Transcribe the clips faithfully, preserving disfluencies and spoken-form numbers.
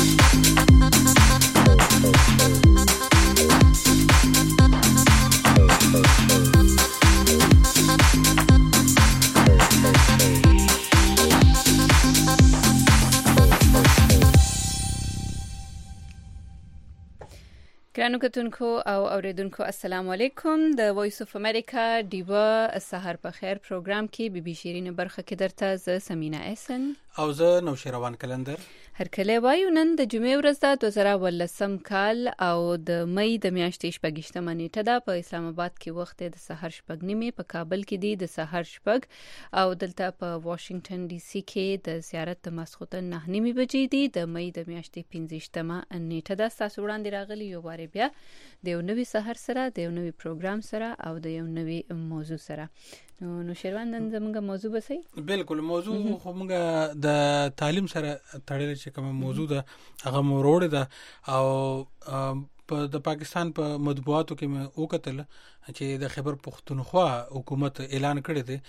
ګرانو کتونکو او اوریدونکو السلام علیکم. د وایس اف امریکا دیوا سحر په خیر پروګرام کې بي بي شیرین برخه کې درته ز سمینا احسن او زه نوشیروان کلندر. هر کله وایو نن د جمعې ورځ ده دوه زره ولسم کال او د مې د میاشتې شپږشتمه نیټه ده. په اسلام آباد کې وخت د سحر شپږ نیمه، په کابل کې دی د سحر شپږ او دلته په واشنگټن ډي سي کې د زیارت د ماسخوتن نه نیمه بجې دی. د مې د میاشتې پنځشتمه نیټه ده. تاسو وړاندې راغلی یو واره بیا د یو نوې سحر سره، د یو نوې پروګرام سره او د یو نوې موضوع سره. نو نو شیروان نن زموږه موضوع بسې بالکل موضوع خو موږ د تعلیم سره تړلې چې کوم موضوع ده هغه موروړ ده او په د پاکستان په مطبوعاتو کې مې وکتل چې د خیبر پختونخوا حکومت اعلان کړی دی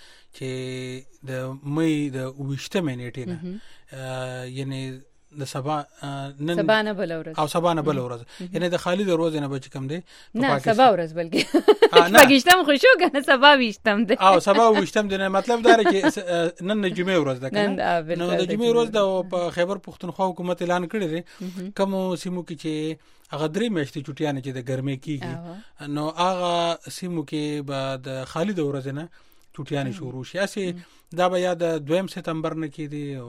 چې د مې د اوویشتمې نیټې نه یعنی د سبا نن سبا نه بل ورځ او سبا نه بل ورځ یعنی د خالد ورځ نه بچ کم دی نه سبا ورځ بلکې پاکستان خوشو کنه سبا ویشتم دی او سبا ویشتم دی مطلب دا چې نن جمعې ورځ ده کنه. نو د جمعې ورځ د په خیبر پختونخوا حکومت اعلان کړی دی کوم سیمو کې چې هغه درې میاشتې چټیانه چې د ګرمۍ کیږي نو هغه سیمو کې به د خالد ورځ نه چټیانه شروع شي. اسې دا بیا د دویم سپتمبر نه کېدی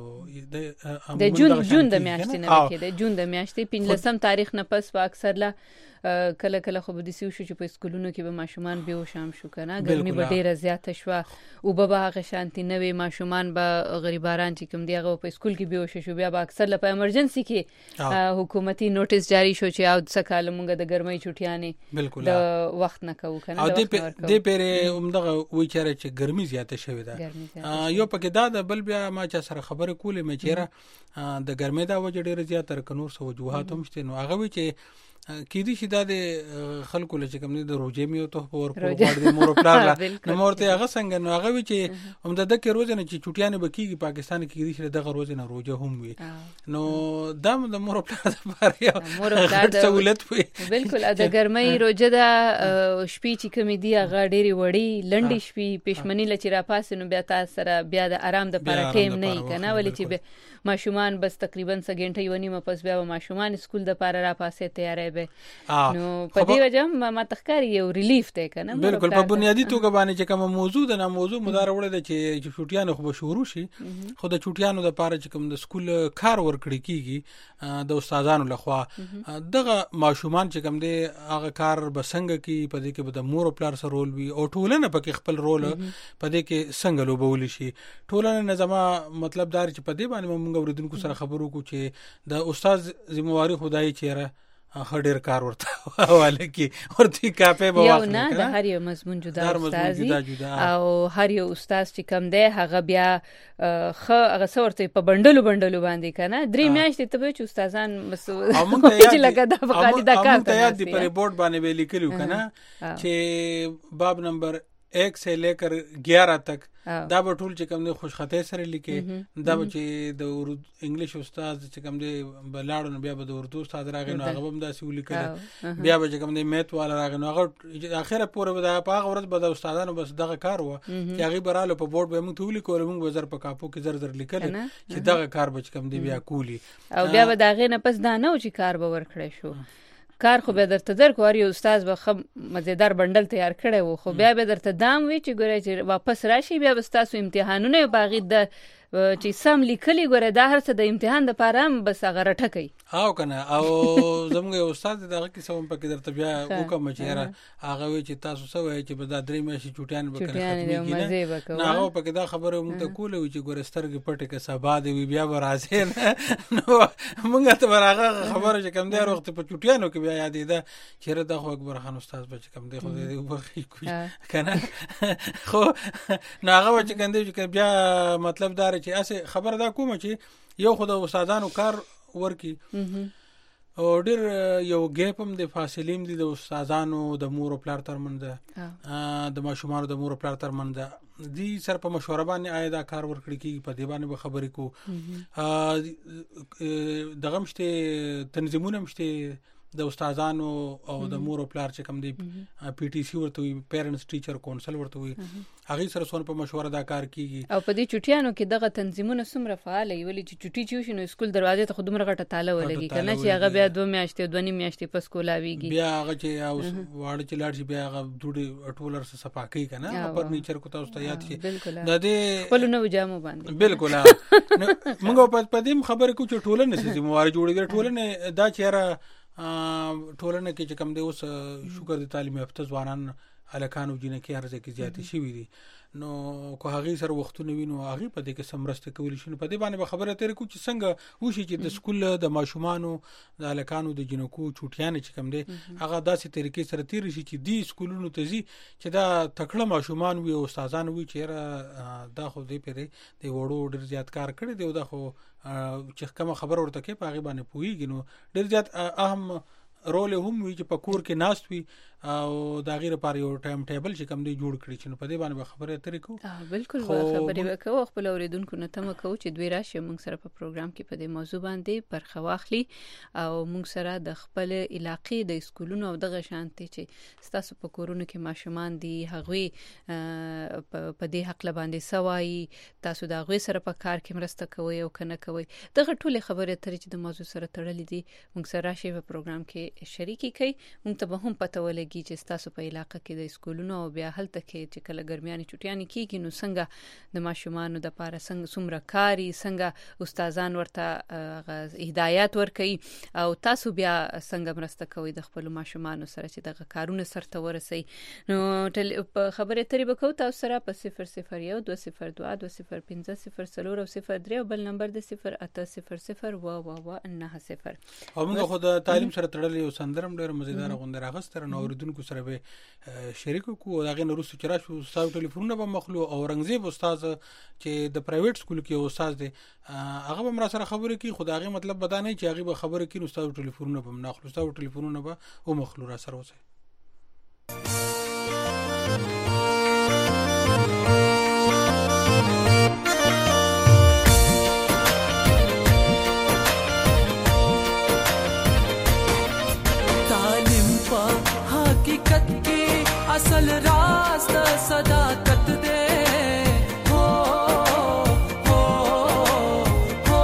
او د جون جون د میاشتې نه کېدی. جون د میاشتې پنځلسم تاریخ نه پس په اکثر لا کله کله خو به د سیو شو چې په سکولونو کې به ماشومان به شام شو کنه ګرمي به ډیره زیاته شو او به هغه شانتي نوې ماشومان به غریباران چې کوم دی هغه په سکول کې به شو بیا به اکثر له ایمرجنسي کې حکومتي نوټیس جاری شو چې او څه کال مونږ د ګرمۍ چټیانه د وخت نه کوو کنه. او دې پیره عمدغه وی چاره چې ګرمي زیاته شوې ده یو پکې دا د بل بیا ما چا سره خبره کولې مې چیرې د ګرمۍ دا وجه ډیره زیاته کنور سو وجوهات هم شته. نو هغه وی چې کې دي چې دا د خلکو له کوم د روزې میو ته پور کول غواړي مور پلار نو مورته هغه څنګه نو هغه وی چې هم د دکې روز نه چې چټیانه بکیږي پاکستان کې دي چې دغه روز نه روزه هم وي نو دا د مور پلار لپاره مور پلار د سہولت وي. بالکل د ګرمۍ روزه د شپې چې کوم دی هغه ډېری وړي لنډي شپې پښمنی لچې را پاسې نو بیا تاسو سره بیا د آرام د لپاره ټیم نه کنه ولې چې ماشومان بس تقریبا څه غنټه یو نیمه پس بیا ماشومان سکول د لپاره را پاسې تیارې نو په دې وجه ما تخکاری یو ریلیف ته کنه. بالکل په بنیادی توګه باندې چې کوم موضوع د نه موضوع مدار وړه د چې چټیانو خو شروع شي خو د چټیانو د پاره چې کوم د سکول کار ورکړي کیږي د استادانو لخوا دغه ماشومان چې کوم دی هغه کار بسنګ کی په دې کې د مور او پلار سره رول وي او ټولنه پکې خپل رول په دې کې څنګه لوبول شي. ټولنه نظام مطلب دار چې په دې باندې موږ اوریدونکو سره خبرو کو چې د استاد ذمہواری خدای چیرې هډر کار ورته حواله کی ورته کاپه به یو نه د هر یو مضمون جدا استادي او هر یو استاد چې کم دی هغه بیا خو هغه څورته په بندلو بندلو باندې کنه درې میاشتې ته چې استادان مسو چې لګا د فقالي د کار ته یاد دی په ریپورت باندې ویل کېلو کنه چې باب نمبر ایک سے لے کر گیارہ تک دا به ټول چې کوم دی خوشخطه سره لیکي دا به چې د انګلیش استاد چې کوم دی بلاړو نو بیا به د اردو استاد راغی نو هغه هم داسې ولیکل بیا به چې کوم دی میت والا راغی نو هغه اخره پورې به د هغه ورځ به د استادانو بس دغه کار و چې هغه براله په بورډ به موږ ته ولیکول موږ وزر په کاپو کې زر زر لیکل چې دغه کار به چې کوم دی بیا کولی او بیا به دغه نه پس دا نه چې کار به ورکړی شو کار خو به درته درکو هر یو استاد به خو مزیدار بندل تیار کړی وو خو بیا به درته دام وی چې ګورې چې واپس راشي بیا به تاسو امتحانونه باغی د چې سم لیکلي ګوره دا هر څه د امتحان د پاره هم بس هغه رټکي او کنه او زموږ استاد دغه کیسه هم پکې درته بیا وکم چې را هغه وی چې تاسو سوې چې به دا درې میاشتې چټیان به کنه ختمي نه هغه پکې دا خبره موږ ته کوله چې ګوره سترګې پټه کې سبا دی بیا به راځي نو موږ ته هغه خبره چې کم دی وخت په چټیانو کې بیا یادې ده چې دا خو اکبر خان استاد بچ کم دی خو دې وبخي کنه خو نه هغه چې کنده چې بیا مطلب دا چې اسه خبر دا کوم چې یو خدای استادانو کار ورکی او ډیر یو ګیپ هم د فاصلې دي د استادانو د مور او پلار ترمنځ د ماشومانو د مور او پلار ترمنځ دی سر په مشوره باندې آیا دا کار ورکړي کیږي په دې باندې به خبرې کو دغه مشته تنظیمونه مشته د استادانو او د مور او پلار چې کوم دی پی ټی سی ورته وي پیرنټس ټیچر کونسل ورته وي هغه سره سون په مشوره دا کار کیږي او په دې چټیانو کې دغه تنظیمونه څومره فعال وي ولې چې چټي چې شنو سکول دروازه ته خودمره غټه تاله ولګي کنه چې هغه بیا دوه میاشتې دوه نیم میاشتې په سکول اویږي بیا هغه چې واړه چې لاړ شي بیا هغه دوړي ټولر سره صفاقي کنه فرنیچر کو تاسو ته یاد شي د دې خپل نو جامو باندې بالکل موږ په دې خبره کو چې ټولنه سي موارد جوړیږي ټولنه دا چیرې ټولنه کې چې کوم دی اوس شکر د تعلیم یافته ځوانان الکانو جنکه ارزه کې زیاتې شوې دي نو کو هغه سره وختونه وینو هغه په دې کې سمرسته کولی شي په دې باندې خبره ترې کو چې څنګه وشي چې د سکول د ماشومانو د الکانو د جنکو چوټیان چې کوم دی هغه داسې طریقې سره تیر شي چې دی سکولونو ته زی چې دا تکړه ماشومان وي او استادان وي چې دا خو دې پرې د وړو ډیر زیات کار کړی دی او دا خو چې کوم خبر ورته کې په هغه باندې پويږي نو ډیر زیات اهم رول هم وي چې په کور کې ناست وي او دا غیر لپاره یو ټایم ټیبل چې کوم دی جوړ کړی چې په دې باندې خبره اترې کو اه بالکل خبرې وکړو خپل اوریدونکو نه تم کو چې دوی راشي موږ سره په پروګرام کې په دې موضوع باندې برخه واخلي او موږ سره د خپل علاقې د سکولونو او دغه شانتي چې تاسو په کورونو کې ماشومان دي هغه په دې حق باندې سوای تاسو دا غوي سره په کار کې مرسته کوي او کنه کوي دغه ټول خبره اترې چې د موضوع سره تړلې دي موږ سره راشي په پروګرام کې شریکي کوي موږ ته به هم پته ولګي چې تاسو په علاقې کې د سکولونو او بیا هلته کې چې کله ګرمیانې چټیانې کیږي نو څنګه د ماشومانو د پاره څنګه څومره کاری څنګه استادان ورته هدایت ورکړي او تاسو بیا څنګه مرسته کوي د خپل ماشومانو سره چې دغه کارونه سرته ورسي نو خبرې ترې وکړو تاسو سره په صفر صفر یو دوه صفر دوه دوه صفر پنځه صفر څلور او صفر درې او بل نمبر د صفر اته صفر صفر و و و نه صفر او موږ خو د تعلیم سره تړلې یو سندرم ډېر مزیدار غونډه راغستره نو اوریدونکو سره به شریکو کو دغه نورستو چر شو استاد ټلیفونونه به مخلو او رنگزیب استاد چې د پرایویټ سکول کې استاد دی هغه به مرا سره خبرې کوي خدایي مطلب بدانه چې هغه به خبرې کوي استاد ټلیفونونه به مخلو استاد ټلیفونونه به او مخلو را سره وځي असल रास्त सदाकत दे हो हो हो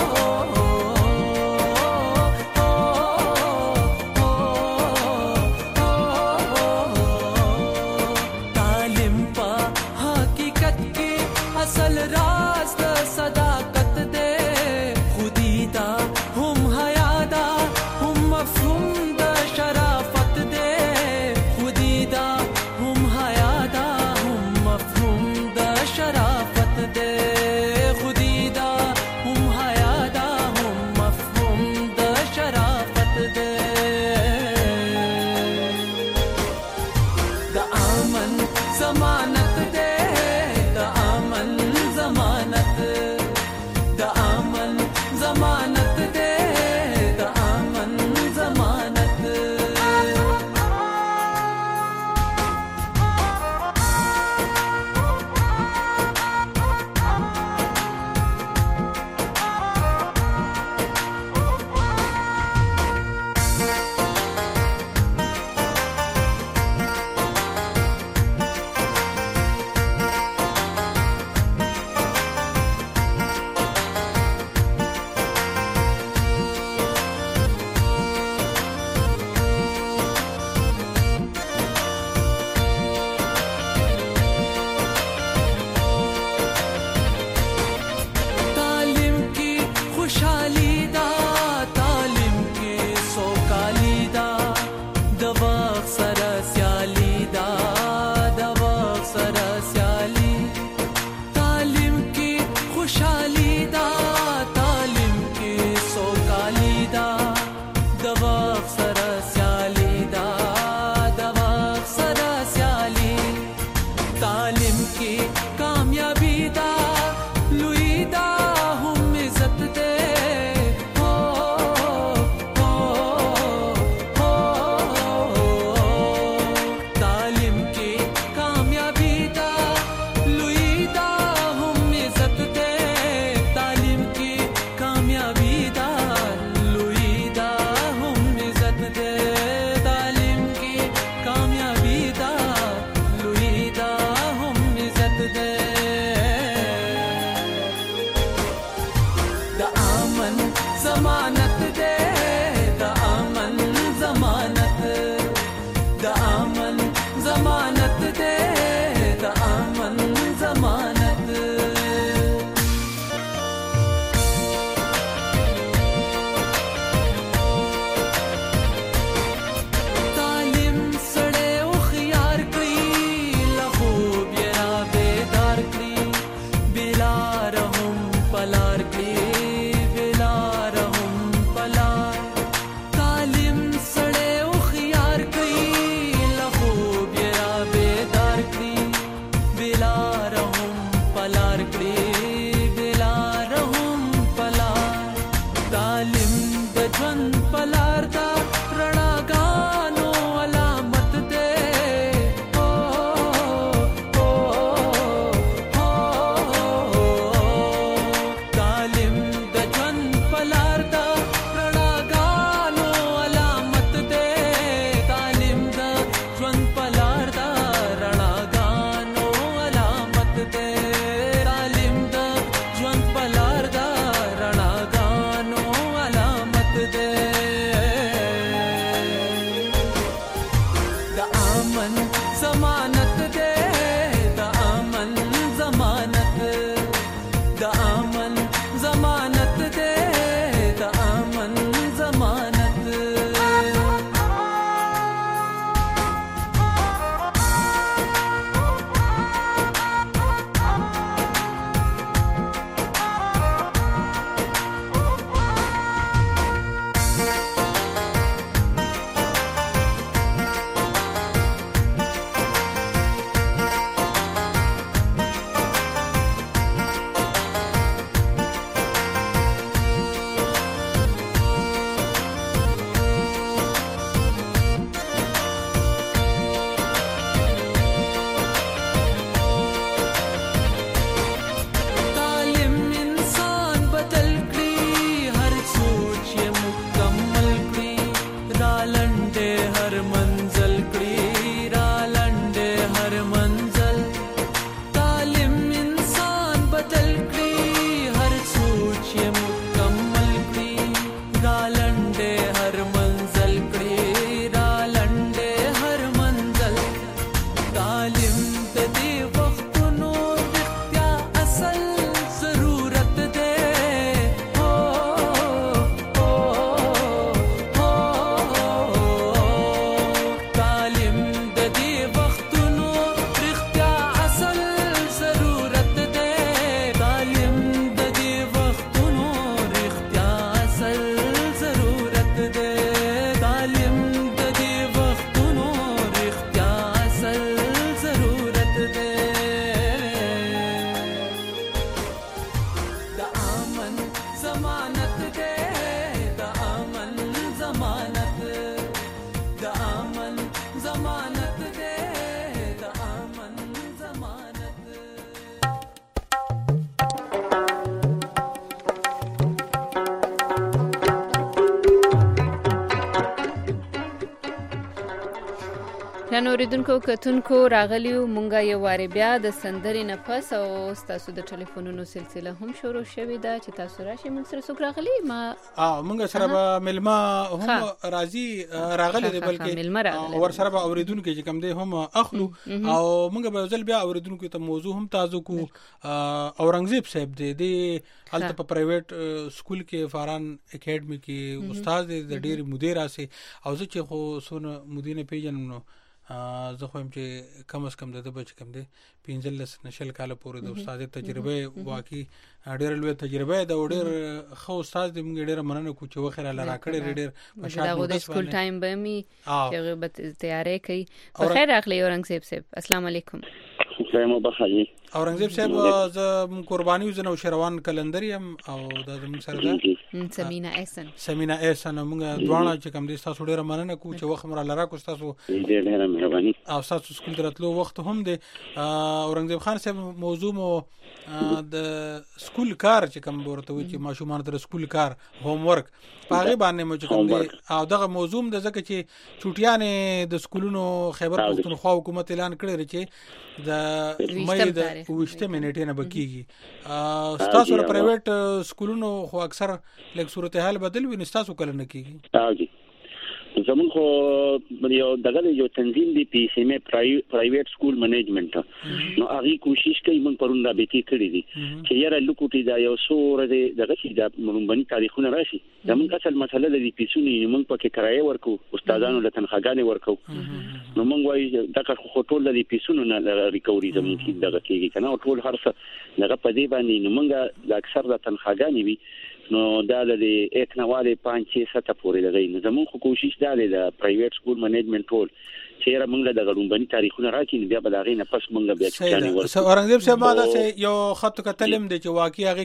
तालिम पा हकीकत की असल रास्त सदाकत दे खुदीदा हम हयादा हम मफहूम द शराफत दे खुदीदा हम हयादा हम मफहूम ضمانت دے دا امن ضمانت دا امن ضمانت دے دا امن ضمانت نوریدونکو کتونکو راغلیو مونږه یو واره بیا د سندرې نه پس او تاسو د ټلیفونونو سلسله هم شروع شوې ده چې تاسو راشي مونږ سره څوک راغلی ما اه مونږ سره به ملما هم راضي راغلی دی بلکې ور سره به اوریدونکو چې کم دی هم اخلو او مونږ به ځل بیا اوریدونکو ته موضوع هم تازه کو اورنګزیب صاحب دی دی الته په پرایویټ سکول کې فاران اکیډمي کې استاد دی د ډیر مدیر اسه او زه چې خو سونه مدینه پیژنم نو زه خو هم چې کم از کم د بچ کم دی پنځلس نشل کال پورې د استاد تجربه واقعي ډېر لوی تجربه ده او ډېر خو استاد دې موږ ډېر مننه کوو چې وخره لاره کړې ډېر مشاهده د سکول ټایم به می چې به تیارې کوي په خیر اخلي اورنګزیب صاحب السلام علیکم خیمه بخایي اورنګزیب صاحب ز قرباني وزنه شروان کلندر یم او د موږ سره ده سمینا احسن سمینا احسن موږ دوانه چې کم دي تاسو ډېر مننه کوو چې وخت مر لاره کو تاسو ډېر ډېر مهرباني او تاسو سکول درتلو وخت هم دی اورنګزیب خان صاحب موضوع مو د سکول کار چې کوم ورته وي چې ماشومان تر سکول کار هوم ورک پاره باندې مو چې کوم دی او دغه موضوع د ځکه چې چټیانې د سکولونو خیبر پختونخوا حکومت اعلان کړی چې د مې د وشته منټه نه بکیږي تاسو ور پرایویټ سکولونو خو اکثر لکه صورتحال بدل وي نستاسو کله نه کیږي هاږي زمون خو یو دغه یو تنظیم دی پی سی ام پرایویټ سکول منیجمنت نو هغه کوشش کوي موږ پرون را بیتی کړی دي چې یاره لکوټي دا یو سور دی دغه چې دا مونږ تاریخونه راشي زمون اصل مسله د پیسونی موږ پکې کرایه ورکو استادانو له تنخواګانې ورکو نو موږ وایي دا خو ټول د پیسونو نه ریکوري زمون کې دغه کېږي کنه ټول هرڅه دغه په دې باندې نو موږ د اکثر د تنخواګانې وي نو دا د یک نواله پنځه سته پورې لګي زمون خو کوشش دا دی د پرایویټ سکول منیجمنت ټول چې را موږ د غړومبني تاریخونه راکې بیا به دا غي نه پس موږ بیا ځانې ورته اورنګزیب صاحب ما دا چې یو خط کتلم دی چې واقعي هغه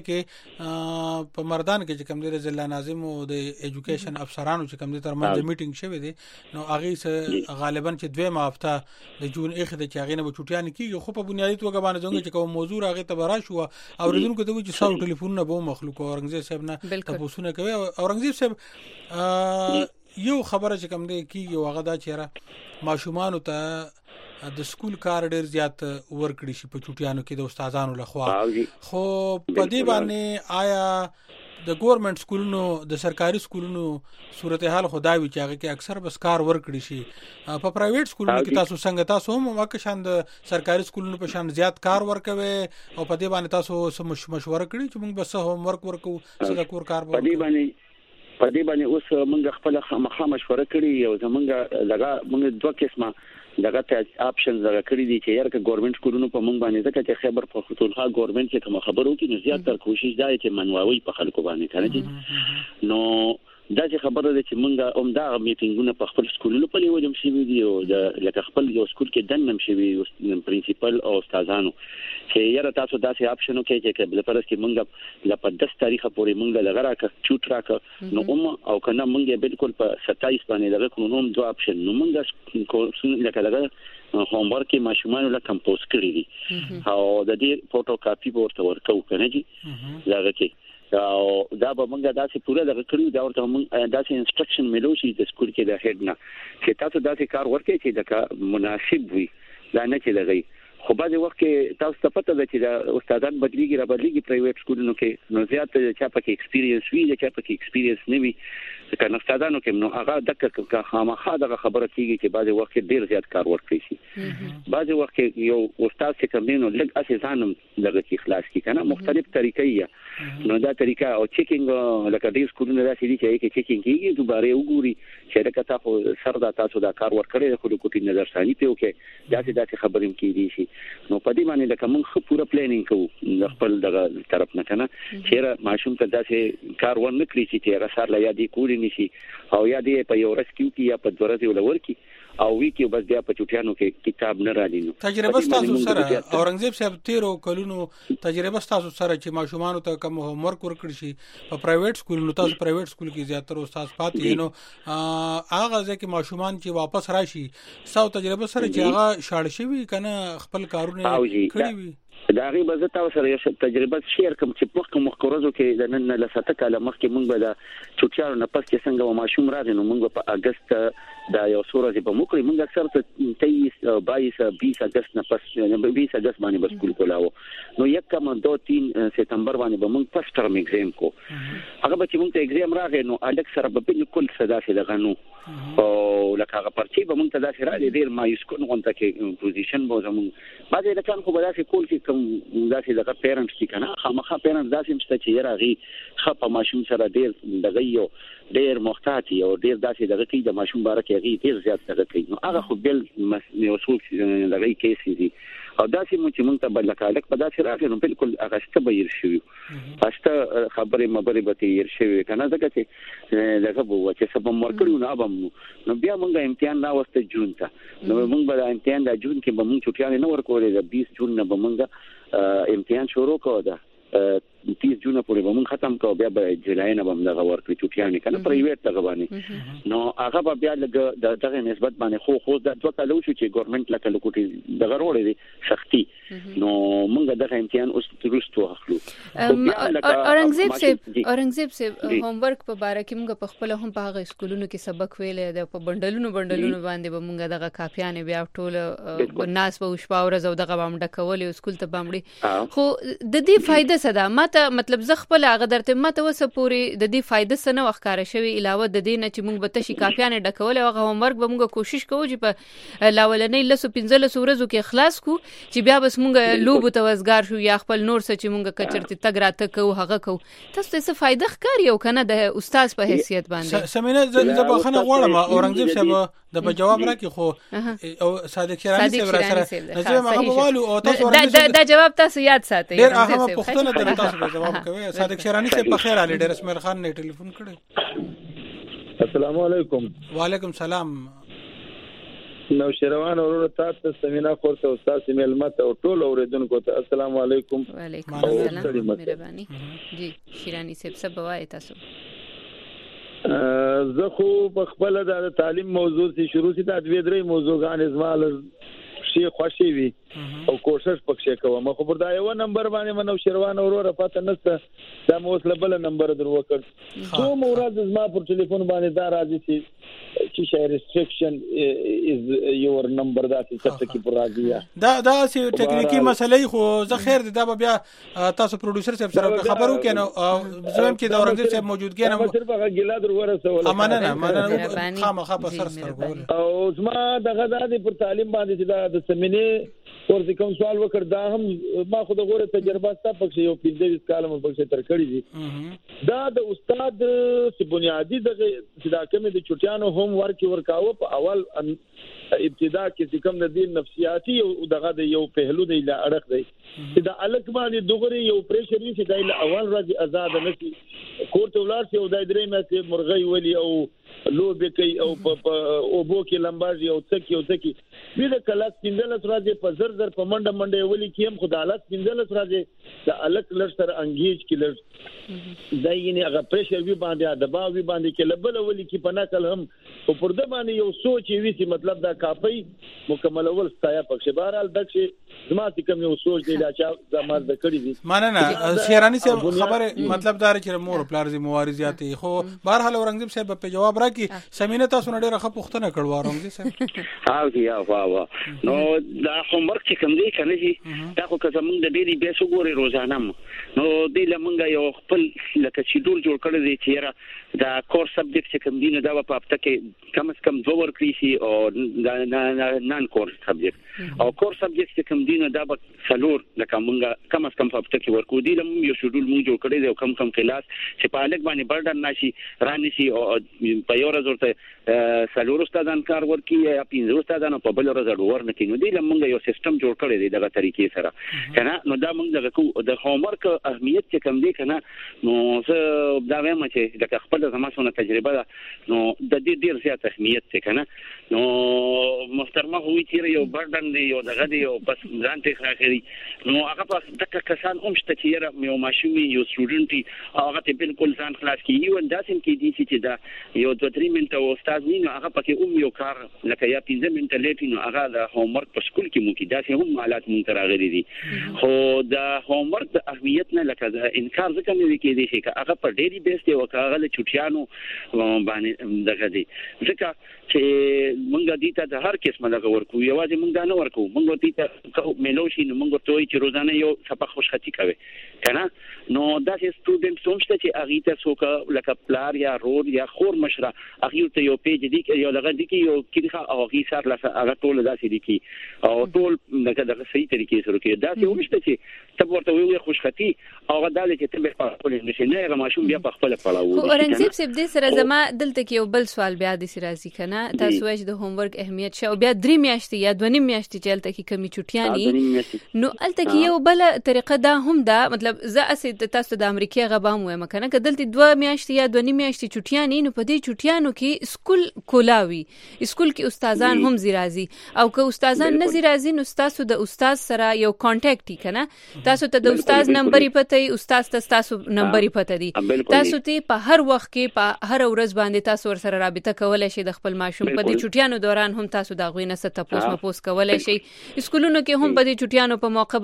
کې په مردان کې چې کوم دی ضلع ناظم او د ایجوکیشن افسرانو چې کوم دی تر منځ میټینګ شوی دی نو هغه سه غالبا چې دوه هفته د جون اخ د چې هغه نه بچوټیان کیږي خو په بنیادی توګه باندې څنګه چې کوم موضوع هغه ته برا شو او ورزونکو ته چې ساو ټلیفون نه به مخلوق اورنګزیب صاحب نه تاسو نه کوي اورنګزیب صاحب یو خبره چې کوم دی کیږي هغه دا چیرې ماشومان ته د سکول کار ډیر زیات ورکړي شي په چوټیانو کې د استادانو لخوا خو په دې باندې آیا د ګورنمنت سکولونو د سرکاري سکولونو صورتحال خدای چې هغه کې اکثر بس کار ورکړي شي په پرایویټ سکولونو کې تاسو څنګه تاسو هم واکه شان د سرکاري سکولونو په شان زیات کار ورکوي او په دې باندې تاسو مشوره کړی چې موږ بس هم ورک ورکو څه کور کار په دې باندې په دې باندې اوس موږ خپل خامخا مشوره کړې او زمونږ دغه موږ دوه قسمه دغه ته اپشن زغه کړی دي چې یاره ګورنمنت سکولونو په موږ باندې ځکه چې خبر په خطولها ګورنمنت چې کوم خبرو کې نو زیات تر کوشش دی چې منواوي په خلکو باندې کړی نو دا چې خبره ده چې موږ هم دا میټینګونه په خپل سکولونو په لیوم شي ویډیو د لکه خپل یو سکول کې دنم شي وي پرنسپل او استادانو چې یاره تاسو داسې اپشن وکړئ چې د پرس کې موږ ل په دس تاریخ پورې موږ لږه راکړه چوټ راکړه نو هم او کنه موږ بالکل په ستایس باندې لږه کوم نوم دوه اپشن نو موږ لکه لږه هوم ورک کې ماشومان له کمپوز کړی دي او د دې فوټو کاپي ورته ورکو کنه جی لږه کې او دا به موږ داسې پوره دغه کړو دا ورته موږ داسې انسټرکشن ملو شي د سکول کې د هډ نه چې تاسو داسې کار ورکړئ چې د مناسب وي دا نه چې دغه خو بعض وخت کې تاسو ته پته ده چې د استادان بدلیږي را بدلیږي پرایویټ سکولونو کې نو زیات چا پکې ایکسپیرینس وي چا پکې ایکسپیرینس نه وي کنه استادانو کې نو هغه دغه خامخا دغه خبره کیږي چې بعض وخت کې ډیر زیات کار ورکړي شي بعض وخت کې یو استاد چې کوم نو لږ اساسانم دغه کې خلاص کی کنه مختلف طریقې نو دا طریقه او چیکینګ لکه دې سکولونو داسې دي چې کې چیکینګ کیږي دوباره وګوري چې دا تاسو سر دا تاسو دا کار ورکړي خو د کوټي نظر ثاني په وکي داسې داسې خبرې کیږي شي نو په دې باندې لکه موږ خو پوره پلانینګ کوو د خپل دغه طرف نه کنه چې ماشوم ته داسې کار ورنه کړی چې هغه سره لا یادې کولی نشي او یادې په یو ورځ کې یا په ورځ یو لور کې او وی کې بس بیا په چټیانو کې کتاب نه راځي تجربه تاسو سره اورنګزیب صاحب تیرو کلونو تجربه تاسو سره چې ماشومان ته کوم هوم ورک ورکړي شي په پرایویټ سکول نو تاسو پرایویټ سکول کې زیاتره استاد پاتې نو هغه ځکه ماشومان چې واپس راشي ساو تجربه سره چې هغه شاړ شي کنه خپل کارونه کړی وي دا غي به زه تاسو سره یو تجربه شیر کوم چې په کوم مخکورزو کې د نن له ساته کاله مخکې مونږ به د چوټیانو نه پس کې څنګه ماشوم راځي نو مونږ په اگست دا یو سورې په موکړي مونږ اکثر ته تیس بایس بیس اگست نه پس بیس اگست باندې بس سکول کولاو نو یک کم دو تین سپتمبر باندې به مونږ پس ټرم ایگزام کو هغه به چې مونږ ته ایگزام راغی نو الک سره به بالکل صدا سي دغه نو او لکه هغه پرچی به مونږ ته داسې را دي ډیر مایوس کو نو ته کې پوزیشن به زموږ بعضې د کان خو به داسې کول چې کوم داسې دغه پیرنټس دي کنه خامخا پیرنټ داسې مشته چې یاره غي خپه ماشوم سره ډیر دغه یو ډیر محتاط او ډیر داسې دغه کې د ماشوم باره کې غي ډیر زیات دغه کوي نو هغه خو بل مسؤل دغه کیسې دي او داسې مو چې مونږ ته بل کالک په داسې راغی نو بالکل هغه ست به ير شي پښته خبرې مبرې به ير شي کنه ځکه چې دغه بو چې سبا مرکړو نه ابم نو بیا مونږه امتحان لا وسته جون ته نو مونږ به امتحان د جون کې به مونږ چټیان نه ورکولې د بیس جون نه به مونږه امتحان شروع کوو دا تیس جون پورې به موږ ختم کوو بیا به جولای نه به دغه ورکړي چټیانې کنه پرایویټ دغه باندې نو هغه به بیا لګ دغه نسبت باندې خو خو د دوه کالو شو چې ګورنمنت لکه لکوټي دغه وروړي دي سختي نو موږ دغه امتحان اوس ترستو اخلو اورنګزیب صاحب اورنګزیب صاحب هوم ورک په باره کې موږ په خپل هم په هغه سکولونو کې سبق ویلې د په بندلونو بندلونو باندې به موږ دغه کاپیانې بیا ټول ناس به شپه ورځ او دغه بام ډکولې سکول ته بامړي خو د دې فائدہ څه ده ماته مطلب زه خپل هغه درته ماته وسه پوری د دې فائدہ څه نه وښکاره شوی علاوه د دې نه چې موږ به تشي کاپیانې ډکولې هغه هوم ورک به موږ کوشش کوو چې په لاولنې لسو پنځلس ورځو کې اخلاص کو چې بیا بس موږ لوب توزګار شو یا خپل نور څه چې موږ کچرته تګ راته کوو هغه کوو تاسو څه فائدہ ښکاری او کنه د استاد په حیثیت باندې سمینه زه به خنه غواړم اورنګزیب صاحب د جواب راکې خو او صادق شیرانی صاحب را سره نظم هغه والو او تاسو دا جواب تاسو یاد ساتئ ډیر اهم پوښتنه ته تاسو جواب کوي صادق شیرانی صاحب په خیر علي ډیر اسماعیل خان نه ټلیفون کړی السلام علیکم وعلیکم السلام نو شروان اورو تاسو سمینه خورته استاد سمیل مت او ټول اوریدونکو ته السلام علیکم وعلیکم السلام مهرباني جی شیرانی صاحب سب وای تاسو زه خو په خپل د تعلیم موضوع سي شروع سي د دوی درې موضوعګان ازمال شي خوشي وي او کوشش پکې کوم خو پر دا یو نمبر باندې منو شروان اورو رفات نسته دا موصله بل نمبر درو وکړ څو مراد زما پر ټلیفون باندې دا راځي چې چې شای ریستریکشن از یور نمبر دا چې څه کی پر راځي دا دا سي ټکنیکی مسلې خو زه خیر دا بیا تاسو پروډوسر صاحب سره خبرو کینو زم کې دا اورنګ صاحب موجود کینو صرف هغه ګلا در ورسول امانه نه امانه خامخا په سر سره ګول او زما دغه د پر تعلیم باندې چې دا د سمینه ورته کوم سوال وکړ دا هم ما خو د غوړه تجربه ستا پکې یو پنځه کالم پکې تر کړی دي دا د استاد چې بنیادی د چې دا کوم د چټیانو هوم ورک ورکاوه په اول ابتدا کې کوم د دین نفسیاتی او دغه د یو پهلو دی لا اړه دی چې دا الک باندې دغری یو پریشر وی چې دا اول ورځ آزاد نشي کوټ ولار چې د درې مې مرغۍ ولی او لوبه کوي او په او بو کې لمباجي او څکی او څکی وی د کلاس پنځلس ورځې په زر زر په منډه منډه ولی کیم خدالت پنځلس ورځې د الک لر سره انګیج کې لر داینه هغه پریشر وی باندې دباو وی باندې کې لبل ولی کې په نقل هم او پر د باندې یو سوچ وی چې مطلب دا کاپي مکمل اول ستایا پکې بهرال دغه زما چې کوم یو سوچ دی دا چې زماد د کړی دي ماننه شیرانی صاحب خبره مطلب دار چې مور پلار زی مبارزياتي خو بهرحال اورنګزیب صاحب په جواب راکې سمینه تاسو نه ډیره ښه پوښتنه کړو اورنګزیب صاحب ها یا وا نو دا هومورک چې کوم دی کنه چې دا خو که زمونږ د ډیلی بیس وګوري روزانه نو دی لمونږ یو خپل لکه چې ډول جوړ کړی دی چې را دا کور سبجیکټ چې کوم دی نو دا په هفته کې کم از کم دوه ورکړي شي او نان کور سبجیکټ او کور سبجیکټ چې کوم دی نو دا به څلور لکه مونږ کم از کم په هفته کې ورکو دی لمونږ یو شډول مونږ جوړ کړی دی او کم کم کلاس چې په الګ باندې برډن نشي رانی شي او په یو ورځ ورته څلور استادان کار ورکي یا پنځه استادان په بل ورځ ورنه کینو دی لمونږ یو سیستم جوړ کړی دی دغه طریقې سره کنه نو دا مونږ دغه کو د هومورک اهمیت چې کوم دی کنه نو زه دا وایم چې د خپل زماسونه تجربه ده نو د دې ډیر زیات اهمیت څه کنه نو محترمه هوی چې یو برډن دی یو دغه دی او بس ځان ته راخري نو هغه په دغه کسان هم شته چې یو ماشومي یو سټوډنټ هغه ته بالکل ځان خلاص کی یو انداسم کې دي چې دا یو دوه درې منټه او استاد نو هغه پکې هم یو کار لکه یا پنځه منټه لیټ نو هغه د هومورک په سکول کې مو کې دا هم حالات مونږ تراغلي دي خو د هومورک د اهمیت نه لکه د انکار ځکه مې کې دي چې هغه په ډیری بیس دی او هغه له چټیانو باندې دغه دي ځکه چې مونږ دې ته د هر قسمه دغه ورکو یوازې مونږ نه ورکو مونږ دې ته ملوشي نو مونږ ته چې روزانه یو سبق خوشخطي کوي کنه نو دا چې سټوډنټ سومشته چې هغه ته څوک لکه پلار یا رور یا خور مشره هغه ته یو پیج دی یو دغه دی کې یو کیږي او هغه سره لاسه هغه ټول داسې دی کې او ټول دغه دغه صحیح طریقې سره کې دا چې ومشته چې ته ورته ویو خوشخطي او هغه دالې چې ته په خپل نشي نه هغه ماشوم بیا په خپل پړاو خو اورنګزیب صاحب دې سره زما دلته کې یو بل سوال بیا د سرازي کنه تاسو وايي د هومورک اهمیت شو بیا درې میاشتې یا دوه نیم میاشتې چې الته کې کمی چټیانی نو الته کې یو بل طریقه دا هم دا مطلب زه اسې تاسو د امریکای غبام وایم کنه کدلته دوه میاشتې یا دوه نیم میاشتې چټیانی نو په دې چټیانی چټیانو کې سکول کولاوي سکول کې استادان هم زیرازي او که استادان نه زیرازي نو تاسو د استاد سره یو کانټیکټ کنه تاسو ته د استاد نمبر پته ای استاد ته تاسو نمبر پته دی تاسو ته په هر وخت کې په هر ورځ باندې تاسو ور سره رابطه کولای شئ د خپل ماشوم په دې چټیانو دوران هم تاسو دا غوینه ست تاسو مپوس کولای شئ سکولونو کې هم په دې چټیانو په موقع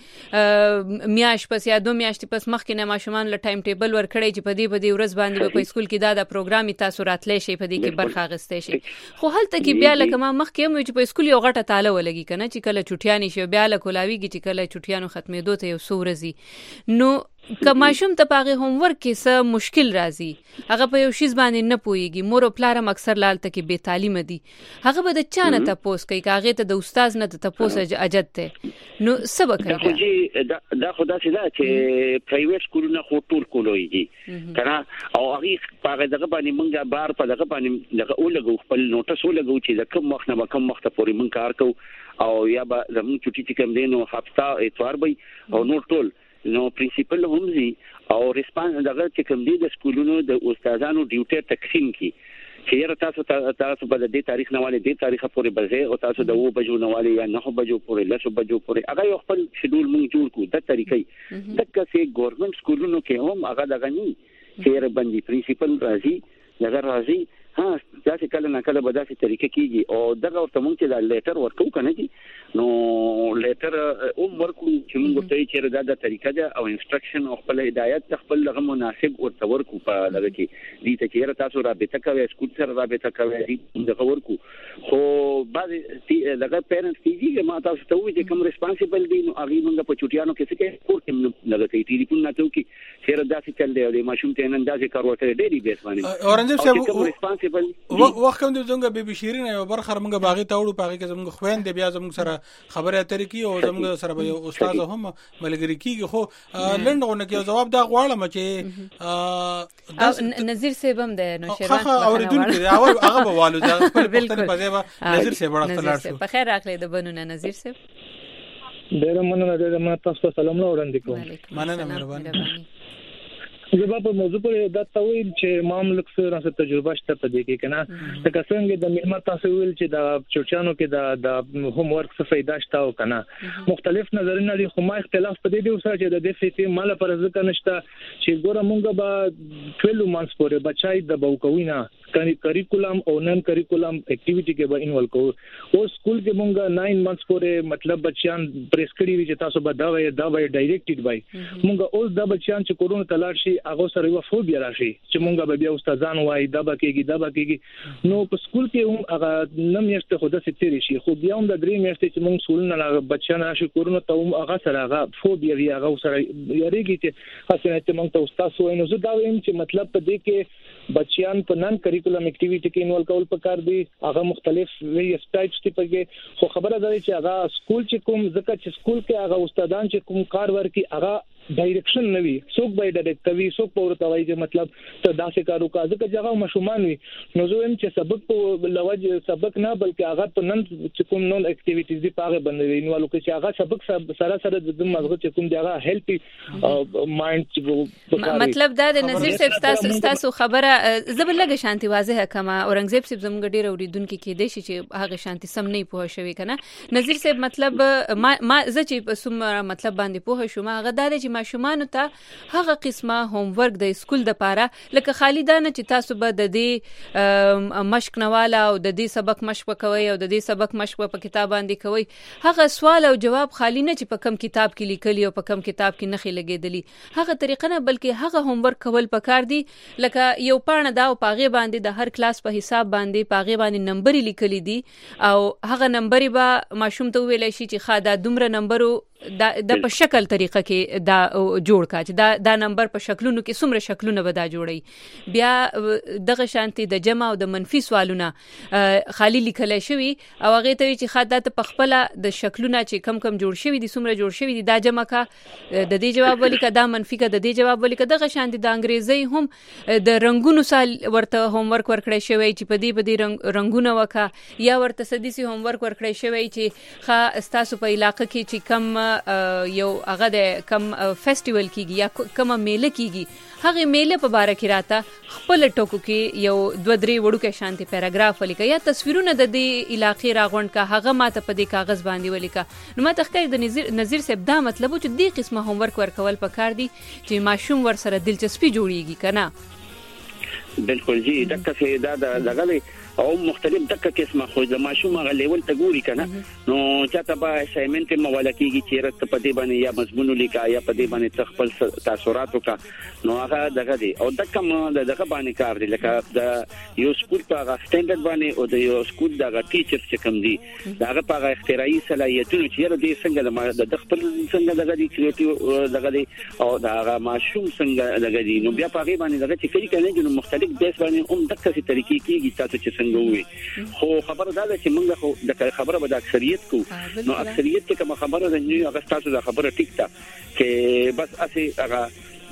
باندې میاش پس یا دو میاشتې پس مخکې نه ماشومان له ټایم ټیبل ور کړی چې په دې په دې ورځ باندې په سکول کې دا د پروګرامي تاسو راتلې شي په دې کې برخه اخیستئ شي خو هلته کې بیا لکه ما مخکې مې چې په سکول یو غټه تاله ولګي کنه چې کله چټیانی شي بیا له کولاویږي چې کله چټیانو ختمېدو ته یو سورزي نو که ماشوم ته پاغه هوم ورک کې څه مشکل راځي هغه په یو شیز باندې نه پويږي مور او پلار هم اکثر لالته کې بے تعلیم دي هغه به د چانه ته پوس کوي کاغه ته د استاد نه ته پوس اجت ته نو سبق کوي دا دا خدا سي دا چې پرایویټ سکولونه خو ټول کولويږي کنه او هغه پاغه دغه باندې مونږه بار په دغه باندې دغه اولګو خپل نوټس اولګو چې د کوم وخت نه کوم وخت پورې مونږ کار کوو او یا به زموږ چټي چې کوم دینو هفته اتوار به او نو ټول نو پرنسپل هم زی او ریسپانس دغه چې کوم دی د سکولونو د استادانو ډیوټي تقسیم کی چې تاسو تاسو په دې تاریخ نه والي دې تاریخ پورې بځه او تاسو د وو بجو نه والي یا نه بجو پورې لسو بجو پورې هغه یو خپل شیډول مونږ جوړ کو د طریقې دغه سي ګورنمنت سکولونو کې هم هغه دغه ني چې باندې پرنسپل راځي دغه راځي ها دا چې کله نه کله به داسې طریقې کیږي او دغه ورته مونږ چې دا لیټر ورکو کنه دي نو لیټر اوم ورکو چې موږ ته چې دا د طریقه ده او انسټرکشن او خپل هدایت خپل دغه مناسب ورته ورکو په دغه کې دي چې تاسو رابطه کوي سکول سره رابطه کوي دغه ورکو خو بعض دغه پیرنټس کیږي ما تاسو ته وایي چې کوم ریسپانسیبل دي نو هغه موږ په چټیانو کې څه کوي کور کې دغه کوي ټلیفون نه کوي چې داسې چل دی او ماشوم ته نن داسې کار ورته ډېری بیس باندې اورنګ صاحب وخت کوم د زنګ به بشیرین یو برخه موږ باغی ته وړو پاغه کې زموږ خويند بیا زموږ سره خبره اترې کی او زموږ سره به استاد هم ملګری کیږي خو لندغونه کې جواب دا غواړم چې نذیر صاحب هم ده نو شهباز اوریدونکو هغه هغه به والو دا خپل پښتني په ځای نذیر صاحب ورته لاړ په خیر راغلی د بنونه نذیر صاحب ډېر مننه ډېر مننه تاسو سلام نو وړاندې کوم مننه مهرباني زه په موضوع پر دا تویل چې ماملک سره څه تجربه شته په دې کې کنه څنګه څنګه د ملما تاسو ویل چې د چوچانو کې د د هوم ورک څه فائدہ شته او کنه مختلف نظرونه دي خو ما اختلاف په دې دی سره چې د دې فیتي مال پر ځکه نشته چې ګوره مونږ به ټول مانس پورې بچای د بوکوینا کریکولم او نن کریکولم اکټیویټي کې به انوالو کو او سکول کې مونږه ناین مانس پورې مطلب بچیان پریس کړی وي چې تاسو به دا وای دا وای ډایریکټډ وای مونږه اوس دا بچیان چې کورونه تلار شي هغه سره یو فوبیا راشي چې مونږه به بیا استادان وای دا به کېږي دا به کېږي نو په سکول کې هم هغه نم میاشتې خو د ستېری شي خو بیا هم د درې میاشتې چې مونږ سکول نه بچیان راشي کورونه ته هم هغه سره هغه فوبیا وی هغه سره یریږي چې خاصه چې مونږ ته استاد وای نو زه دا وایم چې مطلب په دې کې بچیان په نن کریکولم اکټیویټي کې انوال کول پکار دي هغه مختلف ویریس ټایپس ته پکې خو خبره ده چې هغه سکول چې کوم ځکه چې سکول کې هغه استادان چې کوم کار ورکي هغه ډایرکشن نوي څوک به ډایرکټ کوي څوک په ورته وایي چې مطلب ته داسې کارو کا ځکه چې هغه مشومان وي نو زه هم چې سبق په لوجه سبق نه بلکې هغه په نن چې کوم نون اکټیویټیز دي پاره باندې انوالو کې چې هغه سبق سره سره د مغزو چې کوم دی هغه هیلپي مایند چې مطلب دا د نظیر صاحب تاسو تاسو خبره زبر لګه شانتي واضحه کما اورنګزیب صاحب زموږ ډیر اوریدونکو کې دی چې هغه شانتي سم نه پوه شوی کنه نظیر صاحب مطلب ما ما زه چې سم مطلب باندې پوه شوم هغه دا چې ماشومان ته هغه قسمه هوم ورک د سکول د پاره لکه خالی دا نه چې تاسو به د دې مشق نواله او د دې سبق مشق کوي او د دې سبق مشق په کتاب باندې کوي هغه سوال او جواب خالی نه چې په کم کتاب کې لیکلی او په کم کتاب کې نخې لګېدلی هغه طریقه نه بلکې هغه هوم ورک کول پکار دي لکه یو پاڼه دا او پاغه باندې د هر کلاس په حساب باندې پاغه باندې نمبر لیکلی دي او هغه نمبر به ماشوم ته ویل شي چې خا دا دومره نمبرو دا د په شکل طریقه کې دا جوړ کا چې دا دا نمبر په شکلونو کې څومره شکلونه به دا جوړي بیا دغه شانتي د جمع او د منفي سوالونه خالی لیکل شوی او هغه ته چې خاطر په خپل د شکلونه چې کم کم جوړ شوی دي څومره جوړ شوی دي دا جمع کا د دې جواب ولیکه دا منفي کا د دې جواب ولیکه دغه شانتي د انګریزي هم د رنگونو سال ورته هوم ورک ورکړی شوی چې په دې په دې رنگونه وکا یا ورته سديسي هوم ورک ورکړی شوی چې خا استاسو په علاقې کې چې کم یو هغه د کم فیسټیوال کیږي یا کوم میله کیږي هغه میله په باره کې راته خپل ټکو کې یو دوه درې وړوکې شانتي پیراګراف ولیکه یا تصویرونه د دې علاقې راغونډ کا هغه ماته په دې کاغذ باندې ولیکه. نو ماته ښکاري د نظیر نظیر صاحب دا مطلب چې دې قسمه هوم ورک ورکول پکار دي چې ماشوم ور سره دلچسپي جوړیږي کنه. بالکل جی دغه څه دا دغه او مختلف دغه قسمه خو د ماشوم غ لیول ته ګوري کنه نو چاته به اسایمنت مولا کیږي چې رات په دې باندې یا مضمون لیکا یا په دې باندې خپل تاثیرات وکا نو هغه دغه دی او دغه دغه باندې کار دی لکه د یو سکول په سټانډرډ باندې او د یو سکول دغه ټیچر چې کوم دی دغه په اختراعي صلاحیتونو چې د څنګه د خپل څنګه دغه دی کریټیو دغه دی او دغه ماشوم څنګه دغه دی نو بیا په هغه باندې دغه چې کوي کنه نو مختلف بیس باندې هم دغه څه طریقې کیږي تاسو چې څنګه خو خبره دا ده چې موږ خو د خبره به د اکثریت کو نو اکثریت کې کوم خبره ده نو هغه تاسو د خبره ټیک تا چې بس اسه هغه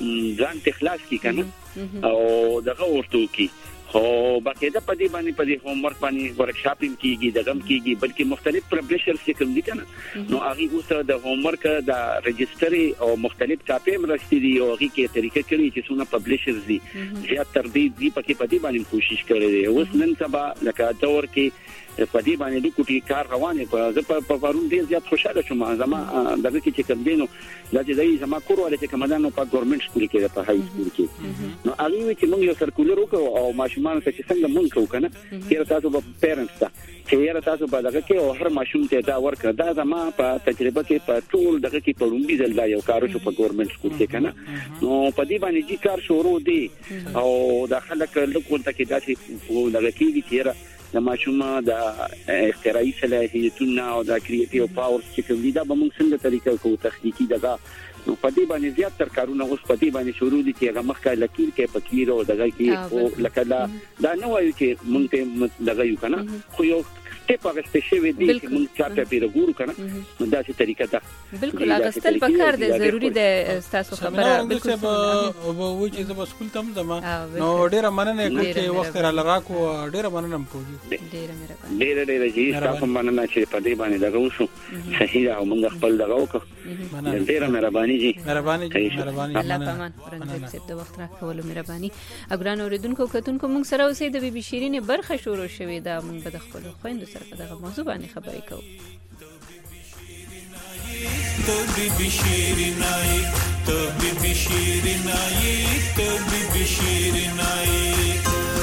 ځان تخلاص کی کنه او دغه ورته کی خو باقاعده په دې باندې په دې هوم ورک باندې ورکشاپینګ کیږي دغه کیږي بلکې مختلف پبلشرز چې کوم دي کنه نو هغه اوسه د هوم ورک د ريجستري او مختلف کاپي مرستې دي او هغه کې طریقې کړي چې څونه پبلشرز دي زیات تر دې دی په کې په دې باندې کوشش کړي دي اوس نن سبا لکه دور کې په دې باندې د کوټي کار روانه په په پرون ډیر زیات خوشاله شوم زما دغه کې چې کوم دینو دا چې دای زما کور ولې چې کومدانو په ګورنمنت سکول کې په هاي سکول کې نو هغه چې موږ یو سرکولر وکړو او ماشومان ته چې څنګه مونږ کوو کنه چې تاسو په پیرنټس ته چې یاره تاسو په دغه کې او هر ماشوم ته دا ورکړه دا زما په تجربه کې په ټول دغه کې په لومبي ځل دا یو کار شو په ګورنمنت سکول کې کنه نو په دې باندې چې کار شروع دی او د خلک لکه ته کې داسې دغه کې چې د ماشومه د اختراعي صلاحیتونو او د کریټیو پاور چې کوم دي دا به موږ څنګه طریقه کوو تخنیکی دغه نو په دې باندې زیات تر کارونه اوس په دې باندې شروع دي چې هغه مخکې لکیر کې پکیر او دغه کې او لکه دا دا نه وایي چې موږ ته دغه یو کنه خو یو ټیپ هغه سپیشل دی چې موږ چاته پیره ګورو کنه نو دا چې طریقه ده بالکل هغه ستل پکار دی ضروری ده تاسو خبره بالکل او و چې زما سکول تم زما نو ډیره مننه کوم چې وخت را لراکو ډیره مننه کوم ډیره مهرباني ډیره ډیره جی تاسو مننه چې په دې باندې دغه وشو صحیح او موږ خپل دغه وکړو ډیره مهرباني جی مهرباني جی مهرباني الله پامان پرنګ چې د وخت راکولو مهرباني اګران اوریدونکو کتونکو موږ سره اوسې د بي بي شيرين برخه شروع شوې ده موږ به د خپل خويندو سره په دغه موضوع باندې خبرې کوو تو بي بي شيرين آئی تو بي بي شيرين آئی تو بي بي شيرين آئی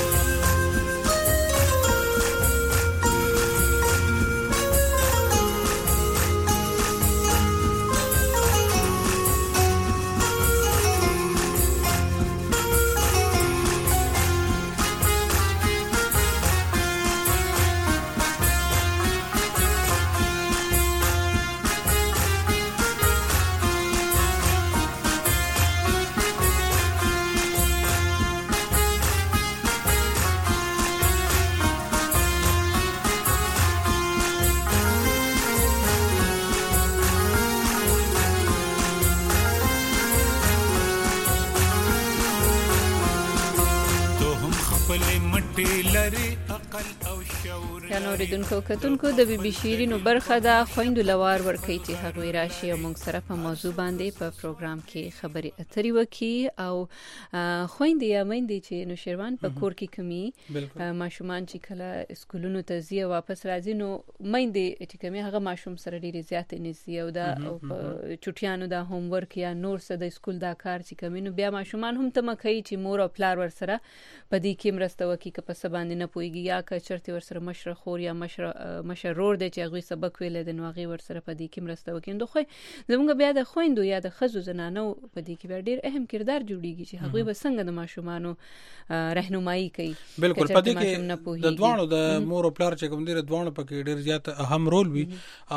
یا نوریدونکو کتونکو د بي بي شيرینو برخه دا خويندو لوار ورکي چې هغه راشي او موږ سره په موضوع باندې په پروګرام کې خبرې اترې وکي او خويندې یا مېندې چې نو شیروان په کور کې کمی ماشومان چې کله سکولونو ته ځي واپس راځي نو مېندې چې کمی هغه ماشوم سره ډېری زیات نيسي او دا چټیانو دا هوم ورک یا نور څه د سکول دا کار چې کمی نو بیا ماشومان هم ته مخې چې مور او پلار ور سره په دې کې مرسته وکي که په سباندې نه پويږي یا که چرته ور سره مشر خور یا مشر مشرور د چې هغه سبق ویل د نوغي ور سره په دې کې مرسته وکي نو خو زموږ بیا د خويندو یا د خزو زنانو په دې کې ډېر اهم کردار جوړیږي چې هغه به څنګه د ماشومانو راهنمایي کوي بالکل په دې کې د دوانو د مور او پلار چې کوم دي د دوانو په کې ډېر زیات اهم رول وي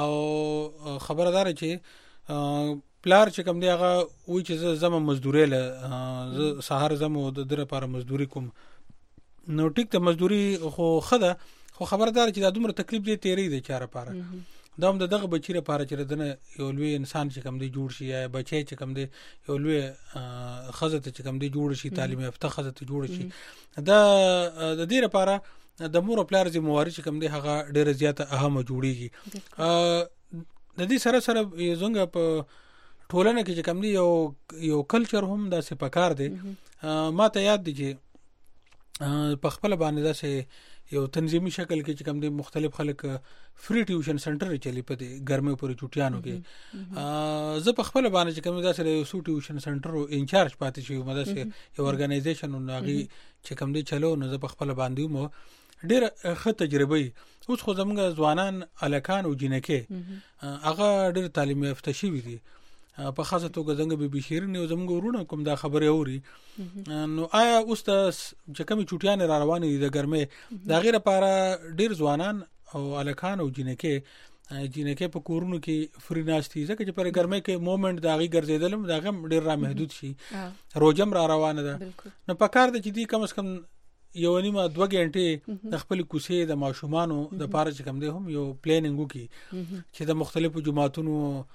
او خبردار چې پلار چې کوم دی هغه وای چې زما مزدوري له سهار زمو د در لپاره مزدوري کوم نو ټیک ته مزدوري خو خده خو خبردار چې دا دومره تکلیف دی تیری دی چاره لپاره دا هم دغه بچی لپاره چې دنه یو لوی انسان چې کوم دی جوړ شي یا بچی چې کوم دی یو لوی خزه ته چې کوم دی جوړ شي تعلیم یافته خزه ته جوړ شي دا د دې لپاره د مور او پلار ذمہواری چې کوم دی هغه ډیره زیاته اهمه جوړیږي د دې سره سره زنګ په ټولنه کې چې کوم دی یو یو کلچر هم داسې پکار دی. ما ته یاد دي چې په خپل باندې داسې یو تنظیمي شکل کې چې کوم دی مختلف خلک فری ټیوشن سنټر چلی په دې ګرمه پورې چټیانو کې. زه په خپل باندې چې کوم داسې یو سو ټیوشن سنټر انچارج پاتې شوم مدرسې یو ارګنایزیشن او هغه چې کوم دی چلو نو زه په خپل باندې مو ډېر ښه تجربه. اوس خو زموږ ځوانان الکان او جنکه هغه ډېر تعلیم یافته شوي دي په خاصه توګه څنګه بي بي شیرین او زموږ ورونه کوم دا خبره اوري. نو آیا اوس د چې کوم چټیان را روان دي د ګرمه د غیر لپاره ډېر ځوانان او الکان او جنکه جنکه په کورونو کې فری ناشتي ځکه چې پر ګرمه کې مومنت دا غي ګرځیدل دا غم ډېر را محدود شي روزم را روانه ده. نو په کار د چې دي کم از کم یو نیمه دوه غنټې د خپل کوڅې د ماشومانو د پاره چې کم دي هم یو پلانینګ وکي چې د مختلفو جماعتونو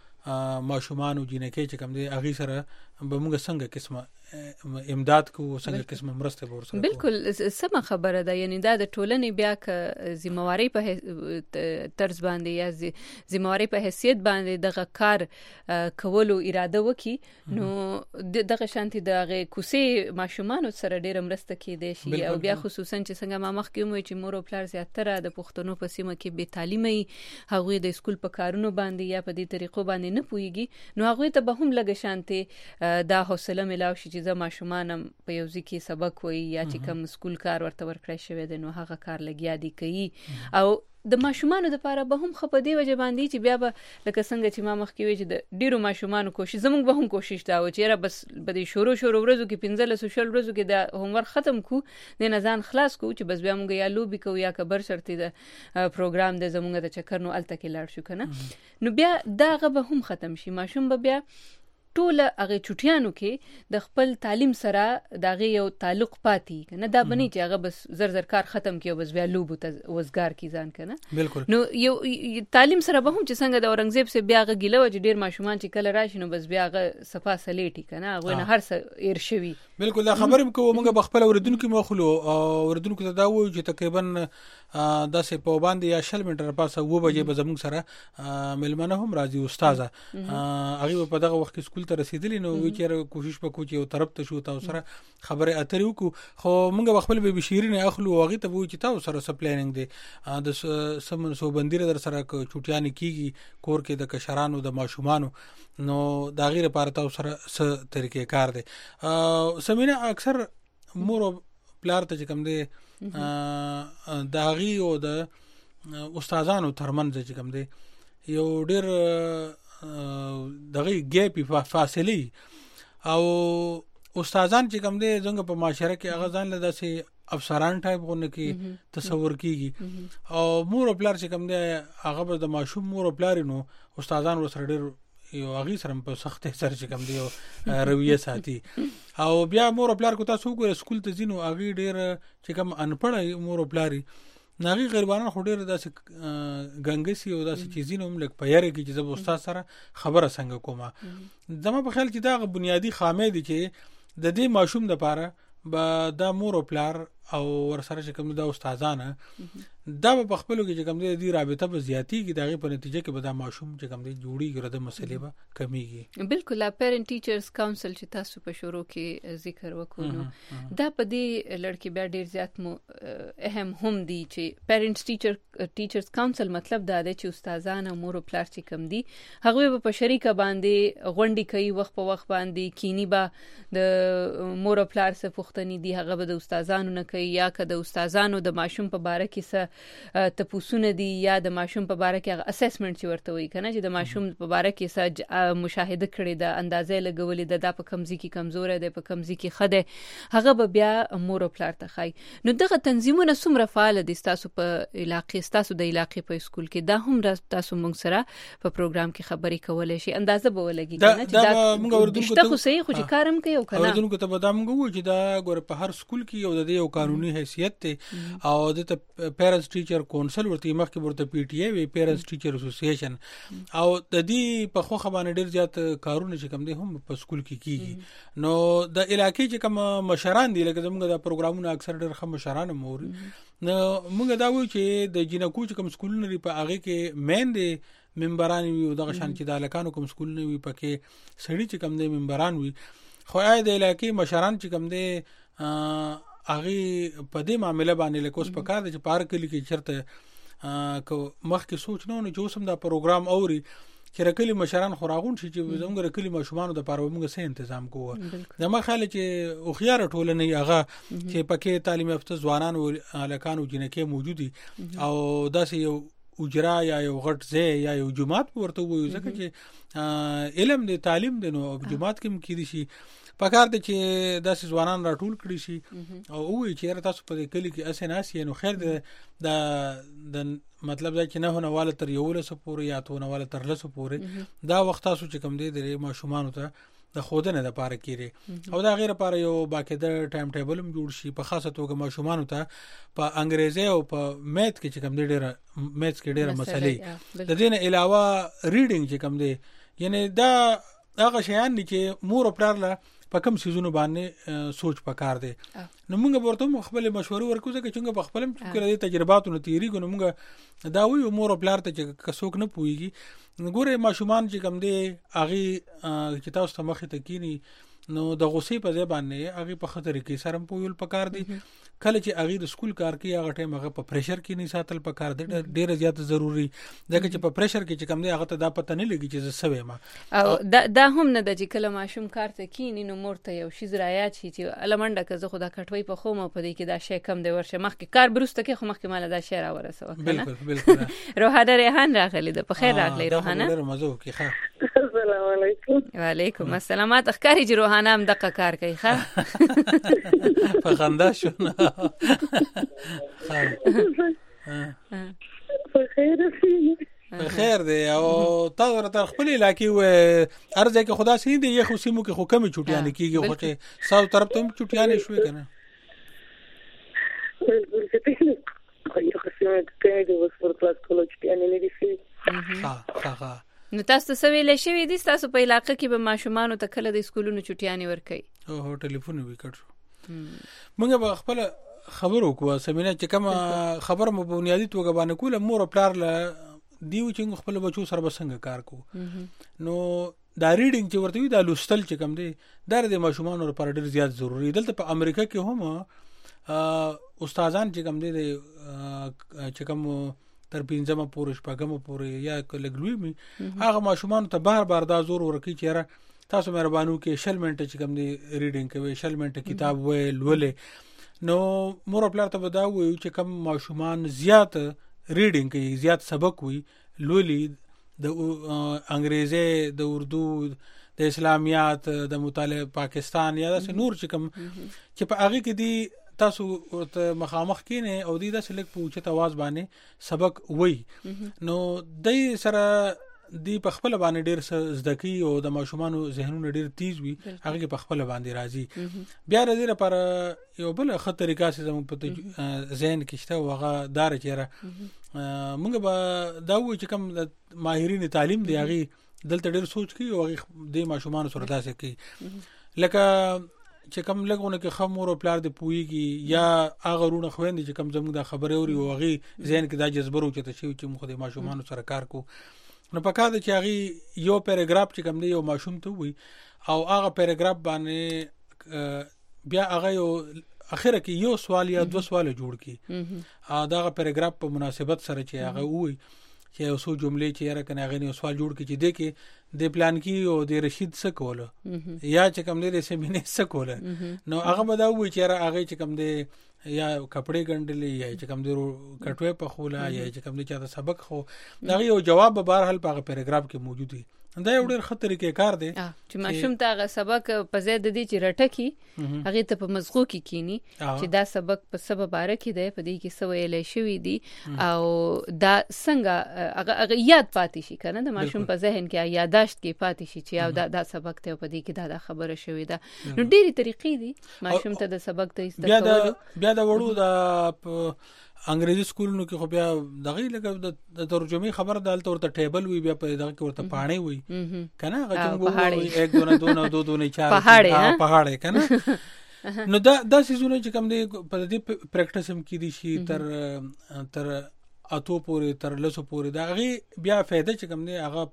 ماشومان او جنکه چې کم دي اغي سره به موږ څنګه قسمه امداد کو څنګه قسمه مرسته ورسره. بالکل سم خبره ده. یعنی دا د ټولنې بیا ک ذمہواری په طرز باندې یا ذمہواری په حیثیت باندې دغه کار کولو اراده وکي نو دغه شانتي دغه کوسي ماشومان سره ډیر مرسته کیدي شي او بیا خصوصا چې څنګه ما مخکې مو چې مور او پلار زیاتره د پښتنو په سیمه کې به تعلیمي هغه د سکول په کارونو باندې یا په دې طریقو باندې نه پويږي نو هغه ته به هم لګ شانتي دا حوصله ملاو شي چې زما ماشومان په یو ځکه سبق وي یا چې کوم سکول کار ورته ورکړی شوی دی نو هغه کار لګیا دی کوي. او د ماشومان لپاره به هم خپدي وجه باندې چې بیا به لکه څنګه چې ما مخکې وی چې د ډیرو ماشومان کوشش زموږ به هم کوشش دا و چې را بس بده شروع شروع ورځو کې پنځه سوشل ورځو کې د هومورک ختم کو د نزان خلاص کو چې بس بیا موږ یا لوبي کو یا کبر شرطي د پروګرام د زموږ د چکر نو الته کې لاړ شو کنه نو بیا دا غو هم ختم شي ماشوم به بیا ټول هغه چټیانو کې د خپل تعلیم سره دغه یو تعلق پاتې کنه دا بنی چې هغه بس زر زر کار ختم کیو بس بیا لوبو ته وزګار کی ځان کنه بالکل. نو یو تعلیم سره به هم چې څنګه د اورنګزیب سه بیا هغه ګیلو چې ډیر ماشومان چې کله راشي نو بس بیا هغه صفه سلیټی کنه هغه نه هر څه ایر شوی. بالکل دا خبرم کو موږ بخپل اوردونکو مخلو اوردونکو ته دا وایو چې تقریبا داسې په باندې یا شل منټر پاسه و بجې به زموږ سره ملمنه هم راځي استاده هغه په دغه وخت سکول ته رسیدلی نو وچره کوشش وکړو چې یو طرف ته شو تاسو سره خبره اترې وکړو خو موږ خپل به بشیرین اخلو هغه ته وایو چې تاسو سره س پلانینګ دی د سمن سو بندیر در سره چټیان کیږي کور کې د کشرانو د ماشومانو نو دا غیر لپاره تاسو سره س طریقې کار دی. سمینه اکثر مور پلار ته کوم دی دا غي او د استادانو ترمنځ چې کوم دی یو ډیر دغه ګیپ فاصله او استادان چې کوم دي څنګه په معاشره کې هغه ځان له داسې افسران ټایپ غونه کې تصور کیږي او مور او پلار چې کوم دي هغه د ماشوم مور او پلار نو استادان ورسره ډیر یو هغه سره په سخت سره چې کوم دی رویه ساتي او بیا مور او پلار کو تاسو ګور سکول ته ځینو هغه ډیر چې کوم انپړ مور او پلار ناغي غریبانو خو ډیر داسې ګنګسي او داسې چیزینو هم لک پیاره کې چې زب استاد سره خبره څنګه کومه زما په خیال کې دا بنیادی خامې دي چې د دې ماشوم لپاره با دا مور او پلار او ورسره چې کوم دا استادانه دا په خپلو کې چې کوم دي رابطه په زیاتی کې دغه په نتیجه کې به دا ماشوم چې کوم دي جوړي ګرځي مسلې به کمیږي. بالکل پیرنټ ټیچرز کونسل چې تاسو په شروع کې ذکر وکړو دا په دې لړ کې بیا ډیر زیات مو اهم هم دي چې پیرنټ ټیچر ټیچرز کونسل مطلب دا دی چې استادان او مور او پلار چې کوم دي هغه په شریکه باندې غونډې کوي وخت په وخت باندې کینی با د مور او پلار څخه پوښتنې دي هغه به د استادانو نه کوي یا که د استادانو د ماشوم په باره کې څه تپوسونه دي یا د ماشوم په باره کې اسسمنت چې ورته وي کنه چې د ماشوم په باره کې څه مشاهده کړي د اندازې لګولې د د په کمزې کې کمزور دی په کمزې کې خده هغه به بیا مور او پلار ته خای. نو دغه تنظیمونه څومره فعال دي تاسو په علاقې تاسو د علاقې په سکول کې دا هم تاسو موږ سره په پروګرام کې خبرې کولای شي اندازه به ولګي کنه چې دا موږ ورته خو صحیح خو چې کارم کوي او کنه ورته ته به دا موږ وو چې دا ګور په هر سکول کې یو د یو قانوني حیثیت ته او د پیرنټس ټیچر کونسل ورته مخکې ورته پی ټی ای وی پیرنټس ټیچر اسوسییشن او د دې په خو خبره ډیر زیات کارونه چې کوم دي هم په سکول کې کیږي نو د علاقې چې کوم مشران دي لکه زموږ د پروګرامونو اکثر ډیر خم مشران موري نو موږ دا وایو چې د جنکو چې کوم سکولونه لري په هغه کې مین دي ممبران وي او دغه شان چې د الکانو کوم سکولونه وي پکې سړي چې کوم دي ممبران وي خو آی د علاقې مشران چې کوم دي هغه په دې معاملې باندې لکه اوس په کار دي چې پارک کې چرته کو مخکې سوچ نه نو چې اوسم دا پروګرام اوري چې رکلی مشران خوراغون شي چې زموږ رکلی ماشومان د پاره موږ سه تنظیم کوو د مخاله چې او خيار ټولنه هغه چې پکې تعلیم یافته ځوانان او الکانو جنکې موجودي او داسې یو اجرا یا یو غټ ځای یا یو جماعت ورته وایي ځکه چې علم د تعلیم د نو جماعت کې مکیدي شي پکار دي چې داسې ځوانان راټول کړي شي او وایي چې تاسو په کلی کې اسناس یې نو خیر د د مطلب دا چې نه هونه تر یو لسه پورې یا ته نه تر لسه پورې دا وخت تاسو چې کم دی د ماشومان ته د خودنه د پاره کیږي او دا غیر لپاره یو باقاعده ټایم ټیبل هم جوړ شي په خاصه توګه ماشومان ته په انګریزي او په میث کې چې کم دی ډیره میث کې ډیره مسلې د دې نه علاوه ریډینګ چې کم دی یعنی دا هغه شیان دي چې مور او پلار له په کوم سيزونو باندې سوچ پکار دي نو موږ ورته خپل مشورې ورکو ځکه چې موږ په خپل کې تجرباتونو تیری کو نو موږ دا وی مور او پلار ته چې کڅوک نه پويږي ګوره ماشومان چې کم دي اغي چې تاسو ته مخه تکینی نو د غصې په ځای باندې اغي په خطر کې سرم پویل پکار دي کله چې اغي د سکول کار کوي هغه ټیم هغه په پریشر کې نه ساتل پکار دي ډیر زیات ضروری ځکه چې په پریشر کې چې کم دي هغه ته دا پته نه لګي چې زسوي ما او دا, دا هم نه د چې کله ماشوم کار ته کینی نو مرته یو شی زراعت شي چې المنډه که زه خدا کټوي په خو مو په دې کې دا شی کم دی ورشه مخکې کار بروسته کې خو مخکې مال دا شی را ورسوه بالکل بالکل روحانه ریحان راغلی د په خیر راغلی روحانه ډیر مزه کوي ښه السلام علیکم وعلیکم السلام تخکاری چې روحانه هم دغه کار کوي ښه په خندا شو خیر دی او تاسو راته خپل علاقې و ارزه کې خدا سي دی یو سیمو کې خو کمی چټیان کیږي خو چې ساو طرف ته چټیان شوي کنه یو قسمه کې د وسور کلاس کولو چټیان نه دي سي ها ها نو تاسو څه ویل شوی دي تاسو په علاقې کې به ماشومان ته کله د سکولونو چټیان ورکړي او هو ټلیفون وکړ موږ به خپل خبرو کوه سمینه چې کوم خبر مو بنیادی توګه باندې کوله مور او پلار له دیو چې خپل بچو سره بسنګ کار کو نو دا ریډینګ چې ورته وی دا لوستل چې کوم دی دا د ماشومان لپاره ډیر زیات ضروری دلته په امریکا کې هم استادان چې کوم دی چې کوم تر پنځمه پورې شپږمه پورې یا کلګلوي می هغه ماشومان ته بار بار دا زور ورکی چې تاسو مهربانو کې شل منټه چې کوم دی ریډینګ کوي شل منټه کتاب وې لولې نو مور خپل ته ودا وي چې کوم ماشومان زیات ریډینګ کوي زیات سبق وي لولي د انګريزي د اردو د اسلامیات د مطالعه پاکستان یا د نور چې کوم چې په هغه کې دی تاسو ورته مخامخ کینه او د داسې لیک په اوچت आवाज باندې سبق وای نو د سره دی په خپل باندې ډیر زدکی او د ماشومان ذهنونه ډیر تیز وي هغه په خپل باندې راځي بیا د دې لپاره یو بل ښه طریقه چې زموږ په ذهن کې شته هغه دار چیرې موږ به دا وایو چې کوم د ماهرین تعلیم دی هغه دلته ډیر سوچ کوي او هغه د ماشومان سره داسې کوي لکه چې کوم لګونه کې خمور او پلار د پويږي یا هغه رونه خويندې چې کوم زموږ د خبرې اوري او هغه ذهن کې دا جذبه وروچته شي چې موږ د ماشومان سره کار کو نو پکاره د چې هغه یو پیراګراف چې کوم دی یو ماشوم ته وي او هغه پیراګراف باندې بیا هغه یو اخره کې یو سوال یا دو سوال جوړ کی ا دا پیراګراف په مناسبت سره چې هغه وي چې اوسو جملې چې یاره کنه غنی سوال جوړ کی چې د کې د پلان کې او د رشید څخه کوله یا چې کوم د سیمینه څخه کوله نو هغه به دا وی چې هغه چې کوم د یا کپڑے ګنډلې یا چې کوم د کټوي په خوله یا چې کوم د چا سبق خو دا یو جواب به بهر حل په پیراګراف کې موجود وي دا یو ډېر خطر کې کار دی چې ماشوم ته هغه سبق په ځای د دې چې رټکی هغه ته په مزغو کې کینی چې دا سبق په سبب باره کې دی په دې کې څه ویل شوی دی او دا څنګه هغه یاد پاتې شي کنه د ماشوم په ذهن کې یاداشت کې پاتې شي چې او دا دا سبق ته په دې کې دا, دا خبره شوی ده. نو ډېری طریقې دي ماشوم ته د سبق ته استفاده بیا دا وړو د انګریزي سکولونو کې خو بیا دغه لکه د ترجمه خبره دالته ورته ټیبل وي بیا په دغه کې ورته پاڼې وي کنه هغه څنګه یک دونه دونه دو دونه چار پهاړې پهاړې کنه نو دا د سيزونه چې کوم دی په دې پریکټیس هم کې دي شي تر تر اتو پورې تر لسو پورې دا غي بیا فائدہ چې کوم دی هغه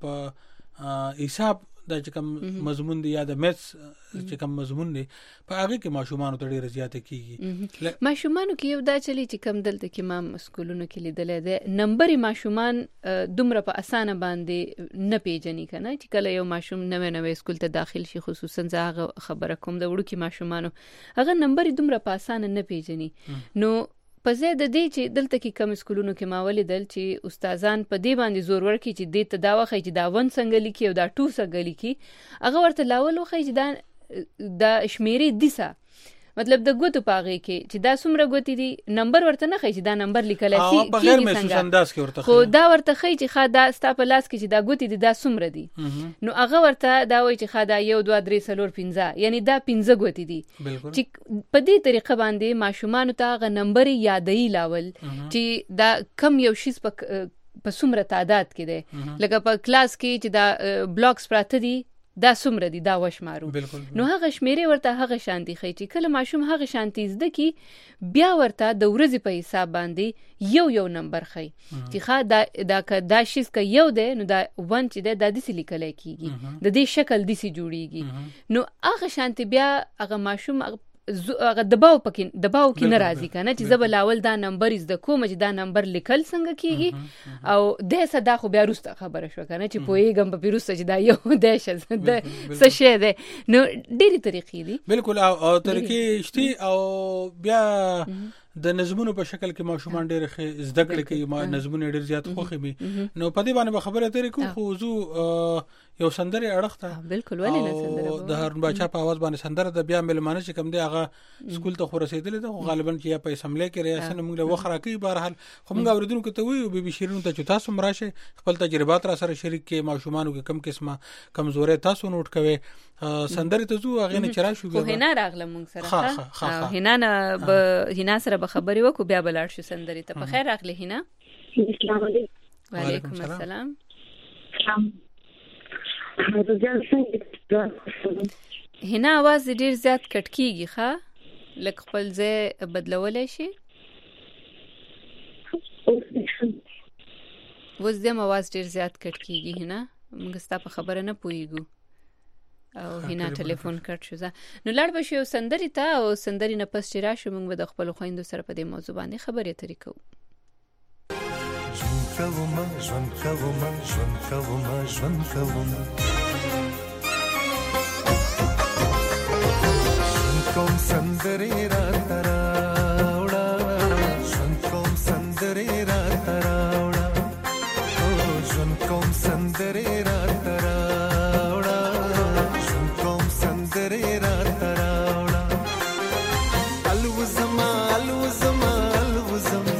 په حساب دا چې کوم مضمون دی یا د میث چې کوم مضمون دی په هغه کې ماشومان ته ډېر زیاته کیږي. ماشومان کې یو دا چلی چې کوم دلته کې ما سکولونو کې لیدلې ده نمبر ماشومان دومره په اسانه باندې نه پیژني کنه چې کله یو ماشوم نوې نوې سکول ته داخل شي خصوصا زه خبره کوم د وړو کې ماشومانو هغه نمبر دومره په اسانه نه پیژني. نو په ځای د دې چې دلته کې کم سکولونو کې ما ولیدل چې استادان په دې باندې زور ورکړي چې دې ته دا وخی چې دا ون څنګه لیکي او دا ټو څنګه لیکي هغه ورته لاول وخی چې دا د شمیرې دیسه مطلب د ګوتو پاغې کې چې دا څومره ګوتې دي نمبر ورته نه خی چې دا نمبر لیکل شي په غیر محسوس انداز کې ورته خو دا ورته خی چې خا دا ستا په لاس کې چې دا ګوتې دي دا څومره دي نو هغه ورته دا وایي چې خا دا یو دوه درې څلور پنځه یعنی دا پنځه ګوتې دي چې په دې طریقه باندې ماشومان ته هغه نمبر یادای لاول چې دا کم یو شیز په په څومره تعداد کې دی لکه په کلاس کې چې دا بلاکس پراته دي دا څومره دي دا وشمارو نو هغه شمیرې ورته هغه شانتي خي چې کله ماشوم هغه شانتي زده کی بیا ورته د ورځې په حساب باندې یو یو نمبر خي چې ښا دا دا دا شیز ک یو دی نو دا ون چې دا د دې لیکل کیږي د دې شکل دسی جوړیږي نو هغه شانتي بیا هغه ماشوم هغه دباو پکې دباو کې ناراضي کنه چې زبل اول دا نمبر از د کوم چې دا نمبر لیکل څنګه کیږي او د صدا خو بیا روسته خبره شو کنه چې پوېګم په پیروسته چې دا یو دیشه د څه شه ده نو ډېری طریقې دي بالکل او طریقې شتي او بیا د نظمونو په شکل کې ماشومان ډېر زده کړې کوي نظمونه ډېر زیات خوخي وي نو په دې باندې خبره ترې کوم خو زو یو سندري اړخته بالکل ولې نه سندره د هارون بچا په आवाज باندې سندره د بیا ملمانه چې کوم دی هغه سکول ته خو رسیدل دي غالبا چې یا په اسمبلی کې ریاست موږ له وخره کوي بهرحال خو موږ اوریدونکو ته وی او بي بي شیرین ته چې تاسو مراشه خپل تجربات را سره شریک کې ماشومانو کې کم قسمه کمزوري تاسو نوٹ کوي سندري ته زو هغه نه چرای شو خو هنا راغله موږ سره ها هنا نه به هنا سره به خبري وکړو بیا بلار شو سندري ته په خیر راغله هنا السلام علیکم وعلیکم السلام هنا आवाज ډیر زیات کټ کیږي ښا لکه خپل ځای بدلولای شي وز دې आवाज ډیر زیات کټ کیږي هنا موږ ستا په خبره نه پويګو او هنا ټلیفون کټ شو نو لړ به شو سندري ته او سندري نه پس چې راشو موږ د خپل خويندو سره په دې موضوع باندې خبرې اترې کوو کوما ژوند کوما ژوند کوما ژوند کوما ژوند کوم سندري را تراوړه ژوند کوم سندري را تراوړه ژوند کوم سندري را تراوړه ژوند کوم سندري را تراوړه الوزما الوزما الوزما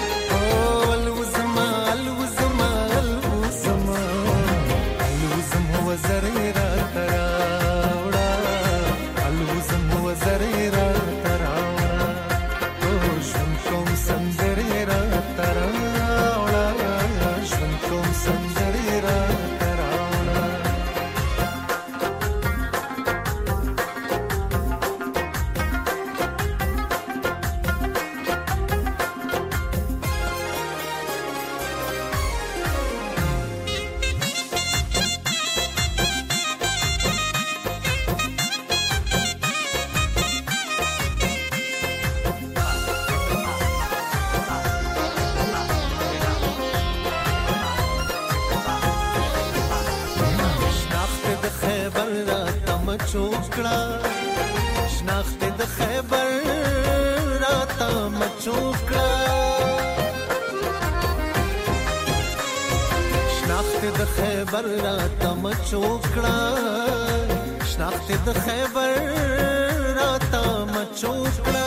چوکړه شناخت د خیبر راته مچوکړه شناخت د د خیبر را تم چوکړه شناخت د خیبر را تم چوکړه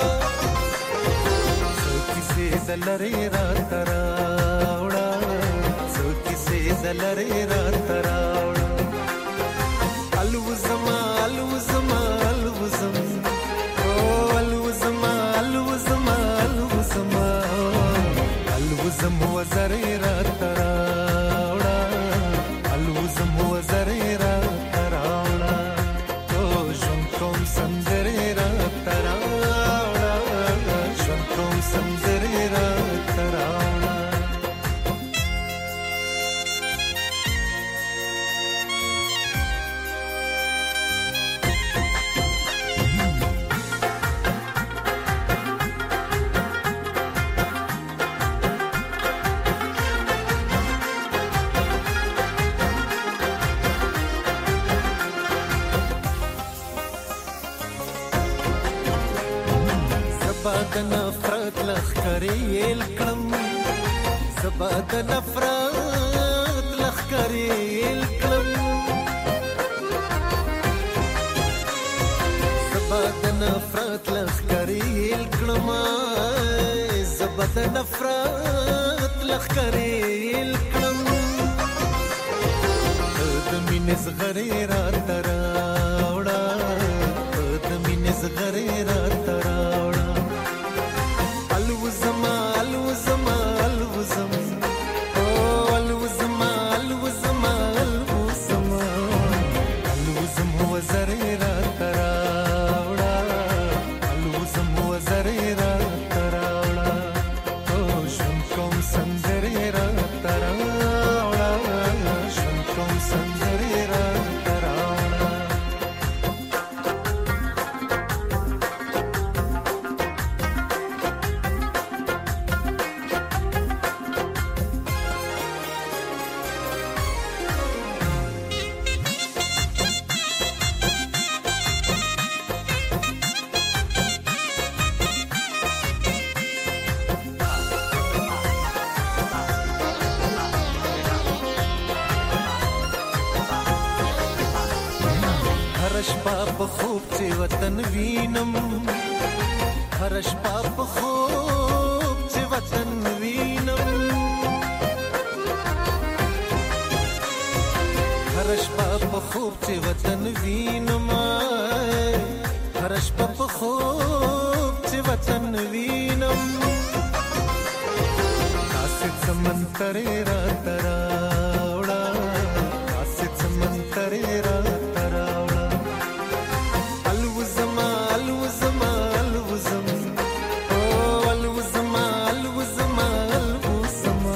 څو کیسې دلری را تراوړه څو کیسې دلری را تراوړه الوزما الوزما الوزم او الوزما الوزما الوزما الوزم وزری را تراوړه الوزم وزری را تراوړه تو ژوند کوم سندرې را تراوړه ژوند کوم سندرې را تراوړه زبا د نفرت لخکرې الکلم زبا د نفرت لخکرې الکلم زبا د نفرت لخکرې الکلم زبا د نفرت لخکرې الکلم د مینې زغرې را تراوړه د مینې زغرې را تراوړه الوزما الوزما الوزم او الوزما الوزما الوزما الوزم وزری را تراوړه الوزم وزری را تراوړه او ژوند کوم سندرې را تراوړه ژوند کوم سندرې را تراوړه هر شپه په خوب چې وطن وینم هر شپه په خوب چې وطن وینم هر شپه په خوب چې وطن وینم هر شپه په خوب چې وطن وینم کاسې سمندرې را تراوړه کاسې سمندرې را تراوړه الوزما الوزما الوزم او الوزما الوزما الوزما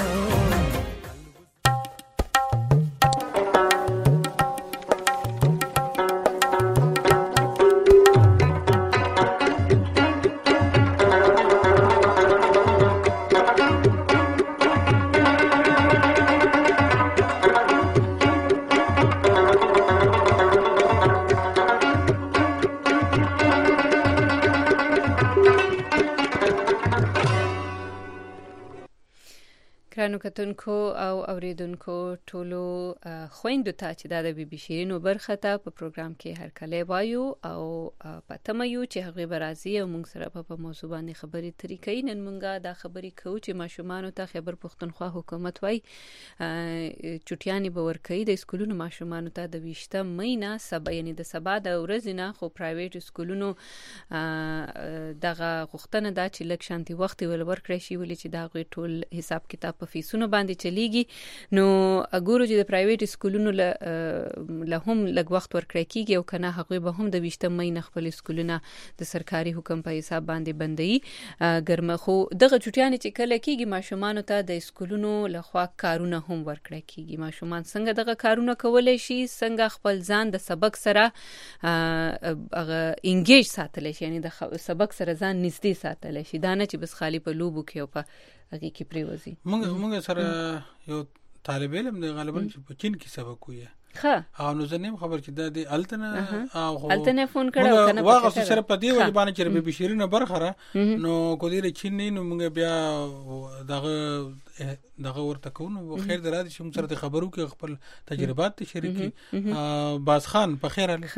ګرانو کتونکو او اوریدونکو ټولو خويندو ته چې دا د بي بي شیرینو برخه ته په پروګرام کې هر کله وایو او پته مې چې هغه برازي او موږ سره په موضوع باندې خبرې ترې کوي. نن موږ دا خبرې کوو چې ماشومان ته خیبر پښتونخوا حکومت وای چټیانی باور کوي د سکولونو ماشومان ته د ویشته مې نه سبا یعنی د سبا د ورځې نه خو پرایویټ سکولونو دغه غوښتنه دا چې لک شانتي وخت ول ورکړي شي ولې چې دا غوي ټول حساب کتاب په فیسونو باندې چلیږي. نو اګورو چې د پرایویټ سکولونو له هم لږ وخت ورکړي کیږي او کنه هغه به هم د ویشته مې نه خپل سکولونه د سرکاري حکم په حساب باندې بندي ګرمه. خو دغه چټیان چې کله کیږي ماشومان ته د سکولونو لخوا کارونه هم ورکړي کیږي. ماشومان څنګه دغه کارونه کولای شي څنګه خپل ځان د سبق سره هغه انګیج ساتل شي یعنی د سبق سره ځان نږدې ساتل شي دا نه چې بس خالی په لوبو کې او په هغه کې پریوزي. موږ موږ سره یو طالب علم دی غالبا چې په چین کې سبق وایي ها او نو زنیم خبر چې د التنه او التنه فون کړو کنه واغه سره پدی ولی باندې چې به بشیرینه برخره نو کو دې چین نه موږ بیا دغه دغه ورته کوو خیر درادي چې موږ سره خبرو کې خپل تجربات شریکي باز خان په خیر علي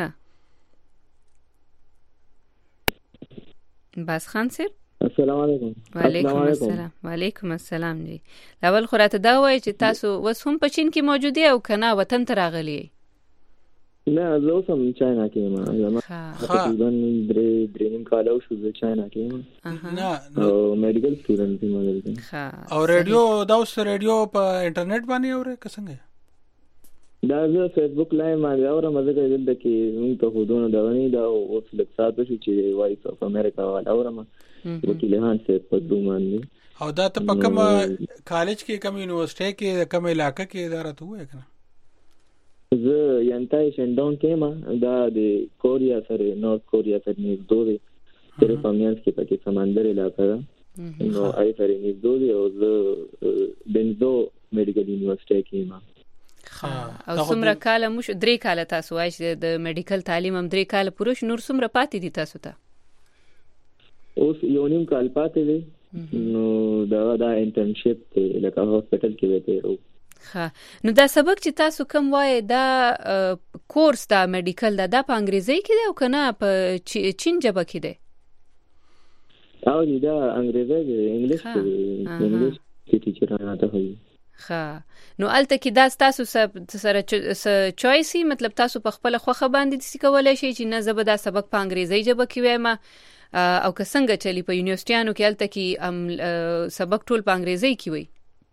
باز خان سر السلام علیکم. وعلیکم السلام. وعلیکم السلام جی. اول خو راته دا وایي چې تاسو اوس هم په چین کې موجود یې او کنه وطن ته راغلی؟ نه زه اوس هم چاینا کې یم. تقریبا درې درې نیم کال شو زه چاینا کې یم. نه او میډیکل سټوډنټ یم دلته. او رادیو دا اوس رادیو په انټرنیټ باندې اورې که څنګه؟ دا زه فیسبوک لایو باندې اورم مزه کوي دلته کې موږ ته خودونه دا ونی دا اوس لږ ساعت شو چې وایس اف امریکا والا اورم وکیلان څه په دومره. او دا ته په کوم کالج کې کوم یونیورسيټي کې کوم علاقې کې اداره ته وای کنه؟ زه ینتای شندون کې ما دا د کوریا سره نورث کوریا سره نږدې دی تر پامیانس کې پکې سمندر علاقه ده نو آی سره نږدې دی او زه بنزو میډیکل یونیورسيټي کې ما. او څومره کال مو شو؟ درې کال تاسو وایي چې د میډیکل تعلیم هم درې کال پوره شو، نور څومره پاتې دي تاسو ته؟ اوس یو نیم کال پاتې دی نو دا دا انټرنشپ ته لکه هاسپټل کې وته. ها نو دا سبق چې تاسو کوم وایي دا کورس دا میډیکل دا د په انګریزي کې دی او کنه په چین ژبه کې دی؟ او دا انګریزي دی، انګلیش کې انګلیش کې ټیچرانه ته وایي. ها نو الته کې دا تاسو سره چويسي مطلب تاسو په خپل خوخه باندې د سکولای شي چې نه زبدا سبق په انګریزي ژبه کې وایم او که څنګه چلی په یونیورسيټیانو کې الته کې سبق ټول په انګریزي کې وي؟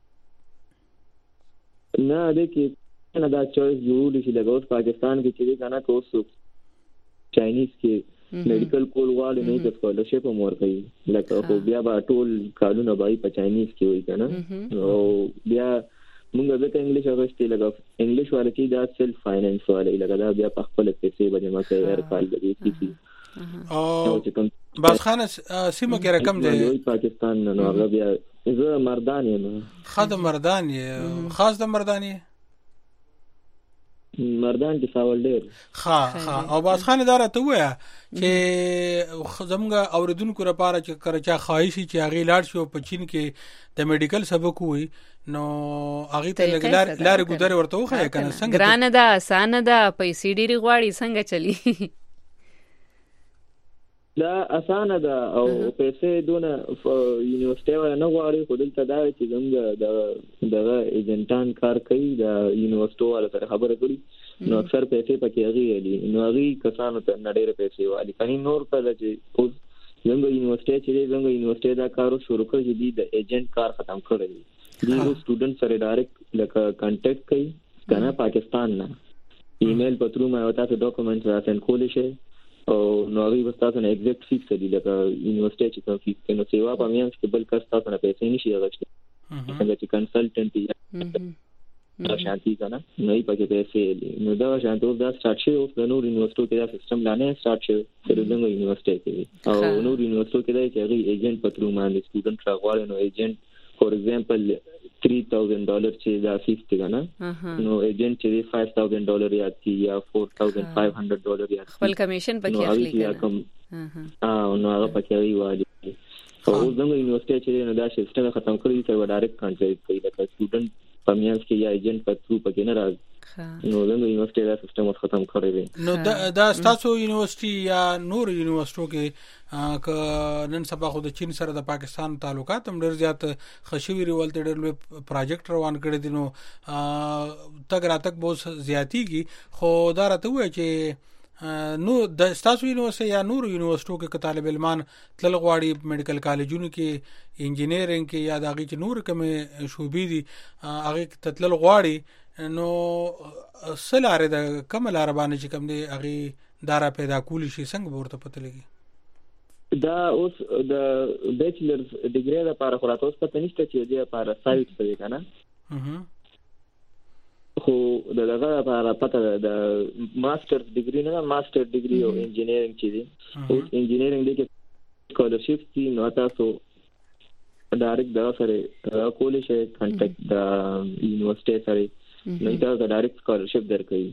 نه دې کې نه دا چويس جوړ شي لګو پاکستان کې چې کنه کوسو چاینیز کې میډیکل کول واله نه د سکولرشپ مور کوي لکه خو بیا با ټول قانون به په چاینیز کې وي کنه او بیا موږ ځکه انګلیش اغشتي لګو انګلیش والا کې دا سیلف فاینانس والا لګا دا بیا په خپل پیسې باندې ما کوي هر کال د دې کیږي. او باز خان سیمه کې رقم دی پاکستان نو هغه بیا زه مردان یم. خاص مردان یې خاص د مردان یې مردان کې ساول ډیر. ها ها او باز خان دا راته وایي چې زموږ اوریدونکو لپاره چې کرچا خواهشي چې هغه لاړ شو په چین کې د میډیکل سبق وي نو هغه ته لګلار لار ګذر ورته وخه کنه څنګه ګرانه ده اسانه ده پیسې ډېری غواړي څنګه چلی؟ دا اسانه ده او پیسې دونه یونیورسيټي ولا نه غواړي خو دلته دا چې زموږ د دغه ایجنټان کار کوي د یونیورسيټي ولا سره خبره کړي نو اکثر پیسې پکې هغه دي نو هغه کسانو ته نډېر پیسې والی کني نور په چې اوس زموږ یونیورسيټي چې زموږ یونیورسيټي دا کارو شروع کړی دی د ایجنټ کار ختم کړی دی د سټوډنټ سره ډایرکټ لکه کانټیکټ کوي کنه پاکستان نه ایمیل پترو ما وتا ته ډاکومېنټ راسن کولې شي او نو هغه وستاسو نه ایگزیکټ فیکس دی لکه یونیورسيټي چې کوم فیکس نو سیوا په میانس کې بل کس تاسو نه پیسې نشي راغشته څنګه چې کنسلټنټ دی شانتي کنه نو یې پکې پیسې نو دا شانتو دا سٹارټ شي او د نور یونیورسيټي کې دا سیستم لاندې سٹارټ شي د دغه یونیورسيټي کې او نور یونیورسيټي کې دا چې هغه ایجنټ پترو باندې سټوډنټ راغواړي نو ایجنټ فور ایگزامپل three thousand ډالر چې دا فیس دی کنه نو ایجنټ چې five thousand ډالر یا یا four thousand five hundred ډالر یا خپل کمیشن پکې اخلي کنه اه نو هغه پکې وی والی او زموږ یونیورسيټي چې نو دا سیستم ختم کړی چې ډایرکټ کانټیکټ کوي لکه سټوډنټ پامیانس کې یا ایجنټ پترو پکې نه راځي نو زموږ یونیورسيټي دا سیستم ختم کړی دی. نو دا تاسو یونیورسيټي یا نور یونیورسيټو کې ک نن سبا خو د چین سره د پاکستان تعلقات هم ډېر زیات خشوي ریولته ډېر لوی پروجیکټ روان کړی دي نو تګ راتګ بہت زیاتیږي خو دا راته وایي چې نو د تاسو یونیورسيټي یا نور یونیورسيټو کې طالب علمان تل غواړي میډیکل کالجونو کې انجینیرینګ کې یا دغه چې نور کوم شوبې دي هغه تل غواړي نو سلاره د کوم لار باندې چې کوم دی هغه دارا پیدا کولی شي څنګه ورته پته لګي؟ دا اوس د بیچلر ډیګری لپاره خو راته اوس پته نشته چې دی لپاره سایت څه دی کنه خو دغه لپاره پته د ماستر ډیګری نه ماستر ډیګری او انجینیرینګ چې دی او انجینیرینګ دی کې سکولرشپ دی نو تاسو ډایرکټ دا سره کولې شي کانټیکټ د یونیورسيټي سره نو دا ډایرکټ سکالرشپ درکوي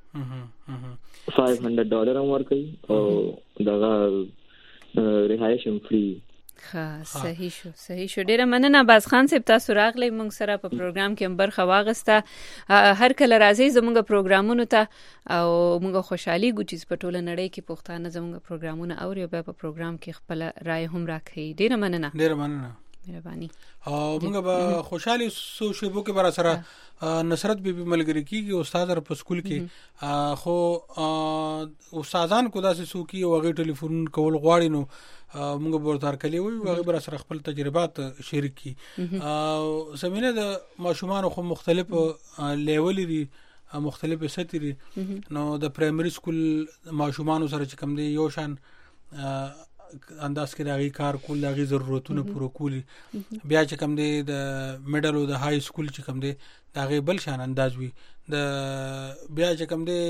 five hundred ډالر هم ورکوي او دا رهایش هم فری. ها صحیح شو صحیح شو ډیره مننه باز خان صاحب تاسو راغلی موږ سره په پروګرام کې هم برخه واغسته. هر کله راځي زموږ پروګرامونو ته او موږ خوشحالي ګو چې په ټوله نړۍ کې پښتانه زموږ پروګرامونه اوري او په پروګرام کې خپل رائے هم راکړي. ډیره مننه ډیره مننه مهرباني. او موږ به خوشحالي سو شیبو کې بر سره نصرت بیبي ملګری کیږي استاد په سکول کې خو استادان کو داسې سو کی او غي ټلیفون کول غواړي نو موږ ورته کلی وي او غي بر سره خپل تجربات شریک کی. او زمينه د ماشومان خو مختلف لیول لري مختلف سطح لري نو د پرایمري سکول ماشومان سره چې کم دی یو شان انداز کې دغه کار کول دغه ضرورتونه پوره کولی بیا چې کم دی د میډل او د های سکول چې کم دی دغه بل شان انداز وي د بیا چې کم دی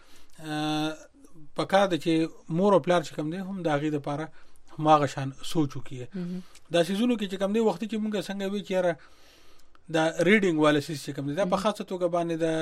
پکا د چې مور او پلار چې کم دی هم دغه د پاره ماغه شان سوچو کیه دا سيزونو کې چې کم دی وخت چې مونږ څنګه وی چیرې دا ریډینګ والا سیس چې کم دی دا په خاصه توګه باندې د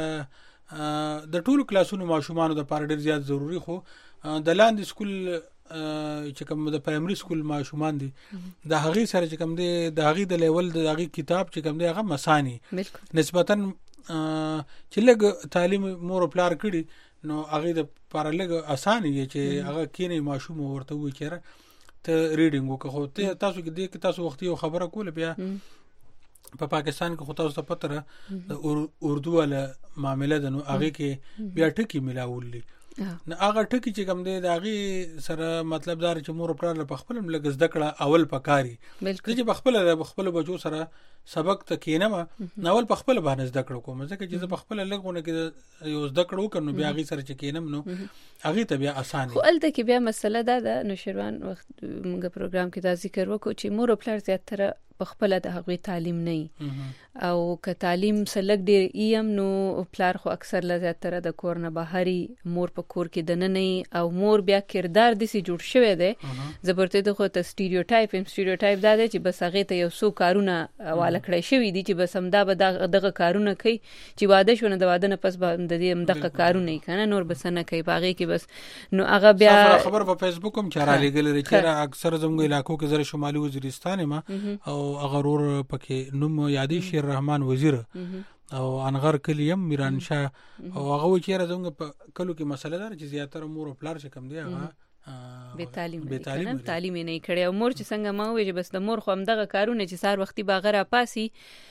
د ټولو کلاسونو ماشومانو د پاره ډیر زیات ضروری خو د لاندې سکول چې کوم د پرایمري سکول ماشومان دي د هغه سره چې کوم دي د هغه د لیول د هغه کتاب چې کوم دي هغه مسانی نسبتا چې لګ تعلیم مور پلار کړي نو هغه د پر لګ اسانه چې هغه کینې ماشوم ورته وي چیرې ته ریډینګ وکړو ته تاسو کې دې کې تاسو وخت یو خبره کوله بیا په پاکستان کې خو تاسو ته پته را د اردو ولا معاملې د نو هغه کې بیا ټکی ملاولې نه هغه ټکی چې کوم دی دا غي سره مطلب دار چې مور پرار په خپل لګ زده کړه اول پکاري چې په خپل په خپل بچو سره سبق ته کینم ناول په خپل باندې زده کړو کوم ځکه چې په خپل لګونه کې یو زده کړو کنه بیا غي سره چې کینم نو هغه ته بیا اسانه خو الته کې بیا مسله دا ده نو شروان وخت موږ پروګرام کې دا ذکر وکړو چې مور پلار زیاتره په خپل د هغه تعلیم نه او که تعلیم سلګ ډیر ایم نو پلار خو اکثر لزیاتره د کور نه بهري مور په کور کې د نه نه او مور بیا کردار د سي جوړ شوی دی زبرته د خو ته سټیریوټایپ هم سټیریوټایپ دا دی چې بس هغه ته یو څو کارونه والا کړی شوی دي چې بس هم دا به دغه کارونه کوي چې واده شونه د واده نه پس به د دې هم دغه کارونه کنه نور بس نه کوي باغې کې بس نو هغه بیا خبر په فیسبوک هم چاره لګل لري چې اکثر زموږ علاقو کې زره شمالي وزیرستان ما او غرور پکې نوم یادی شیر رحمان وزیر او انغر کلیم میران شاه او هغه چیرې زموږ په کلو کې مسله ده چې زیاتره مور او پلار چې کم دی هغه به تعلیم به تعلیم تعلیم نه کړي او مور چې څنګه ما وې بس د مور خو هم دغه کارونه چې سار وختي باغره پاسي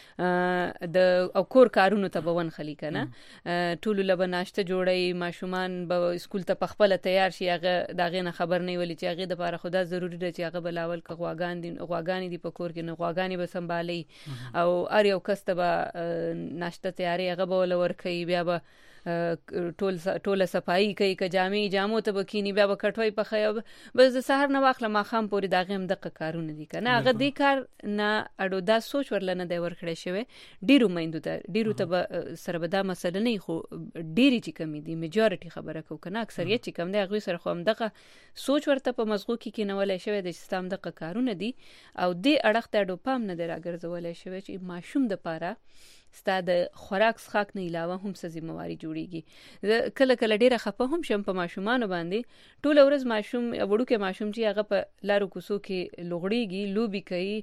د او کور کارونو ته بون خلی کنه ټول له بناشته جوړي ماشومان به اسکول ته پخپل تیار شي هغه دغه نه خبر نه ولې چې هغه د لپاره خدا ضروری ده چې هغه بلاول کغواګان دي غواګانی دي په کور کې نه غواګانی به سمبالي او ار یو کستبه ناشته تیاری هغه بول ورکي بیا به ټول ټول صفائی کوي ک جامې جامو ته بکینی بیا وکټوي په خیب بس د سحر نه واخله ما خام پوری داغه هم دغه کارونه دي کنه هغه دې کار نه اډو دا سوچ ورلنه دی ورکړی شوی ډیرو میندو ته ډیرو ته سره به دا مسله نه خو ډیری چې کمی دي میجورټي خبره کو کنه اکثریت چې کم دی هغه سره خو هم دغه سوچ ورته په مزغو کې کینولای شوی د سیستم دغه کارونه دي او دې اړخ ته اډو پام نه راګرځولای شوی چې ماشوم د پاره ستاد خوراک څخه نه علاوه هم څه ذمہواری جوړیږي کله کله ډیره خپه هم شم په ماشومان باندې ټول ورځ ماشوم وړو کې ماشوم چې هغه په لارو کوسو کې لغړیږي لوبي کوي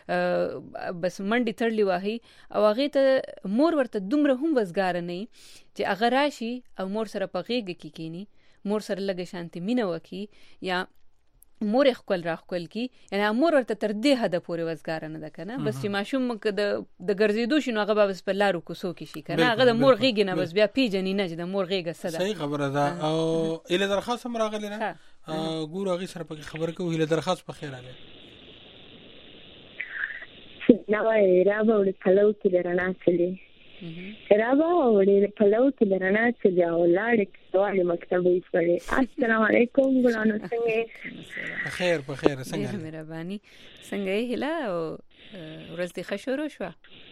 بس منډي تړلی وهي او هغه ته مور ورته دومره هم وزګار نه چې هغه راشي او مور سره په غیږ کې کینی مور سره لګه شانتي مینه وکي یا مور خپل راخول کی یعنی مور ورته تر دې حد پورې وزګار نه ده کنه بس چې ماشوم د د ګرځېدو شنو هغه بس په لارو کوسو کې شي کنه هغه د مور غیږ نه بس بیا پیجنې نه چې د مور غیږ صدا صحیح خبره ده او اله درخواست هم راغلی نه ګور هغه سره په خبر کوي اله درخواست په خیر اله نو را به ولې کې درنه چلی را به ولې پلو کې درنه چلی او لاړ سوال مکتب یې پړې السلام علیکم ګلانو څنګه بخیر بخیر څنګه مهرباني څنګه یې هلا او ورځ دې خشورو شو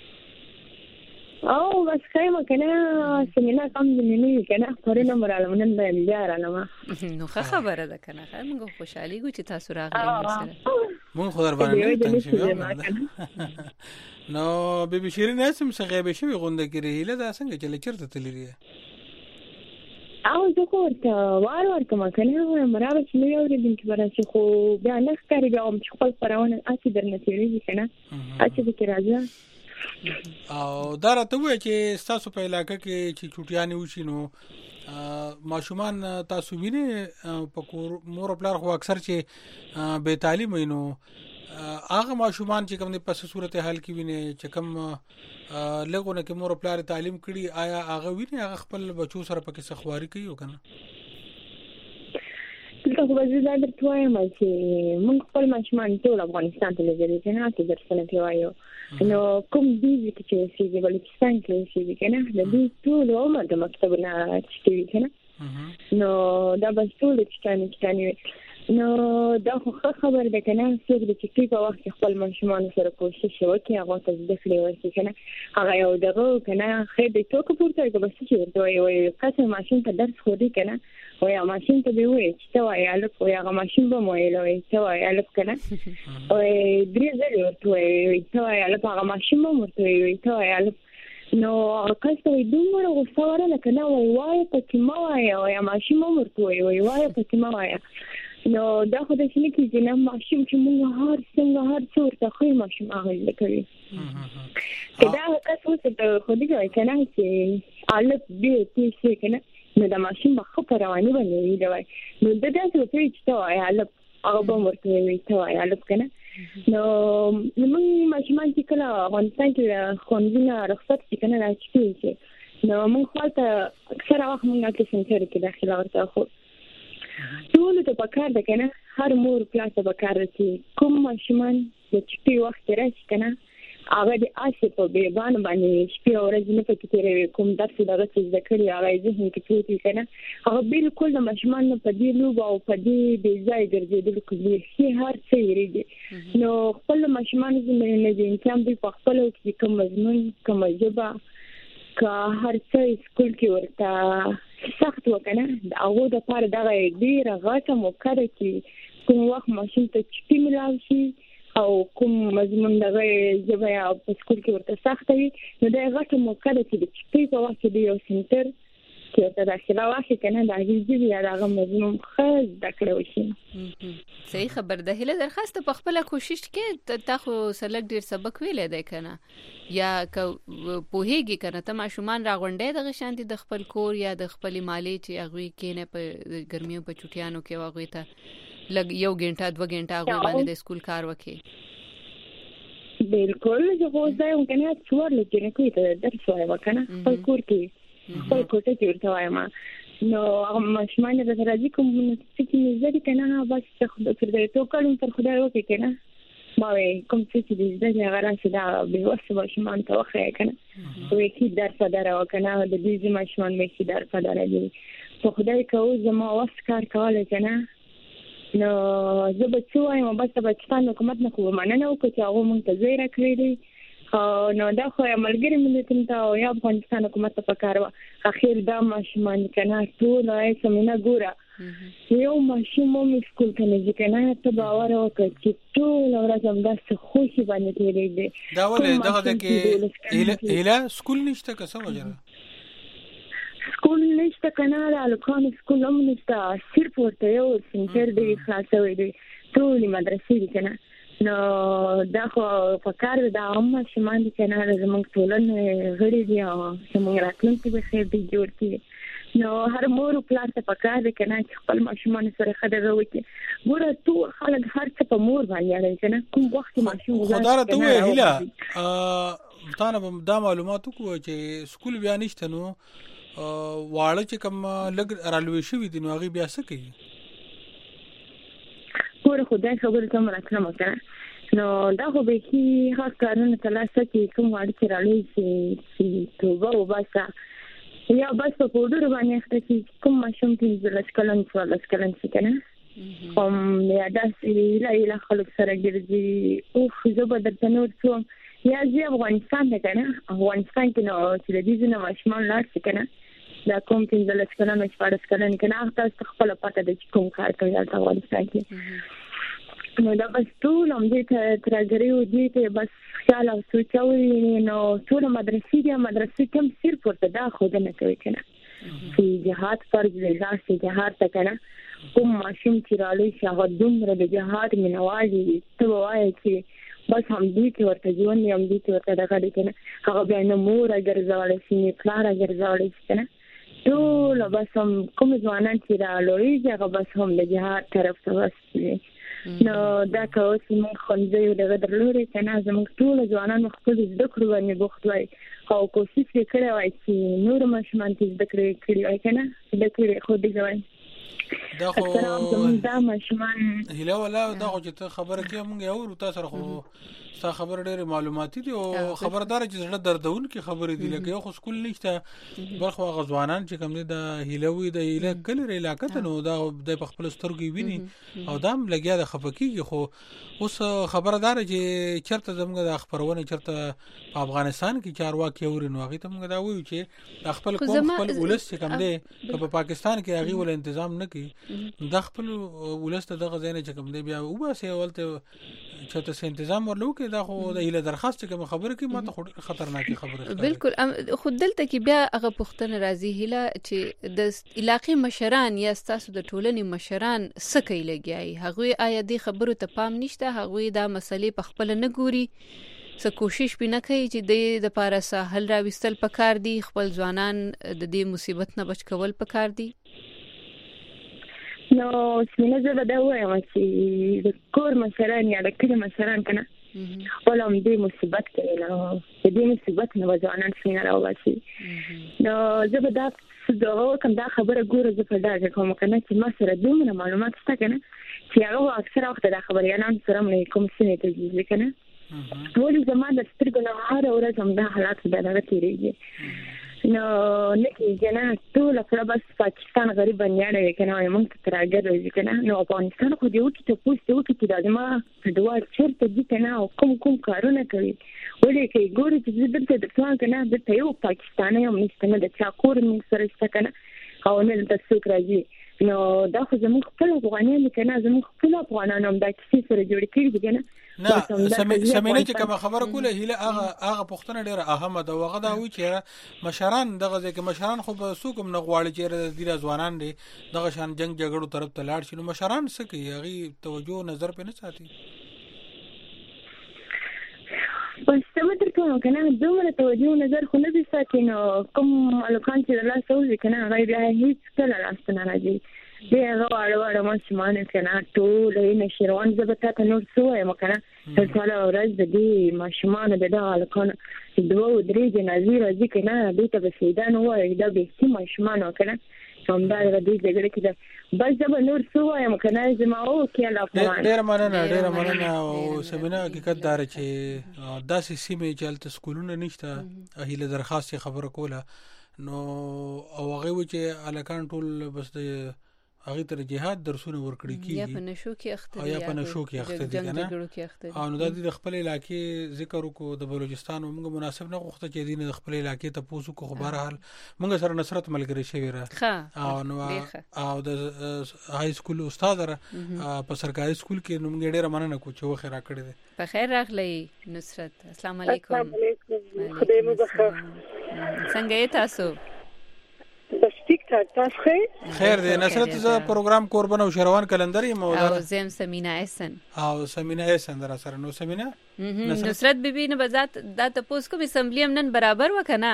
او بس خیمه کنه سیمینار کم دې نه کنه پرې نمبر علمنن به بیا را نو نو خبره ده کنه موږ خوشحالي ګو چې تاسو راغلی سره مون خو در باندې تنګ شو نو بیبي شیرین اسم څنګه به شي غونډه کړي هله دا څنګه چې لچرته تللی او زه خو ورته وار وار کوم کنه مرابه چې یو ورځ کې براشي خو بیا نه ښکاري بیا هم چې خپل پرونه اته درنه تیریږي کنه اته به راځي او دا راته وایي چې تاسو په علاقې کې چې چټیانې وشي نو ماشومان تاسو ویني په کور مور پلار خو اکثر چې بے تعلیم وینو هغه ماشومان چې کوم په صورت حال کې ویني چې کوم لګونه کې مور پلار تعلیم کړي آیا هغه ویني هغه خپل بچو سره پکې سخواري کوي او کنه دلته خو زه دا درته وایم چې موږ خپل ماشومان ټول افغانستان ته لګري کنه چې درسونه کوي نو کوم دي چې چې بلوچستان کې چې کنه د دې ټول عمر د مکتب نه چې کنه نو دا بس ټول چې کنه نو دا خو خبر ده کنه څوک د چې په وخت خپل ماشومان سره کوشش وکړي هغه ته د خپل ورته کنه هغه یو دغه کنه خې د ټوک پورته کې بس چې ورته وي کله ماشين ته درس خو دي کنه وای ماشين ته دی وای چې وای الف وای هغه ماشين به مو وای چې وای الف کنه وای درې ځله ورته وای چې وای الف هغه ماشين به مو ورته وای چې وای الف نو کله دومره غوسه ورنه کنه وای وای پکې ما وای وای ماشين به مو ورته وای وای وای پکې ما وای نو دا خو د شي کې چې نه ماشوم چې موږ هر څنګه هر څو ورته خو ماشوم هغه کوي کدا کله څه خو دې کوي کنه چې الف دې چې کنه نو د ماشوم په رواني باندې دی وای نو د دې څه چې وای الف هغه به ورته وي ته وای الف کنه نو موږ ماشومان چې کله افغانستان کې خوندونه رخصت چې کنه راځي نو موږ خپل اکثر وخت موږ کې سنټر کې داخله ورته خو ټول ته پکار ده کنه هر مور پلاس ته پکار ده چې کوم ماشومان د چټي وخت راشي کنه هغه د آسه په بیان باندې شپه ورځ نه پکې تیرې کوم درس دغه څه ذکر یا غوښتل چې کوي کنه هغه بالکل د ماشومان په دې لوب او په دې د ځای ګرځېدل کوي چې هر څه یې نو خپل ماشومان زموږ نه دي چې هم په خپل کې کوم مضمون کوم ژبه که هر څه سکول کې ورته سخت وکنه هغه د پاره دغه ډیره غاټه موکره کې کوم وخت ماشین ته چټي ملاوي شي او کوم مضمون دغه ژبه او په سکول کې ورته سخت وي نو د غاټه موکره کې د چټي په وخت کې یو سنټر کې ورته داخله واخی کنه د هغې یا دغه مضمون خاص دکړو شي صحیح خبر ده هله درخواست په خپل کوشش کې تا خو سلک ډیر سبق ویلې ده کنه یا که پوهیږي کنه ته ماشومان راغونډې د غشانتي د خپل کور یا د خپل مالی چې هغه کې نه په ګرمیو په چټیانو کې واغوي ته لګ یو غنټه دوه غنټه هغه باندې د سکول کار وکي بالکل زه خو ځم کنه څوار لکه نه کوي ته درس وای وکنه په کور کې خپل کوټه کې ورته وایم نو هغه ماشومان د راځي کوم چې کې زړه کنه بس خو د دې ته کولم پر خدای وکي کنه ما کوم څه چې دې هغه راځي دا به وسه ماشومان ته وخه کنه وې کې درس دره وکنه د دې ماشومان مې کې درس دره دي په خدای کوو زما واس کار کوله کنه نو زه به څه وایم بس په پاکستان حکومت نه کوم مننه وکړي چې هغه مونږ ته ځای راکړي دي نو دا خو عملګری ملتونو ته او یا افغانستان حکومت ته پکاره اخیر دا ماشومان کنه ټول راځي سمینه ګوره یو ماشوم مو سکول ته نه ځکنه ته باور وکړه چې ټول ورځ هم داسې خوشي باندې تیریږي دا ولې دغه د کې اله سکول نشته که څه وجره سکول نشته کنه د الکان سکول هم نشته صرف ورته یو سنټر دی خلاصوي دی ټول مدرسې دي کنه نو دا خو فکر دا هم شمان دي کنه زموږ ټولنه غړي دي او زموږ راتلونکي به خیر دی جوړ کړي نو هر مور پلار ته پکار دي کنه چې خپل ماشومان سره خبرې وکړي ګوره ټول خلک هر څه په مور باندې راځي کنه کوم وخت ماشوم خدای ته وی هله تاسو دا معلوماتو کو چې سکول بیا نشته نو واړه چې کوم لګ رالوي شوی دي نو هغه بیا څه کوي ګوره خدای خبر کوم راځم کنه نو دا خو به کی هغه کارونه تلاسه چې کوم واړه چې رالوي چې توبه وباسه یا بس په پودر باندې اخته کوم ماشوم چې د لسکلن څو لسکلن څه کنه کوم یا داسې لا اله خلق سره ګرځي او خو به درته نور څو یا زی افغانستان ته کنه افغانستان کې نو چې د دې نه ماشومان لاړ شي کنه دا کوم چې د لسکلن او شپږ لسکلن کنه هغه تاسو خپل پته د کوم کار کوي د افغانستان کې نو دا بس ټول هم دې ته ترګریو دې ته بس خیال او سوچوي نو ټول مدرسې دي مدرسې کوم صرف ورته دا خو نه کوي کنه چې جهاد فرض دی چې جهاد ته کنه کوم ماشوم چې رالي چې هغه دومره د جهاد منوالي ته وایي چې بس هم دې کې ورته ژوند هم دې کې ورته دغه دي کنه هغه بیا نه مور ګرځول شي نه پلار ګرځول شي کنه ټول بس هم کوم ځوانان چې رالي هغه بس هم د جهاد طرف ته وسي نو دا کوي چې موږ خنځي دغه درلوري کنه زموږ ټول ځوانان خپل زده کړو باندې بوخت وای او کوشش وکړي وای چې نور ماشومان چې زده کړي کړي وای کنه زده کړي خو دې ځوان دا خو دا ماشومان هله ولا دا خو چې خبره کې موږ یو ورته سره خو ستا خبر ډېر معلوماتي دي او خبردار چې زړه دردون کې خبرې دي لکه یو خو سکول نشته برخه غزوانان چې کوم دي د هیلوي د هیله کلر علاقې ته نو دا د خپل سترګې ویني او دام لګیا د خفقي خو اوس خبردار چې چرته زموږ د خبرونه چرته په افغانستان کې چارواکي اوري نو هغه ته موږ دا وایو چې خپل قوم خپل ولس چې کوم دي په پاکستان کې هغه ول تنظیم نه کوي د خپل ولس ته دغه ځای نه چې کوم دي بیا وباسي ولته چته سه تنظیم ورلو کې دا خو د هیله درخواست کوم خبره کې ما ته خطرناکي خبره بالکل خود دلته کې بیا هغه پښتنه راځي هیله چې د علاقې مشران یا تاسو د ټولنې مشران سکه لګیای هغه آیا دې خبرو ته پام نشته هغه دا مسلې په خپل نه ګوري څه کوشش پینې کوي چې د د پاره ساحل راوستل پکار دي خپل ځوانان د دې مصیبت نه بچ کول پکار دي نو څنګه زه دا وایم چې د کور مشران یا د کلی مشران کنه ولهم دې مصیبت کې نو دې مصیبت نه ځوانان څنګه راوځي نو زه به دا دغه کوم دا خبره ګوره زه په دا کوم کنه چې ما سره دومره معلومات شته کنه چې هغه اکثر وخت دا خبره یا نن سره مې کوم څه نه تجویز کنه ټول زمانه د سترګو نه هر ورځ هم دا حالات دا دغه تیریږي نو نکي جنا ټول خپل بس پاکستان غریب بنیاړي کنه موږ ته راګرځي کنه نو افغانستان خو دیو کې ته پوښتنه وکړي چې دا ما په دوه چیرته دي کنه او کوم کوم کارونه کوي ولې کې ګوري چې دلته د څنګه کنه د یو پاکستاني هم نشته د چا کور موږ سره شته کنه او نه د څوک راځي نو دا خو زموږ خپل افغانان کنه زموږ خپل افغانان هم دا کیسه سره جوړ کړي کنه نه سمینه چې کوم خبره کوله هله هغه هغه پښتنه ډیره اهمه ده وغه دا وی چې مشران دغه ځکه مشران خو به سوکم نه غواړي چې د ځوانان دي دغه شان جنگ جګړو طرف ته لاړ شي نو مشران څه کوي هغه توجه نظر په نه ساتي بس څه تر کوم کنه دومره توجه نظر خو نه دي ساتي نو کوم الکان چې الله سوي کنه هغه بیا هیڅ کله راستنه راځي دې هغه اړه ماشومان کنه ټول یې نشروان زبته ته نور سوې مکنه ټول ورځ دې ماشومان د دغه الکان دوه درې جنازي راځي کنه دې ته بسیدان وایي دا به سي ماشومان کنه کوم دا دې جګړه کې بس دا نور سوې مکنه زما او کې الله افغان ډېر مننه ډېر مننه او سمینه حقیقت دار چې داسې سیمه چې سکولونه نشته هیله درخواست خبره کوله نو او هغه و چې الکان ټول بس د هغه تر جهاد درسونه ورکړي کیږي یا په نشو کې اخته یا په نشو کې اخته دي کنه او نو د خپل علاقې ذکر وکړو د بلوچستان موږ مناسب نه غوښته چې دین د خپل علاقې ته پوسو کو خبر حال موږ سره نصرت ملګری شوی را او نو او د های سکول استاد را په سرکاري سکول کې نو موږ ډېر مننه کوو چې وخت را کړی دي په خیر راغلی نصرت السلام علیکم السلام علیکم خدای مو بخیر څنګه تاسو بس ټیک ټاک تاسو خیر خیر دی نصرت ز پروګرام قربان او شروان کلندر یم او زم سمینا احسن او سمینا احسن در سره نو سمینا نصرت بیبي نه بذات د تاسو کوم اسمبلی نن برابر وکنه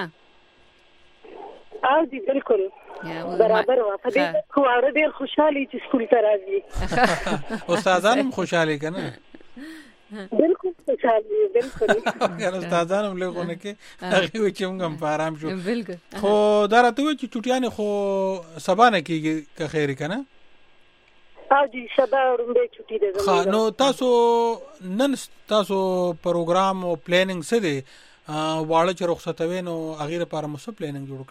او دی بالکل برابر و په دې خو اړه ډیر خوشحالي چې سکول ته راځي استادان هم خوشاله کنه بالکل خوشحالي بالکل ګر استادان هم له غونه کې هغه چې موږ هم آرام شو بالکل خو درته چې چټیانه خو سبا نه کیږي که خیر کنه او دي سبا ورنده چټي ده خا نو تاسو نن تاسو پروګرام او پلانینګ څه دی واړه چې رخصتوي نو هغه لپاره مو څه پلانینګ جوړ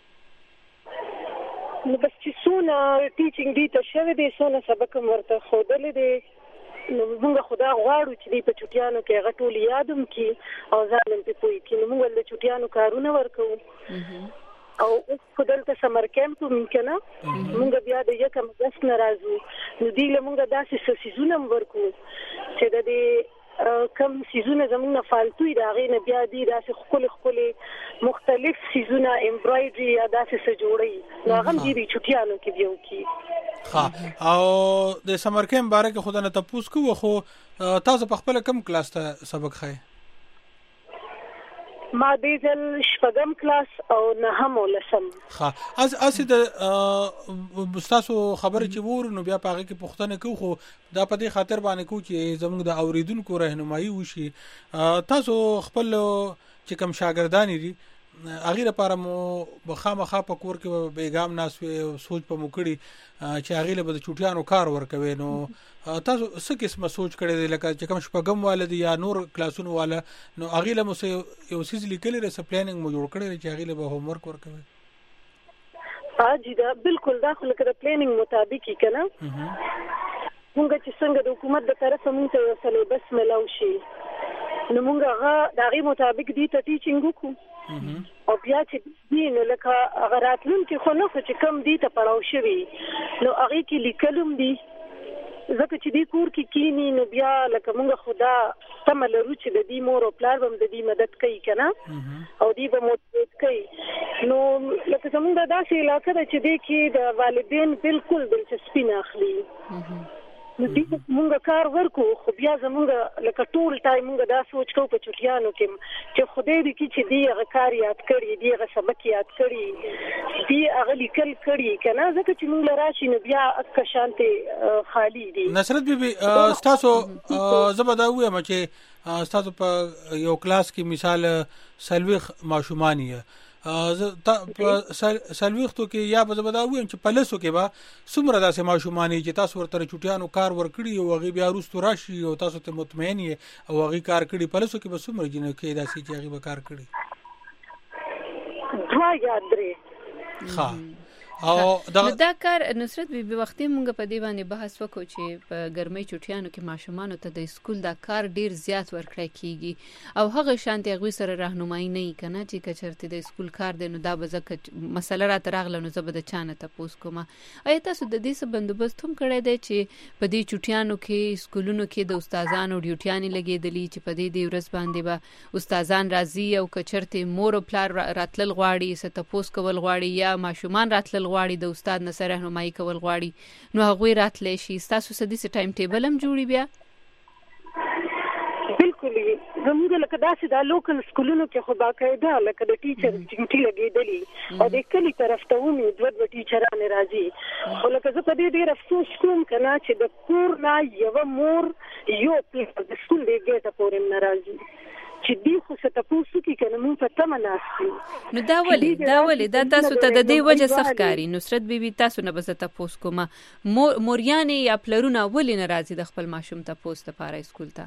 کړی نو بس چې سونه ټیچینګ دی ته شوه دي سونه سبق ورته خودلې دي نو موږ خدا غواړو چې په چټیانو کې هغه ټول یادوم کی او ځان په پوي کې نو موږ له چټیانو کارونه ورکو او په دلته سمر کیمپ ممکنه موږ بیا د یکم اگست ناراضو نو دی له موږ داسې سیزونه ورکو چې د دې کم سیزونه زموږ نه فالتوي دا غي نه بیا دي داسې خپل خپل مختلف سیزونه امبرايډري یا داسې څه جوړي نو هغه دې چټیانو کې دیو کی ها او د سمر کیمپ باره کې خدانه تاسو کو خو تاسو په خپل کم کلاس ته سبق خای ما دیزل شپږم کلاس او نهم ولسم ها از اسید مستاسو خبر چې وور نو بیا پاغه کې پښتنه کو خو دا په دې خاطر باندې کو چې زموږ د اوریدونکو راهنمایي وشي تاسو خپل چې کم شاګردان دي اغه لپاره مو بخامخه په کور کې بیګام ناس سوچ په موکړي چې اغه له د چټیانو کار ورکوي نو تاسو څه قسمه سوچ کړی دی لکه چې کوم شپږم والد یا نور کلاسونو والا نو اغه له مو یو سیس لیکل رس پلانینګ مو جوړ کړی چې اغه له به هوم ورک ورکوي اجي دا بالکل داخله کړه پلانینګ مطابق کنا موږ چې څنګه د حکومت د طرفه موږ ته سلیبس ملاو شي نو موږ هغه دغه مطابق دي ته ټیچینګ وکړو او بیا چې دین لکه هغه راتلون کې خو نو چې کم دي ته پړاو شوی نو هغه کې لیکلم دي ځکه چې دې کور کې کینی نو بیا لکه موږ خدا تملرو چې د دې مور او پلار هم د دې مدد کوي کنه او دې به موټیویټ کوي نو لکه څنګه دا چې علاقه ده چې دې کې د والدین بالکل دلچسپي نه اخلي نو دې موږ کار ورکو خو بیا زموږ لکه ټول ټایم موږ دا سوچ کوو په چټیانو کې چې خدای دې کې چې دې هغه کار یاد کړی دې هغه سبق یاد کړی دې هغه لیکل کړی کنه ځکه چې موږ راشي نو بیا اکه شانته خالی دي نصرت بیبي تاسو زبدا وایم چې تاسو په یو کلاس کې مثال سلويخ ماشومانی سلويختو کې یا به زبدا وایم چې پلسو کې با څومره داسې ماشومانی چې تاسو ورته چټیانو کار ورکړي او هغه بیا روستو راشي او تاسو ته مطمئن یې او هغه کار کړي پلسو کې به څومره جنو کې داسې چې هغه به کار کړي دوا یاد لري ها او دا, دا کار نصرت بیبي وختي مونږ په دې باندې بحث وکړو چې په ګرمۍ چټیانو کې ماشومان ته د سکول دا کار ډیر زیات ورکړی کیږي او هغه شانتي غوي سره راهنمایي نه کنه چې کچرته د سکول کار دی نو دا به ځکه مسله را ترغله نو زبد چانه تاسو کوم ایا تاسو د دې څه بندوبست هم کړی دی چې په دې چټیانو کې سکولونو کې د استادانو ډیوټیانې لګېدلې چې په دې د ورځ باندې به استادان راځي او کچرته مور او پلار راتلل غواړي ست تاسو کول غواړي یا ماشومان راتلل غواړي د استاد نه سره راهنمایي کول غواړي نو هغه راتلې شي تاسو سدي سي ټایم ټیبل هم جوړي بیا بالکل زموږ لکه داسې د لوکل سکولونو کې خو باقاعده لکه د ټیچر ډیوټي لګېدلې او د کلی طرف ته ومي دوه دوه ټیچرانه راځي خو لکه زه په دې ډېر افسوس کوم کنه چې د کور نه یو مور یو د سکول دی ګټه پورې ناراضي چې دی خو څه تاسو کې کنه مون په تمه ناسي نو دا ولي دا ولي دا تاسو ته د دې وجه سخکاری نصرت بیبي تاسو نه بس تاسو کوم موریانه یا پلرونه ولي ناراضي د خپل ماشوم ته پوسټ لپاره سکول ته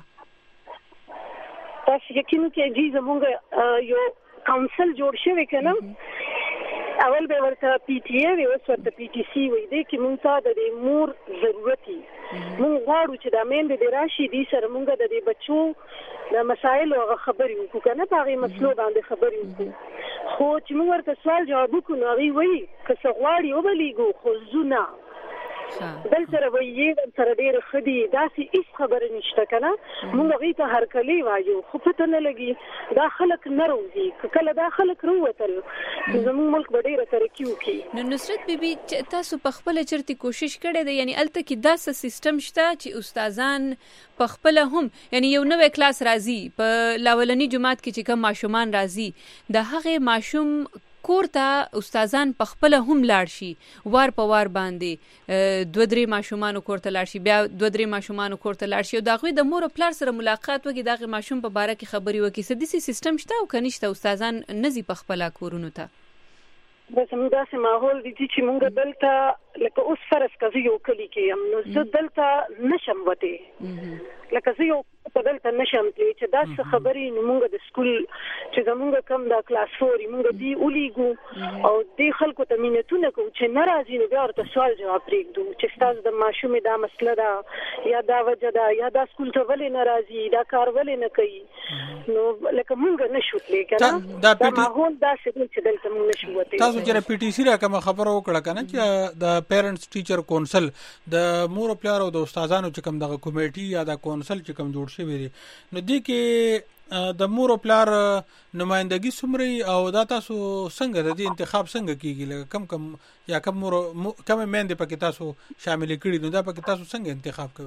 تاسو یقین کې جی زمونږ یو کونسل جوړ شوی کنه اول به ورته پی ټی ای وي اوس ورته پی ټی سی وي د کې مونږ ته د مور ضرورت دي مونږ غواړو چې د مین د راشي دي سره مونږ د دې بچو د مسایل او خبرې وکړو کنه په هغه مسلو باندې خبرې وکړو خو چې مونږ ورته سوال جواب وکړو نو هغه وایي که څه غواړي وبلیګو خو زونه بل سره وایي سره ډېر خدي داسې هیڅ خبره نشته کنه مونږ غي ته هر کلی وایو خو پته نه لګي دا خلک نه روزي کله دا خلک روتل زموږ ملک ډېر ترقی وکي نو نصرت بیبي تاسو په خپل چرتي کوشش کړې ده یعنی الته کې داسې سیستم شته چې استادان په خپل هم یعنی یو نوې کلاس راځي په لاولنی جماعت کې چې کوم ماشومان راځي د هغه ماشوم کور ته استادان په خپل هم لاړ شي وار په وار باندې دوه درې ماشومان کور ته لاړ شي بیا دوه درې ماشومان کور ته لاړ شي او دا غوي د مور او پلار سره ملاقات وکي دا غي ماشوم په باره کې خبري وکي سدي سیستم شته او کنيشته استادان نزي په خپل کورونو ته بس موږ داسې ماحول دي چې موږ دلته لکه اوس فرض کزه یو کلی کې یم نو زه دلته نشم وته لکه زه یو په دلته نشم تللی چې دا څه خبرې نو موږ د سکول چې زموږ کم دا کلاس فور موږ دی ولیګو او دې خلکو ته مینتونه کوو چې ناراضي نه بیا ورته سوال جواب پرېږدو چې ستاسو د ماشومې دا مسله ده یا دا وجه ده یا دا سکول ته ولې ناراضي دا کار ولې نه کوي نو لکه موږ نشو تللی کنه دا ماحول داسې دی چې دلته موږ نشو وته تاسو چې پی ټی سی را کوم خبره وکړه کنه چې د پیرنټس ټیچر کونسل د مور پلار او د استادانو چې کوم دغه کمیټي یا د کونسل چې کوم جوړ شوی دی نو دې کې د مور او پلار نمائندګي سمري او دا تاسو څنګه د دې انتخاب څنګه کیږي لکه کم کم یا کم مور کم مېندې پکې تاسو شامل کړي نو دا پکې تاسو څنګه انتخاب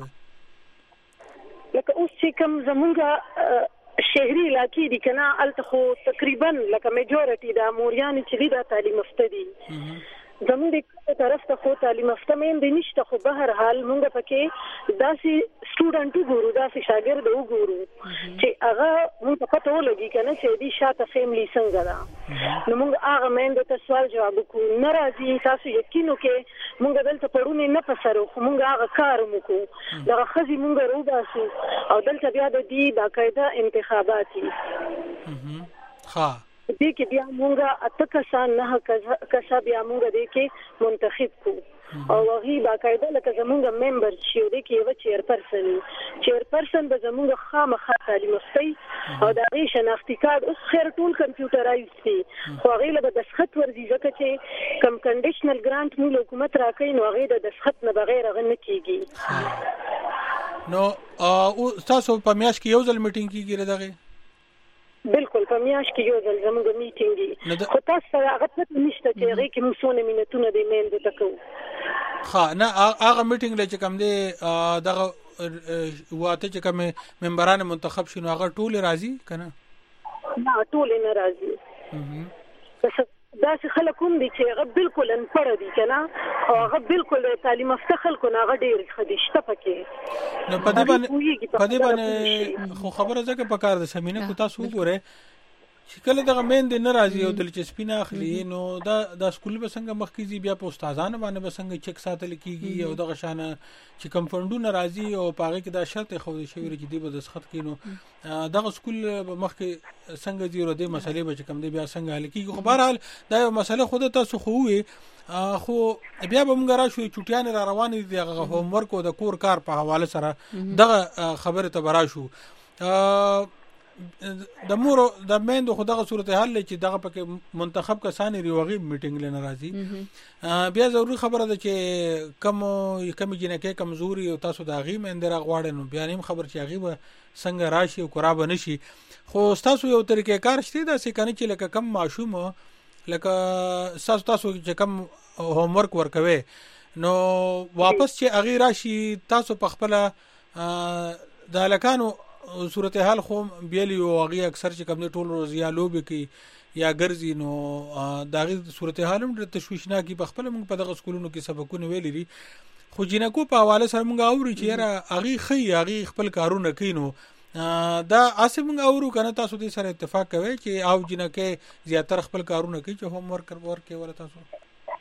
کوئ لکه اوس چې کوم زمونږه شهري علاقې دي کنه الته خو تقریبا لکه میجورټي د موریان چې دا تعلیم یافته دي زموږ د طرف ته خو تعلیم یافته مېندې نشته خو به هر حال موږ پکې داسې سټوډنټ وګورو داسې شاګرد وګورو چې هغه موږ ته پته ولګي کنه چې دې شاته فیملی څنګه ده نو موږ هغه مېندې ته سوال جواب وکړو ناراضي تاسو یقین وکړئ موږ دلته پړونې نه پسرو خو موږ هغه کار وکړو دغه ښځې موږ روباسو او دلته بیا د دې باقاعده انتخابات دي ښه دې کې بیا موږ اته کسان نه کسا بیا موږ دې کې منتخب کو او هغه باقاعده لکه زموږ ممبر چې دې کې یو چیر پرسن چیر پرسن به زموږ خامخا تعلیم یافته او د هغې شناختي کارت اوس خیر ټول کمپیوټرایز دي خو هغې له به دسخط ورځي ځکه چې کم کنډیشنل ګرانټ موږ حکومت راکوي نو هغې د دسخط نه بغیر هغه نه کېږي نو تاسو په میاشت کې یو ځل میټینګ کېږي دغه بالکل په میاشت کې یو ځل زموږ میټینګ دی خو تاسو سره هغه څه نشته چې هغه کې موږ څونه مینتونه د میندو ته کوو ښه نه هغه میټینګ چې کوم دی دغه واته چې کوم ممبران منتخب شونه هغه ټول راضي کنه نه ټول نه راضي دا چې خلک هم دي چې هغه بالکل انپړ دي کنه او هغه بالکل تعلیم یافته خلکو نه هغه ډېر خدشته پکې نو په دې باندې په دې باندې خو خبره ځکه په کار د سمینه کو تاسو وګوره چې کله دغه مېندې ناراضي او دلچسپي نه اخلي نو دا د سکول به څنګه مخکې بیا په استادانو باندې به څنګه چک ساتل کیږي او دغه شانه چې کم فندونه راځي او پاغه کې دا شرط خو شوی چې دی به د سخت کینو دغه سکول مخکې څنګه دی ورو د مسلې به کم دی بیا څنګه حل کیږي خو بهر حال دا یو مسله خود تاسو خو وي خو بیا به موږ راشو چټیان را روان دي دغه هوم ورک او د کور کار په حواله سره دغه خبره ته براشو د مور د مېندو خو دغه صورتحال چې دغه پکې منتخب کسان لري وغي میټینګ لنه راځي بیا ضروري خبره ده چې کم کم جنکه کمزوري او تاسو د غي مېندره غواړئ نو بیا نیم خبر چې غي به څنګه راشي او قرابه نشي خو تاسو یو طریقې کار شته دا چې کنه چې لکه کم ماشوم لکه تاسو تاسو چې کم هوم ورک ورکوي نو واپس چې غي راشي تاسو په خپل د لکانو صورتحال خو بیلی او هغه اکثر چې کوم ټول روز یا لوبي کې یا ګرځي نو داغه صورتحال هم د تشویشناکي په خپل موږ په دغه سکولونو کې سبقونه ویلي خو جنکو په حواله سره موږ اوري چې یاره هغه خي هغه خپل کارونه کینو دا اسه موږ اورو کنه تاسو دې سره اتفاق کوي چې او جنکه زیاتره خپل کارونه کوي چې هوم ورک ورکې ولا تاسو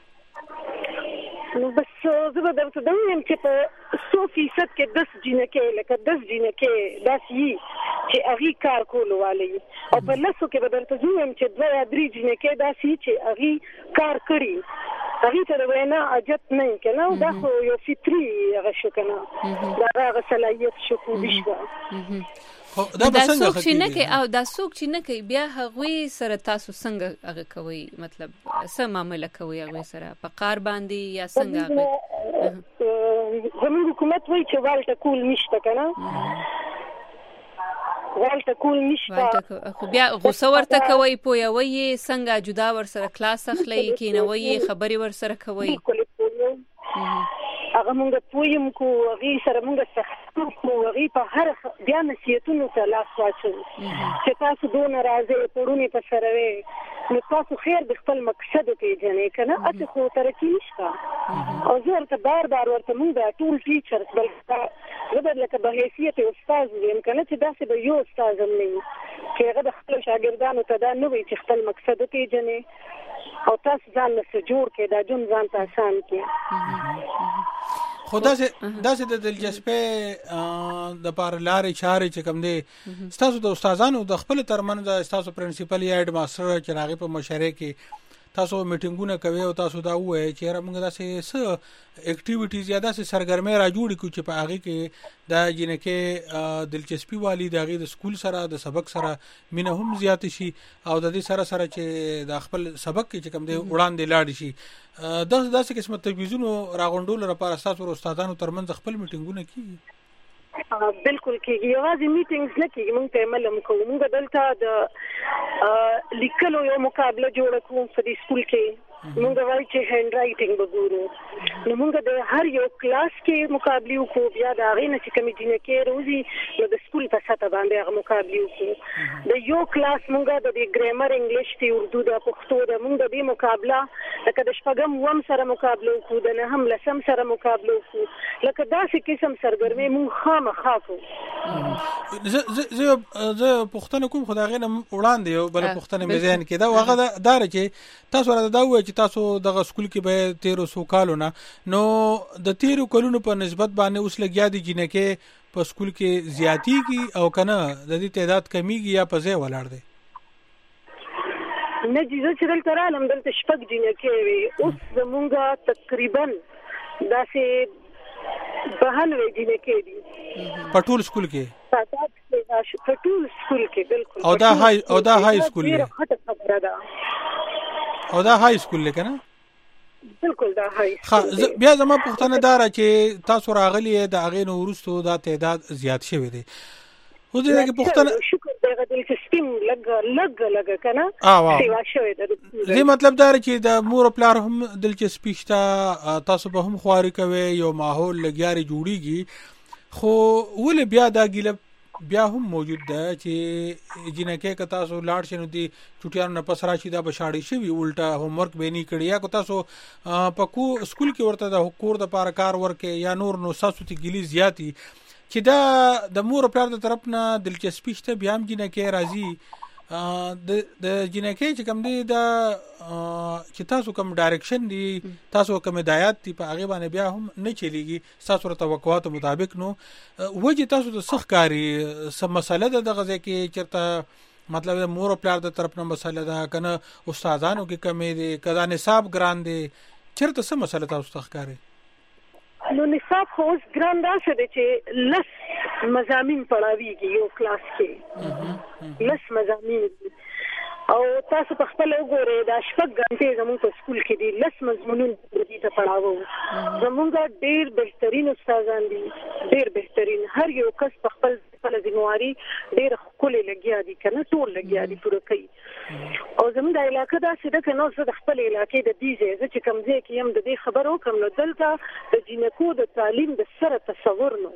نو بس زه به درته وایم چې په څو فیصد کې دس جنکې لکه دس جنکې داسې چې هغه کار کولو والی او په لاسو کې به درته وایم چې دوه یا درې جنکې داسې چې هغه کار کړي هغه ته وینا اجت نه کنه دا خو یو فطري هغه شو کنه دا هغه صلاحیت شو کو دشته دا څوک چې نه کوي او دا څوک چې نه کوي بیا هغه سره تاسو څنګه هغه کوي مطلب څه معاملې کوي هغه سره په کار باندې یا څنګه زموږ حکومت وایي چې والته کول نشته کنه والته کول نشته خو بیا غوسه ورته کوي پویوي څنګه جدا ور سره کلاس اخلي کینوي خبري ور سره کوي هغه مونږ پویم کو هغه سره مونږ سخت کو هغه په هر بیا نصیحتونو ته لاس واچو چې تاسو دون راځي پړونی په سره وي نو تاسو خیر د خپل مقصد پیژنې کنه اته خو ترکی نشته او زه ورته بار بار ورته مونږ ټول ټیچرز بل زبر لکه به حیثیت استاد ویم کنه چې داسې به یو استاد هم نه چې هغه د خپل شاګردانو ته دا نه وي چې خپل مقصد پیژنې او تاسو ځان له جوړ کې دا جون ځان ته آسان کې خدا سه داسې د دلچسپۍ د پار لارې چارې چې کوم دي تاسو د استادانو د خپل ترمن د تاسو پرنسپل یا هډ ماستر چې راغي په مشورې کې تاسو میټینګونه کوي او تاسو دا وایي چې را موږ داسې څه اکټیویټیز یا داسې سرګرمۍ را جوړې کو چې په هغه کې دا جنکه دلچسپي والی دغه د سکول سره د سبق سره مینه هم زیات شي او د دې سره سره چې د خپل سبق کې چې کوم دی وړاندې لاړ شي دا داسې قسمه تلویزیونو راغونډول لپاره تاسو استادانو ترمنځ خپل میټینګونه کوي بالکل کېږي یوازې میټینګز نه کېږي موږ ته عمل هم کوو موږ دلته د لیکلو یو مقابله جوړه کوو په دې سکول کې موږ وایو چې هند رائټینګ وګورو نو موږ د هر یو کلاس کې مقابله وکړو بیا د هغې نه چې کومې جینکې روزي نو د سکول په سطح باندې هغه مقابله وکړو د یو کلاس موږ د دې ګرامر انګلیش دی اردو د پښتو د موږ د دې مقابله لکه د شپږم اووم سره مقابله وکړو د نهم لسم سره مقابله وکړو لکه داسې قسم سرګرمۍ موږ خامخا کوو زه زه پښتنه کوم خدای نه وړاندې یو بل پښتنه مې ذهن کې دا هغه دار چې تاسو راته دا وایي چې تاسو دغه سکول کې به تیرو سو کالونه نو د تیرو کلونو په نسبت باندې اوس لګیا دي جنکه په سکول کې زیاتیږي او کنه د دې تعداد کمیږي یا په ځای ولاړ دی نه جزو چې دلته رالم دلته شپږ جنکه وي اوس زمونږه تقریبا داسې بهنوي جنکه دي په ټول سکول کې په ټول سکول کې بالکل او دا هاي او دا هاي سکول دی او دا هاي سکول لکنه بالکل دا هاي بیا زما پښتنه دار چې تاسو راغلی د اغه نو ورستو دا تعداد زیات شوی دی خو دې کې پښتنه شکر دی غدل سیستم لګ لګ لګ کنه سیوا شوی دی دې مطلب دا چې د مور پلار هم دلچسپي شته تاسو به هم خواري کوي یو ماحول لګیاري جوړیږي خو ول بیا دا ګیله بیا هم موجود ده چې جنکه که تاسو لاړ شنو دي چټیانو نه پس راشي دا بشاړي شي الټا هوم ورک به نه کړی یا کو تاسو په کو سکول کې ورته د کور د پاره کار ورکه یا نور نو ساسو ته ګلی زیاتی چې دا د مور پلار د طرف نه دلچسپي شته بیا هم جنکه راځي د د جنکه چې کوم دی دا چې تاسو کوم ډایرکشن دی تاسو کوم هدایت دی په هغه باندې بیا هم نه چلیږي تاسو توقعات مطابق نو وجه تاسو د سخکاری سم مسله ده دغه ځکه چرته مطلب د مور پلار د طرف نه مسله ده کنه استادانو کې کمی دی کدا نصاب ګران دی چرته سم مسله تاسو سخکاری نو نصاب خو اوس ګران راشه دی چې لس مضامین پڑھاویږي یو کلاس کې لس مضامین او تاسو په خپل وګورئ دا شپږ غنټې زموږ په سکول کې دي لس مضمونونه دې ته پڑھاوو زموږ ډېر بهترین استادان دي ډېر بهترین هر یو کس په خپل خپل ځینواري ډېر خولي لګیا دي کنه ټول لګیا دي پوره کوي او زموږ د علاقې دا څه ده کنه زه د خپل علاقې د دې ځای چې کوم ځای کې يم د دې خبرو کوم نو دلته د جنکو د تعلیم د سره تصور نو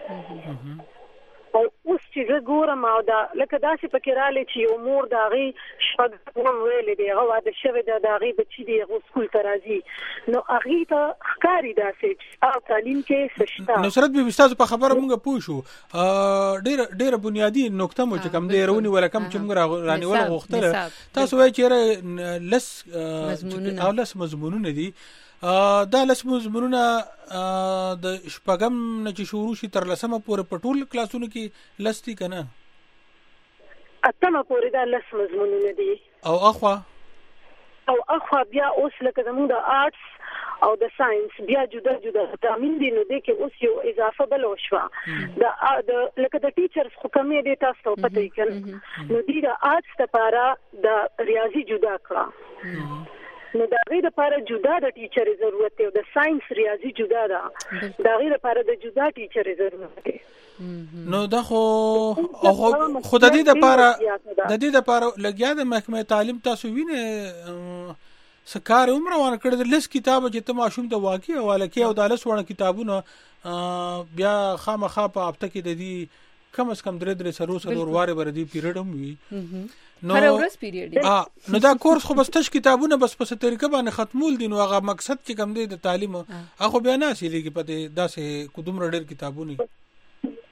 او اوس چې زه ګورم او دا لکه داسې پکې رالی چې یو مور د هغې شپږ هم ویلې دی هغه واده شوی دی د هغې بچي دی هغه سکول ته راځي نو هغې ته ښکاري داسې چې هغه تعلیم کې څه شته نصرت بي ستاسو په خبره مونږ پوه شو ډېره ډېره بنیادي نقطه مو چې کوم دی رونی ولا کم چې مونږ رانیول غوښتله تاسو وایي چې لس او لس مضمونونه دي دا لس مضمونونه د شپږم نه چې شروع شي تر لسمه پورې په ټول کلاسونو کې لستي کنه اتمه پورې دا لس مضمونونه دي او اخوا او اخوا بیا اوس لکه زموږ د آرټس او د ساينس بیا جدا جدا تامین دي نو دې کې اوس یو اضافه بل وشوه د لکه د ټیچرز خو کمې دي تاسو پته یې کنه نو دې د آرټس لپاره د ریاضي جدا کړه نو دا غیر لپاره جدا د ټیچر ضرورت دی او د ساينس ریاضي جدا ده دا غیر لپاره د جدا ټیچر ضرورت دی نو دا خو خو د دې لپاره د دې لپاره لګیا د محکمه تعلیم تاسو وینه سکار عمر وان کړ د لس کتاب چې ته ماشوم د واقع حواله کې او د لس ونه کتابونه بیا خامخا په هفته کې د دې کم از کم درې درې سرو سرور واره بر دي پیریډ هم وي نو هر ورځ پیریډ ها نو دا کورس خو بس تش کتابونه بس په طریقه باندې ختمول دي نو هغه مقصد چې کم دی د تعلیم هغه بیا نه سیلېږي په داسې کوم ډېر کتابونه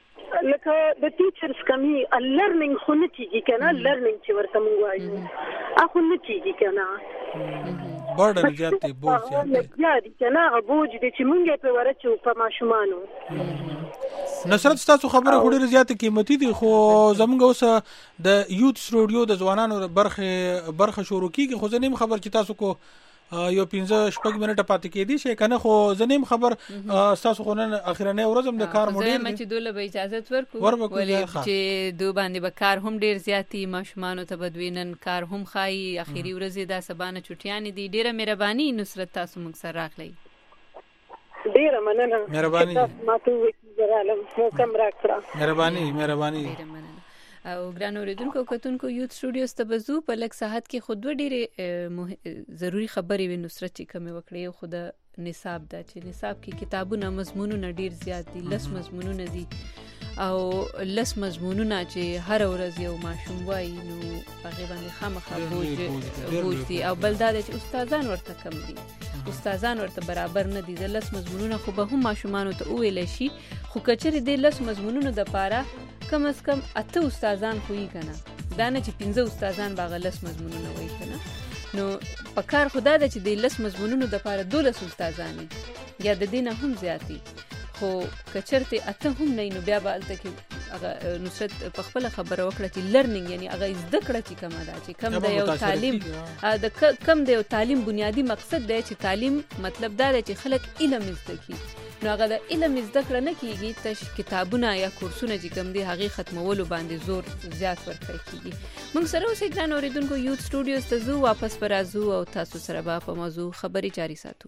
لکه د ټیچرز کمی لرنینګ خو نه کیږي کنه لرنینګ چې ورته موږ وایو اخو نه کیږي کنه برډن زیات دی بوج زیات دی زیات کنه بوج دي چې مونږ په ورچو په ماشومانو. نصرت تاسو خبره خو ډیره زیاته قیمتي دي خو زمونږ اوس د یوت سټوډیو د ځوانانو برخه برخه شروع کیږي خو زنیم خبر چې تاسو کو یو پنځه شپږ منټه پاتې کېدی شي کنه خو زنیم خبر تاسو خو نن اخیرنه ورځم د کار موډل زه چې دوله به اجازه ورکو ولې چې دو باندې به کار هم ډیر زیاتی ماشومان ته بدوینن کار هم خای اخیری ورځې دا سبانه چټیان دي ډیره مهرباني نصرت تاسو موږ سره راغلی ډیره مننه مهرباني ما ته وګورم مو کم راکړه مهرباني مهرباني او ګران اوریدونکو کتونکو یوت سټوډیوز ته بزو په لک ساعت کې خود ډېرې ضروری خبرې وي نصرت چې کوم وکړي خو د نصاب دا چې نصاب کې کتابونه مضمونونه ډېر زیات دي لس مضمونونه دي او لس مضمونونه چې هر ورځ یو ماشوم وایي نو هغه باندې خامخا بوج بوج دي او بل دا چې استادان ورته کم دي استادان ورته برابر نه دي د لس مضمونونه خو به هم ماشومان ته ویل شي خو کچره د لس مضمونونو د پاره کم از کم اته استادان خوې کنه دا نه چې پنځه استادان باغ لس مضمونونه وایي کنه نو په کار خدا د چې د لس مضمونونو د پاره دولس استادان یا د دینه هم زیاتی خو کچرته اته هم نه نو بیا به الته کې هغه نصرت په خپل خبره وکړه چې لرنینګ یعنی هغه زده کړه چې کومه ده چې کم د یو تعلیم د کم د یو تعلیم بنیادی مقصد دی چې تعلیم مطلب دا دی چې خلک علم زده کړي نو هغه د علم زده کړه نه کیږي تش کتابونه یا کورسونه چې کوم دي هغه ختمولو باندې زور زیات ورکړي کیږي موږ سره اوسې ګران اوریدونکو یوت سټوډیوز ته زو واپس پرازو او تاسو سره به په موضوع خبري جاری ساتو.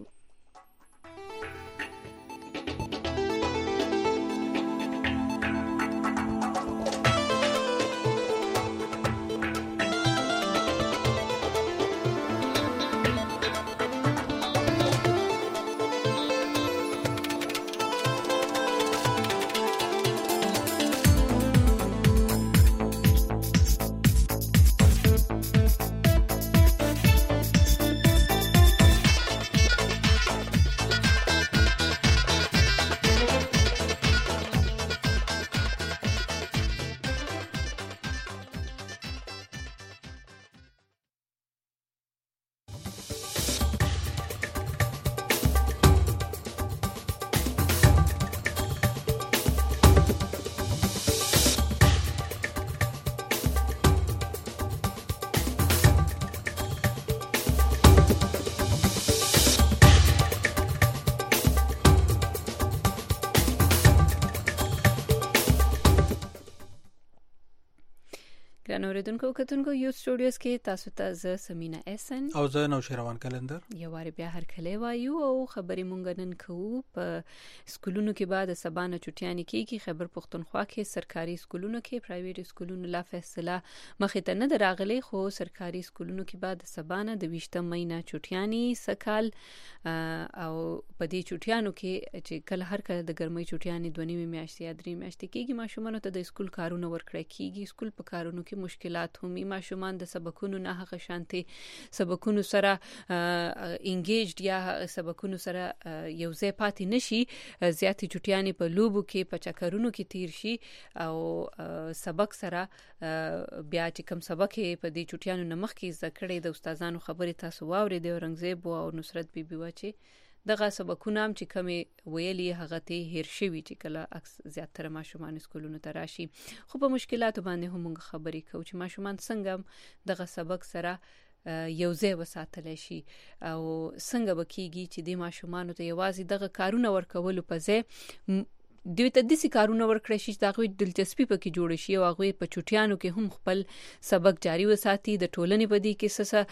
اوریدونکو کتونکو یو سټوډیوز کې تاسو ته ز سمینا احسن او زه نو شیروان کلندر یو واری بیا هر کله وایو او خبرې مونږ نن کوو په سکولونو کې بعد سبانه چټیانی کې خبر پښتونخوا کې سرکاري سکولونو کې پرایویټ سکولونو لا فیصله مخې ته نه دراغلي خو سرکاري سکولونو کې بعد سبانه د ویشتم مهینه چټیانی سکال او په دې چټیانو کې چې کله هر کله د ګرمۍ چټیانی دوه نیمه میاشتې یا درې میاشتې کېږي ماشومان ته د سکول کارونه ورکړي کېږي سکول په کارونو کې مشکلات هم ماشومان د سبقونو نه هغه شانتي سبقونو سره انګیجډ یا سبقونو سره یو ځای پاتې نشي زیاتې چټیانی په لوبو کې په چکرونو کې تیر شي او سبق سره بیا چې کوم سبق په دې چټیانو نه مخکې ذکرې د استادانو خبرې تاسو واوري د اورنګزیب او نصرت بیبي واچي دغه سبقونه هم چې کمی ویلي هغه ته هیر شوی چې کله اکس زیاتره ماشومان سکولونو ته راشي خو په مشکلاتو باندې هم خبرې کوو چې ماشومان څنګه دغه سبق سره یو ځای وساتل شي او څنګه بکیږي چې د ماشومان ته یوازې دغه کارونه ورکول په ځای دوی ته د سې کارونه ورکړی شي دا غوي دلچسپي پکې جوړ شي او هغه په چټیانو کې هم خپل سبق جاری وساتي د ټولنې په دې کې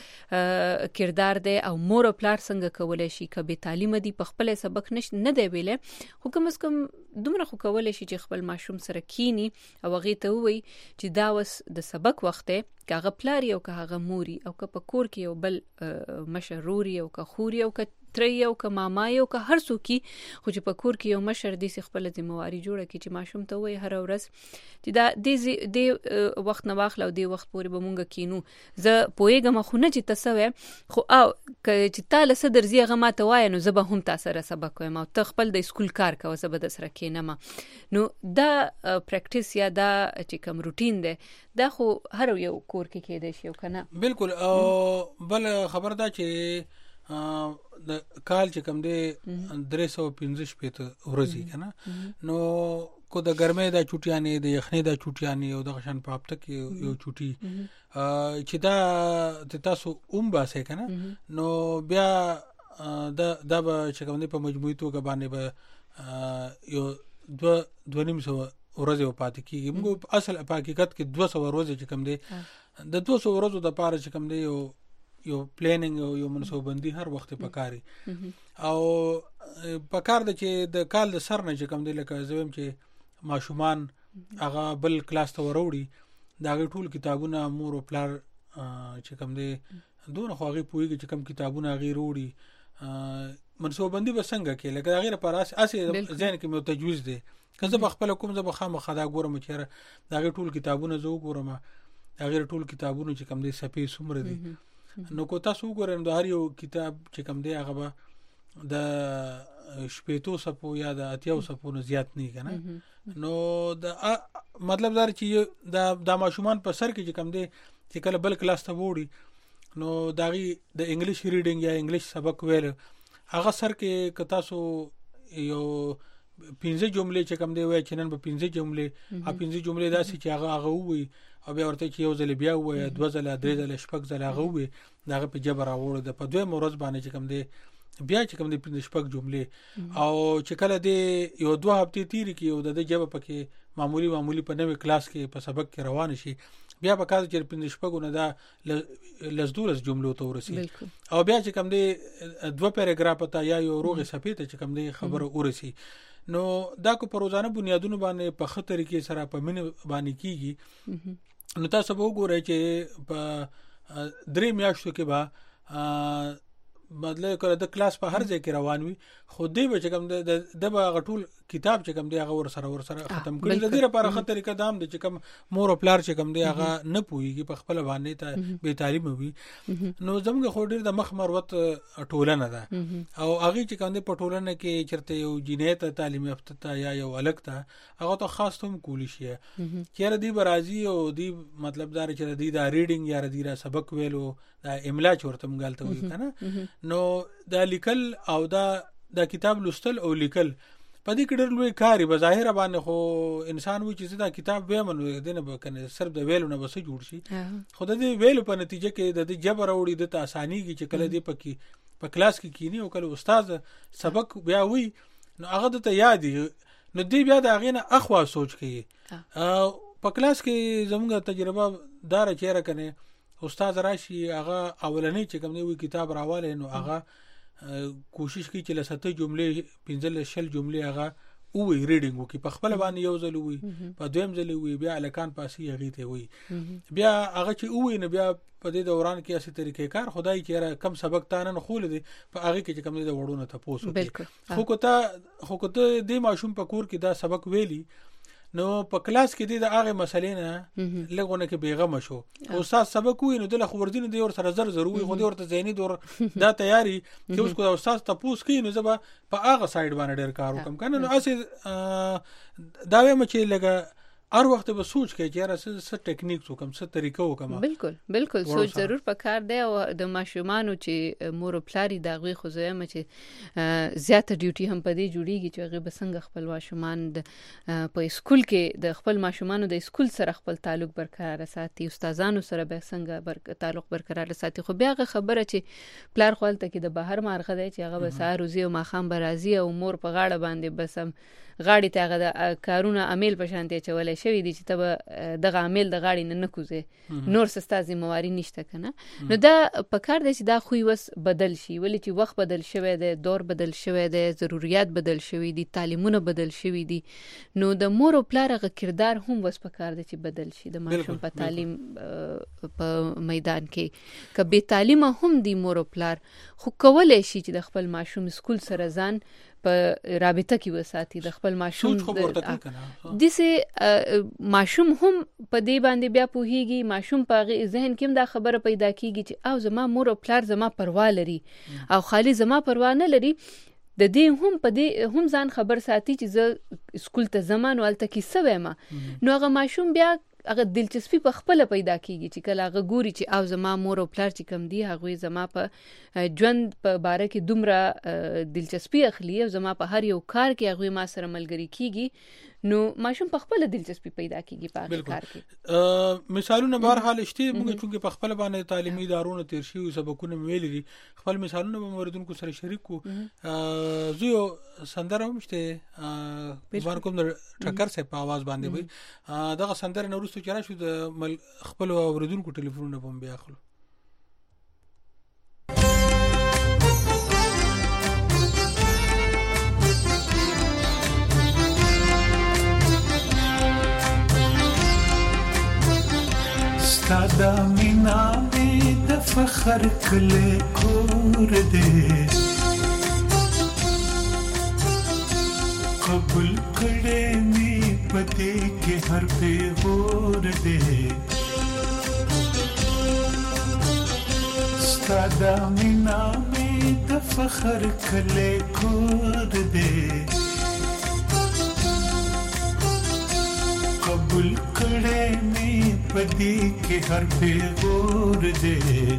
څه کردار دی او مور او پلار څنګه کولای شي کبه تعلیم دی په خپل سبق نش نه دی ویلې خو کوم کم دومره خو کولای شي چې خپل ماشوم سره کینی او هغه ته وایي چې دا وس د سبق وخت دی کاغه پلاری او کاغه موري او که په کور کې یو بل مشروري او که خوري او که تر یو که ماما یو که هر څوک خو چې په کور کې یو مشر دي خپل ذمہواری جوړه کړي چې ماشوم ته وایي هر ورځ چې دا د د وخت نه واخله او د وخت پورې به مونږ کینو زه پوهېږم خو نه چې ته څه خو او چې تا له څه درځي هغه ماته وایه نو زه به هم تا سره سبق وایم او ته خپل د سکول کار کوه زه به در سره کښېنم. نو دا پریکټیس یا دا چې کوم روټین دی دا خو هر یو کور کې کېدای شي او که نه. بالکل. او بل خبر دا چې د کال چې کوم دی درې سوه پنځه شپېته ورځې که نه نو کو د ګرمۍ دا چوټیانې د یخنۍ دا چوټیانې او دغه شان په هفته کې یو چوټي چې دا د تاسو اوم باسئ که نه نو بیا دا دا به چې کوم دی په مجموعي توګه باندې به یو دوه دوه نیم سوه ورځې به پاتې کېږي. موږ اصل په حقیقت کې دوه سوه ورځې چې کوم دی د دوه سوه ورځو دپاره چې کوم دی یو یو پلانینګ او یو منصوبندي هر وخت پکاري او پکار د چې د کال د سر نه چې کوم دی لکه زه وایم چې ماشومان هغه بل کلاس ته وروړي د هغې ټول کتابونه مور او پلار چې کوم دی دونه خو هغې پوهېږي چې کوم کتابونه هغې وروړي منصوبندي به څنګه کې لکه د هغې لپاره هسې ذهن کې مې تجویز دی که زه به خپله کوم زه به خامخا دا ګورم چې یاره د هغې ټول کتابونه زه وګورم د هغې ټول کتابونو چې کوم دی صفحې څومره دي نو کو تاسو وګورئ د هر یو کتاب چې کوم دی هغه به د شپېتو صفحو یا د اتیاو صفحو نه زیات نه که نه نو د مطلب دا چې دا د ماشومان په سر کې چې کوم دی چې کله بل کلاس ته وړي نو د هغې د انګلیش ریډینګ یا انګلیش سبق ویل هغه سر کې که تاسو یو پنځه جملې چې کوم دی وایي چې نن به پنځه جملې ا پنځه جملې داسې چې هغه هغه ووایي او بیا ورته چې یو ځل بیا ووایي دوه ځله درې ځله شپږ ځله هغه ووایي د هغه په ژبه راوړو ده په دویمه ورځ باندې چې کوم دی بیا چې کوم دی پنځه شپږ جملې او چې کله دی یو دوه هفتې تېرې کړي او د دې ژبه پکې معمولي معمولي په نوې کلاس کې په سبق کې روان شي بیا به کار چې پنځه شپږو نه دا لس دولس جملو ته ورسي او بیا چې کوم دی دوه پیراګراف ته یا یو روغې صفحې ته چې کوم دی خبره ورسي نو دا کو په روزانه بنیادونو باندې په ښه طریقې سره په مینه باندې کېږي نو تاسو به وګورئ چې په درې میاشتو کې به مطلب کله د کلاس په هر ځای کې روان وي خو دی به چې کوم د به هغه ټول کتاب چې کوم دی هغه ورسره ورسره ختم کړي د دې لپاره ښه طریقه دا هم دی چې کوم مور او پلار چې کوم دی هغه نه پوهېږي په خپله باندې ته بې تعلیمه وي نو زموږ خو ډېر د مخ مروت ټولنه ده او هغې چې کوم دی په ټولنه کې چېرته یو جینۍ ته تعلیم یافته ته یا یو هلک ته هغه ته خاص هم کولی شي چې یاره دوی به راځي او دوی مطلب دا چې دوی دا ریډینګ یا دوی را سبق ویلو دا املا چې ورته موږ هلته وایو که نه نو دا لیکل او دا دا کتاب لوستل او لیکل په دې کې ډېر لوی کار وي بظاهره باندې خو انسان وایي چې زه دا کتاب ویم نو دې نه به کنه صرف د ویلو نه به څه جوړ شي خو د دې ویلو په نتیجه کې د دې ژبه راوړي ده ته اسانېږي چې کله دې پکې په کلاس کې کینی او کله استاد سبق بیا وایي نو هغه درته یاد وي نو دې بیا د هغې نه اخوا سوچ کوي په کلاس کې زموږ تجربه داره چې یاره کنې استاد راشي هغه اولنی چې کوم دی وی کتاب راوالی نو هغه کوشش کوي چې له سته جملې پنځلس شل جملې هغه ووایي ریډینګ وکړي په خپله باندې یو ځل ووایي په دویم ځل ووایي بیا هلکان پاسي هغې ته وایي بیا هغه چې ووایي نو بیا په دې دوران کې هسې طریقې کار خدای چې یاره کم سبق تا نن خولی دی په هغې کې چې کوم دی د وړو نه تپوس وکړي خو که ته خو که ته دې ماشوم په کور کې دا سبق ویلي نو په کلاس کې دی د هغې مسلې نه لږونه کې بېغمه شو استاد سبق ووایي نو دله خو ورځي نه دی ورسره زر زر ووایي خو دی ورته ذهني دور دا تیاري چې اوس کو د استاد تپوس کوي نو زه به په هغه سایډ باندې ډېر کار وکړم که نه نو هسې دا وایم چې لږه هر وخت به سوچ کوي چې یاره څه ټیکنیک وکړم څه طریقه وکړم بالکل بالکل سوچ ضرور پکار دی او د ماشومانو چې مور او پلار یې د هغوی خو زه یم چې زیاته ډیوټي هم په دې جوړېږي چې هغې به څنګه خپل ماشومان په اسکول کې د خپل ماشومانو د اسکول سره خپل تعلق برقراره ساتي استادانو سره به څنګه تعلق برقراره ساتي خو بیا هغه خبره چې پلار خو هلته کې د بهر مارغه دی چې هغه به سهار وځي او ماښام به راځي او مور په غاړه باندې بس هم غاړې ته هغه د کارونه امیل په شانتې اچولی کړی شوی دی چې ته دغه عامل د غاړې نه نه کوزې نور سستا ذمہواری نشته کنه. نو دا پکار دی چې دا خو وس بدل شي ولې چې وخت بدل شوی دی، دور بدل شوی دی، ضرورت بدل شوی دي، تعلیمونه بدل شوی دي. نو د مور او پلار غ کردار هم وس پکار دی چې بدل شي د ماشوم په تعلیم په میدان کې. که به تعلیم هم دی مور او پلار خو کولای شي چې د خپل ماشوم سکول سره ځان په رابطه کې وساتي، د خپل ماشوم دسه ماشوم هم په دې باندې بیا پوهیږي، ماشوم په ذهن کې دا خبره پیدا کیږي چې او زما مور او پلار زما پروا لري او خالی زما پروا نه لري. د دې هم په دې هم ځان خبر ساتي چې زه سکول ته زمان ولته کې سوې ما. نو هغه ماشوم بیا هغه دلچسپي په خپل پیدا کیږي چې کله هغه ګوري چې او زما مور او پلار چې کم دي هغه زما په ژوند په باره کې دومره دلچسپي اخلي او زما په هر یو کار کې هغه ما سره ملګری کیږي، نو ماشوم په خپل دلچسپي پیدا کیږي په هغه کار کې. مثالونه بهر حال شته موږ چې په خپل باندې تعلیمي ادارو تیر شي او سبقونه ویل دي، خپل مثالونه به موردونکو سره شریک کو. زه سندره هم شته بار کوم ټکر سه په आवाज باندې وي دغه سندره نورستو چې راشو د خپل اوردونکو ټلیفونونه په بیا اخلو. سادا مینا می د فخر کله کور دے قبول کړه می پته کې هر په ور دے سادا مینا می د فخر کله کور دے قبول کړه می پدی کې هر پیغور دے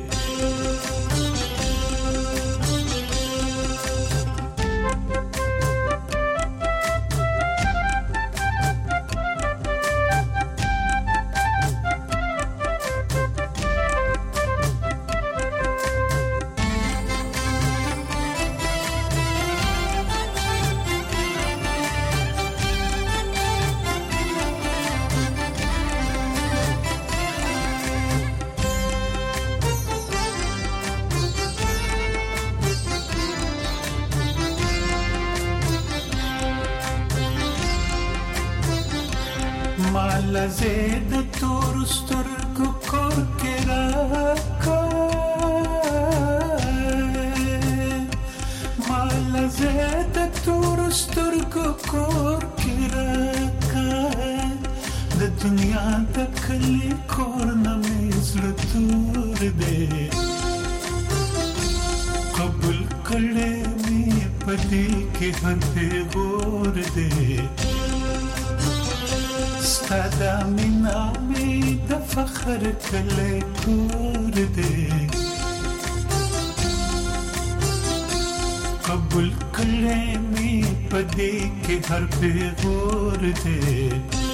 زید تور سترګو کور کې راکا مال زید تور سترګو کور کې راکا د دنیا د کلی کور نه مزل تور دے قبول کړه می پدې کې هر پیغور دے سادا مینا می د فخر کله کور دے قبول کړه می پدې کې هر پیغور دے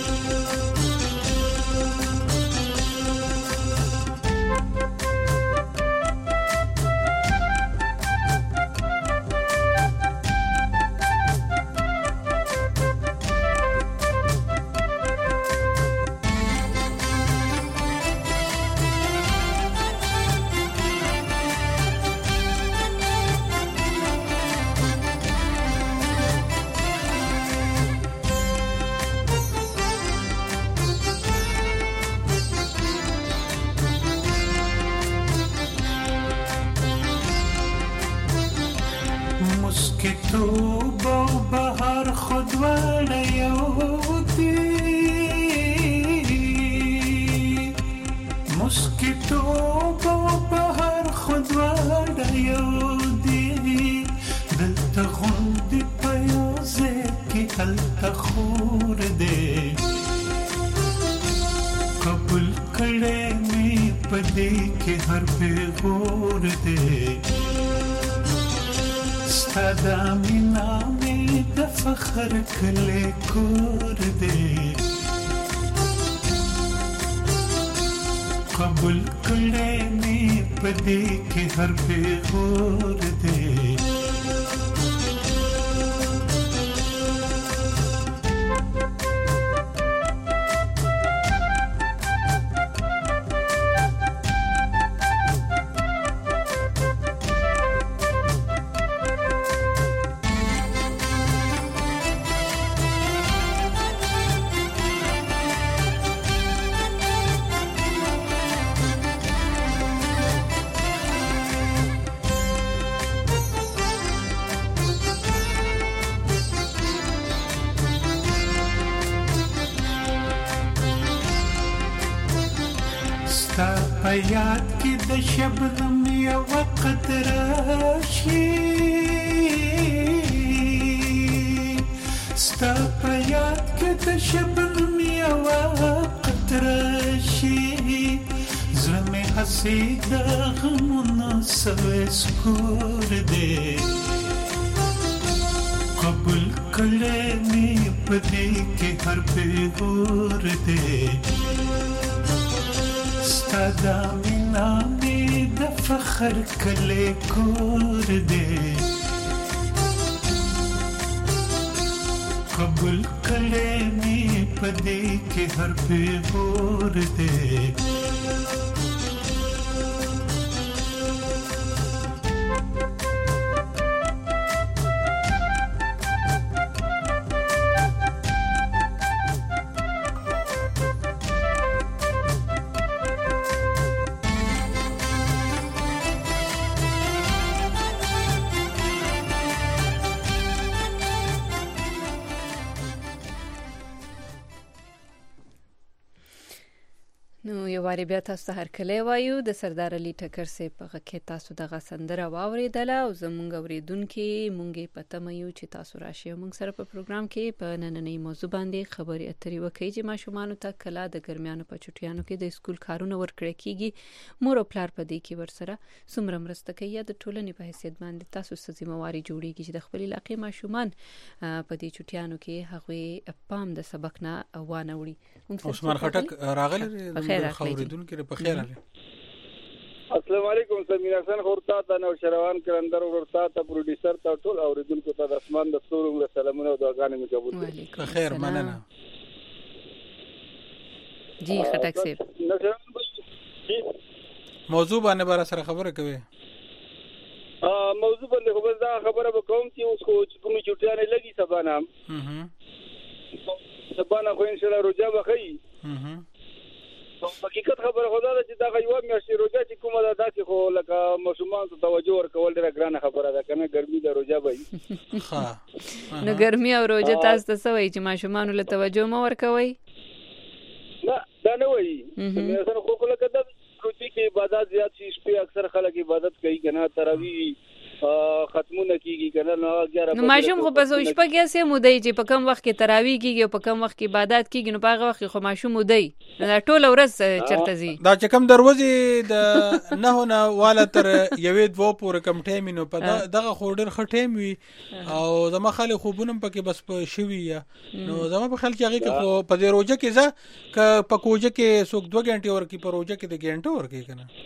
قبول کړه می پدې کې هر پیغور دے یاد کې د شبنم یو قطره شي ستا په یاد کې د شبنم یو قطره شي زړه مې هسې د غمونو سوی سکور دی قبول کړی مې په دې کې هر پیغور دی ستا دا مینا مې د فخر کلی کور دی قبول کړی مې په دې کې هر پیغور دی واری بیا تاسو ته هرکلی وایو د سردار علي ټکر سي په غکه تاسو دغه سندره واوریدله او زمونږ اوریدونکو مونږه پته مې چې تاسو راشي مونږ سره په پروګرام کې په نننۍ موضوع باندې خبري اترې وکړي چې ماشومان ته کله د ګرمیانو په چټیانو کې د سکول کارونه ورکړي کیږي مور او پلار په دې کې ورسره څومره مرسته کوي د ټولنې په حیثیت باندې تاسو څه ذمہواری جوړیږي چې د خپل علاقې ماشومان په دې چټیانو کې هغه پام د سبق نه وانه وړي عثمان خټک راغلی اوریدونکو په خیر علي السلام علیکم سمیر حسن خورتا ته نو شروان کلندر ورتا ته پروډوسر ته ټول اوریدونکو ته د اسمان د ستورو له سلامونه او دعاګانې مې قبول کړئ په خیر مننه جی خټک صاحب موضوع باندې بار سره خبره کوي ا موضوع باندې خبره دا خبره وکوم چې اوس خو کومې چټیانې لګي سبا نام سبا نه خو ان شاء الله روزه بخي حقیقت خبره خدا ده چې دا غيوا میاشتې روزه چې کومه ده دا چې خو لکه مشومان ته توجه ورکول ډیره ګرانه خبره ده کنه ګرمي د روزه وي ها نو ګرمي او روزه تاسو ته سوي چې مشومان له توجه مو ورکوي نه دا نه وي مثلا خو کله کده روزي کې عبادت زیات شي شپه اکثر خلک عبادت کوي کنه تراویح ختمونه کیږي کنه نو اګیاره نو ماشوم خو په شپه کې سه مودې چې په کم وخت کې تراویح کیږي او په کم وخت کې عبادت کیږي نو په هغه وخت خو ماشوم مودې دا ټول ورځ چرته زی دا چې کم دروازې د نه نه والا تر یوې دوه پورې کم ټایم نو په دغه خورډر خټیم وي او زما خالي خوبونم پکې بس په شوی یا نو زما په خل کې هغه کې خو په دې روزه کې ځه ک په کوجه کې څوک دوه غنټه ورکی په روزه کې د غنټه ورکی کنه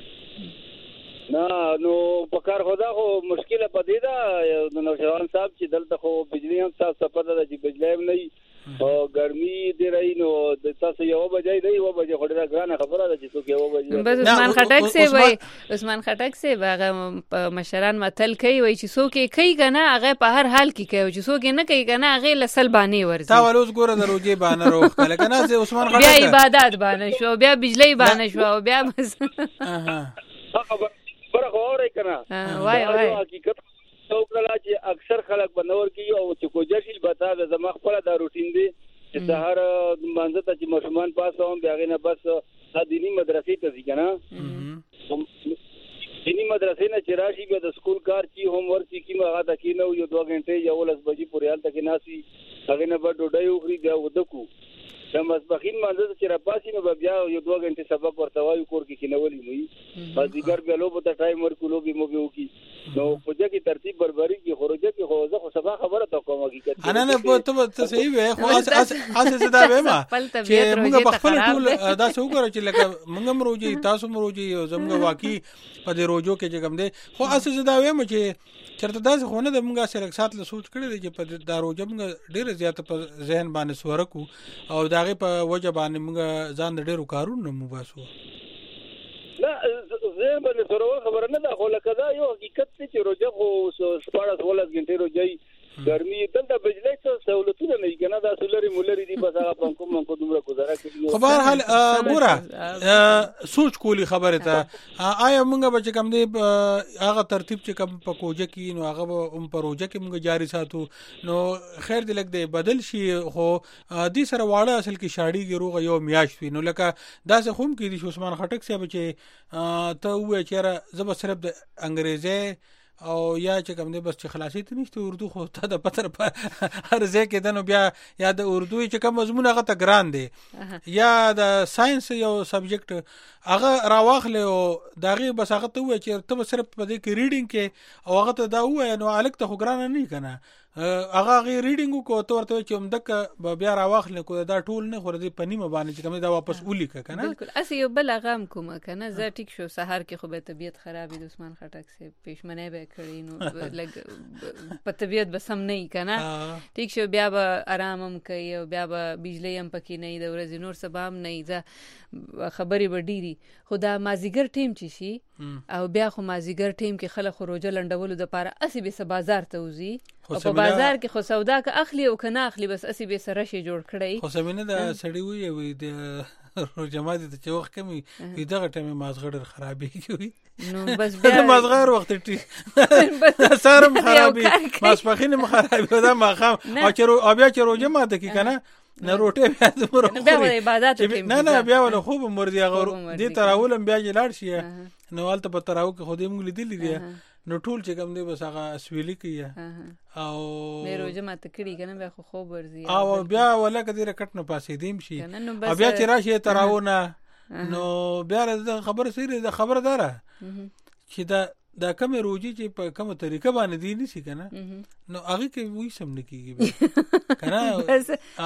نه نو په کار خدا خو مشکله پدې ده نو شوان صاحب چې دلته خو بجلی هم تاسو ته پته ده چې بجلی هم نه او ګرمي دی رہی نو د تاسو یو بجای دی یو بجې خوري دا ګرانه خبره ده چې څوک یو بجې بس عثمان خټک سي وای عثمان خټک سي هغه مشران متل کوي وای چې څوک کوي کنه هغه په هر حال کې کوي چې څوک نه کوي کنه هغه لسل باندې ورځي تا ولوس ګوره دروځي باندې روخ کله کنه عثمان خټک بیا عبادت باندې شو بیا بجلی باندې شو بیا بس اها بره اوري کنه وای وای حقیقت تو کله چې اکثر خلک بنور کیږي او چې کوجشل بتا د زما خپل د روټین دی چې سحر منځ ته چې مشمان پاسوم بیا غنه بس د دینی مدرسې ته ځي کنه دینی مدرسې نه چې راشي به د سکول کار چې هوم ورک کی مغه د کینو یو دوه غنټه یو لس بجې پورې حالت کې ناسي هغه نه به ډوډۍ وخوري بیا ودکو د مسبخین منځ چې را پاسي نو بیا یو دوه غنټه سبق ورته وایو کور کې کینولې مې بس دیګر بیا لوب ته ټایم ورکولو به مو به وکی نو په ځکه کې ترتیب بربري کې خروجه کې خو زه خو سبا خبره تا کوم حقیقت انا نه په ته ته صحیح وې خو اساس زدا به ما چې موږ په خپل ټول دا څو کړو چې لکه موږ مروجي تاسو مروجي او زموږ واقعي په دې روزو کې چې کوم دي خو اساس زدا وې چې چرته داسې خونه د موږ سره سات له سوچ کړی دی چې په دا روزه موږ ډیره زیاته په ذهن باندې سورکو او داغه په وجه باندې موږ ځان ډیرو کارونه مو باسو لا زه به له سره خبره نه ده خو لکه دا یو حقیقت دی چې روزه خو شپږ ولس غنټې روزي ګرمي دلته بجلی څه سہولتونه نه کنه تاسو لري مولري دي بس هغه په کوم کو دومره گزاره کوي. خو بهر حال ګوره سوچ کولی خبره ته آیا موږ به چې کوم دی هغه ترتیب چې کوم په کوجه کې نو هغه هم پروژه کې موږ جاری ساتو نو خیر دې لګ دی بدل شي خو دې سره واړه اصل کې شاړي ګروغه یو میاشت وي نو لکه دا څه هم کې دي عثمان خټک صاحب چې ته وې چې زب صرف د انګريزي او یا چې کوم دی بس چې خلاصي ته نشته اردو خو ته د پتر په هر ځای کې دنو بیا یا د اردو چې کوم مضمون هغه ته ګران دی یا د ساينس یو سبجیکټ هغه راواخله او داغه بس هغه ته وای چې ته صرف په دې کې ریډینګ کې او هغه ته دا وای نو الک ته خو ګران نه کنه هغه غي ریډینګ کو ته ورته چې همدک بیا راواخله کو دا ټول نه خور دې پنیمه باندې چې کوم دا واپس ولیکه کنه بالکل اسی یو بل غم کوم کنه زه ټیک شو سحر کې خو به طبيعت خرابې د عثمان خټک سي پېشمنه به کړی نو لګ په طبيعت بسم نه کنه ټیک شو بیا به آرامم کوي او بیا به بجلی هم پکې نه د ورځې نور سبا هم نه ځه خبرې به ډيري خدا مازیګر ټیم چی شي او بیا خو مازیګر ټیم کې خلک خروجه لنډولو د پاره اسی به بازار ته وزي او په بازار کې خو سودا که اخلي او کنه اخلي بس اسی به سره شي جوړ کړی خو سمینه د سړی وي وي د جماعت ته چې وخت کمی دغه ټیم مازغړ خرابې کوي نو بس بیا مازغړ وخت ټی سارم خرابې ماسپخین خرابې دا ما خام او چې بیا چې روزه ماته کی کنه نه روټه بیا زموږ بیا د عبادت نه نه بیا ول خوب مرضی غور دي تراولم بیا جلاړ شي نو ولته په تراو کې خو دې موږ لیدلې دي نو ټول چې کوم دی بس هغه اسویلی کوي او مې روزه ماته کړی کنه بیا خو خوب ورزي او بیا ولکه دې رکټ نه پاسې دیم شي او بیا چې راشي تراونه نو بیا د خبر سره د خبر داره چې دا دا کوم روزي چې په کومه طریقه باندې دی نشي کنه نو هغه کې وې سم نه کیږي کنه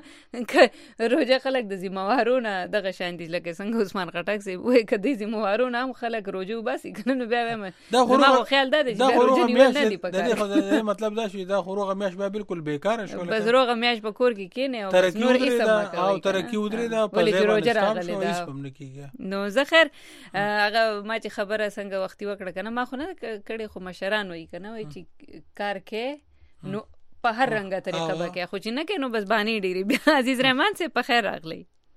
او روزه خلک د ذمہوارونه دغه شان دي لکه څنګه عثمان خټک سي وې کدي ذمہوارونه هم خلک روزو بس کنه نو بیا دا ما خیال ده چې روزه نیول نه دی پکاره دا مطلب دا شي دا خروغه میاش به بالکل بیکار شو بس روغه میاش په کور کې کینه او نور هیڅ او ترکی ودري دا په روزه راغلی دا سم نه کیږي نو زخر هغه ما چې خبره څنګه وختي وکړه کنه ما خو نه کړي خو مشران وای کنه وای چې کار کې نو په هر رنګه طریقه به کې خو چې نه کې نو بس باندې ډیری بیا عزیز رحمان سے په خیر راغلی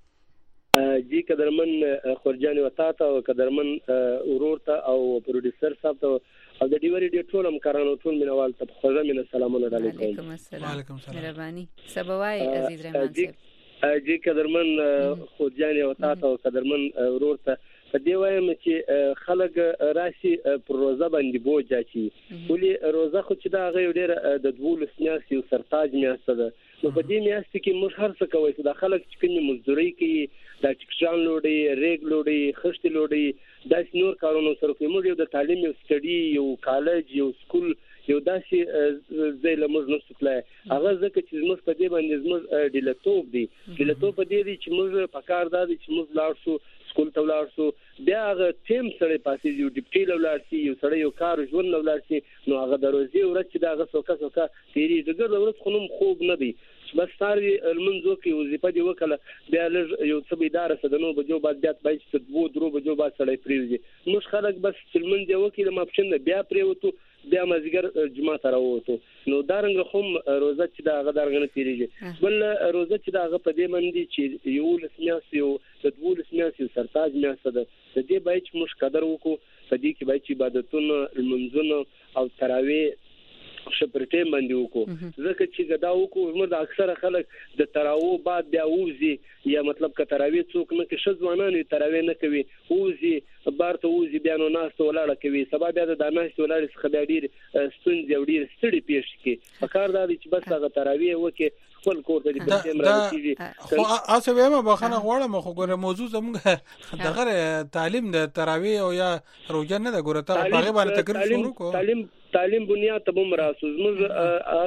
جی قدرمن خورجان وتا ته او قدرمن ورور ته او پروډوسر صاحب ته او د ډیوري ډی ټول همکارانو ټول مینوال ته خو زمينه سلامونه علیکم وعلیکم السلام وعلیکم السلام مهرباني سبوای عزیز رحمان صاحب جی قدرمن خورجان وتا ته او قدرمن ورور ته په دی وایم چې خلک راشي پر روزه باندې بوج اچي ولي روزه خو چې دا غي ډېر د دولس میاشتې او سرتاج میاشت ده نو په دې میاشت کې موږ هر څه کوي چې دا خلک چې کومه مزدوري کوي دا ټکشان لوړي ریګ لوړي خشت لوړي دا نور کارونه سره کوي موږ د تعلیم یو سټډي یو کالج یو سکول یو داسې زې لمر نو سکلای هغه ځکه چې موږ په دې باندې موږ ډیلټوب دی ډیلټوب په دې چې موږ په کار دادي چې موږ لاړ شو سکول ته ولاړ شو بیا هغه ټیم سره پاسې یو ډیپټي ولاړ شي یو سره یو کار ژوند ولاړ شي نو هغه د روزي ورځ چې دا هغه څوکا څوکا تیری دغه ورځ خو نوم خوب نه دی بس ساري المنځو کې وظیفه دی وکړه بیا لږ یو څه اداره سدنو بجو بعد بیا بای چې دوه درو بجو بعد سړی پریوزي موږ خلک بس چلمن دی وکړه ما پښنه بیا پریوتو بیا مازیګر جمعه ته راووتو نو دارنګ هم روزه چې دا هغه درغنه تیریږي بل روزه چې دا هغه په دې باندې چې یو لسمیاس یو د دوه لسمیاس یو سرتاج میاسته ده د دې باید چې موږ قدر وکړو په دې کې باید چې عبادتونه منځونه او تراویح شپرټې باندې وکړو ځکه چې دا وکړو موږ د اکثره خلک د تراویح بعد بیا وځي یا مطلب ک تراویح څوک نه کې شځوانان تراویح نه کوي وځي بارته وځي بیا نو ناس ولاړه کوي سبا بیا د دانش ولاړ څخه بیا ډیر ستونزې او ډیر ستړي پیښ کی په کار دا چې بس هغه تراویح وکړي خپل کور ته د کیمرا کیږي خو اسه وایم بخنه غواړم خو ګوره موضوع زموږ دغه تعلیم د تراویح او یا روزه نه د ګوره ته په باندې تقریر شروع کو تعلیم تعلیم بنیاد ته بم راسو زموږ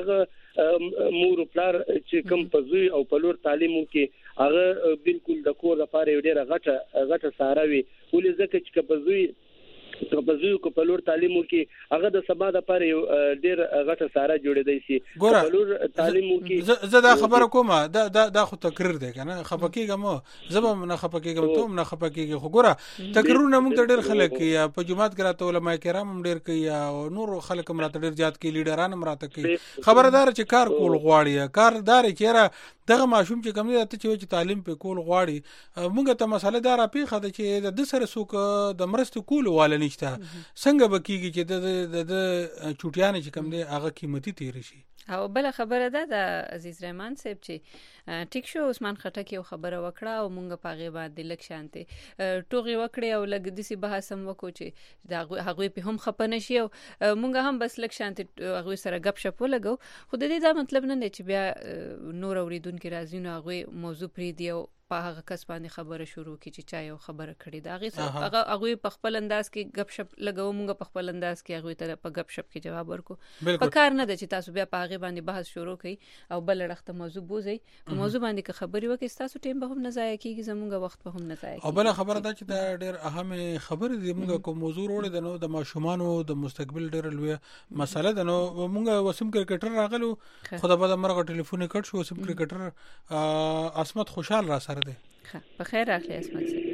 هغه مور پلار چې کوم پزوی او پلور تعلیم وکي هغه بالکل د کور لپاره ډیره غټه غټه ساروي ولې ځکه چې پزوی کپزیو کو په لور تعلیم کې هغه د سبا د پر یو ډیر غټه ساره جوړېدای شي په لور تعلیم کې زه دا خبره کومه دا دا دا خو تقریر دی کنه خپکیږم زه به نه خپکیږم ته نه خپکیږي خو ګوره تقریرونه موږ ډیر خلک یا په جماعت کې راته علماء کرام ډیر کوي یا نور خلک مراته ډیر زیات کوي لیډران مراته کوي خبردار چې کار کول غواړي کاردار چې دغه ماشوم چې کوم دی ته چې تعلیم په کول غواړي موږ ته مسله دار پیخه ده چې د سره سوق د مرستو کول واله نشته څنګه بکیږي چې د د چوټیان چې کوم دی هغه قیمتي تیر شي او بل خبره ده د عزیز رحمان صاحب چې ټیک شو عثمان خټک یو خبره وکړه او مونږ په غیبه د لک شانته ټوغي وکړي او لګ دسی بحث هم وکړو چې دا هغه په هم خپنه شي او مونږ هم بس لک شانته هغه سره غب شپ ولګو خو د دې دا مطلب نه دی چې بیا نور اوریدونکو راځي نو هغه موضوع پری دی او په هغه کس باندې خبره شروع کی چې چا یو خبره کړې دا هغه هغه هغه په خپل انداز کې غب شپ لګاو مونږ په خپل انداز کې هغه ته په غب شپ کې جواب ورکو په کار نه د چې تاسو بیا په هغه باندې بحث شروع کړئ او بل رخته موضوع بوزي په موضوع باندې که خبري وکړي تاسو ټیم به هم نه ضایع کیږي زمونږ وخت به هم نه ضایع او بل خبره دا چې دا ډېر اهم خبره دی مونږ کوم موضوع وروړي د نو د ماشومانو د مستقبل ډېر لوی مسله ده نو مونږ وسم کرکټر راغلو خدای په مرغه ټلیفون کټ شو وسم کرکټر اسمت خوشحال را سره دی په خیر راغلی اسمت سي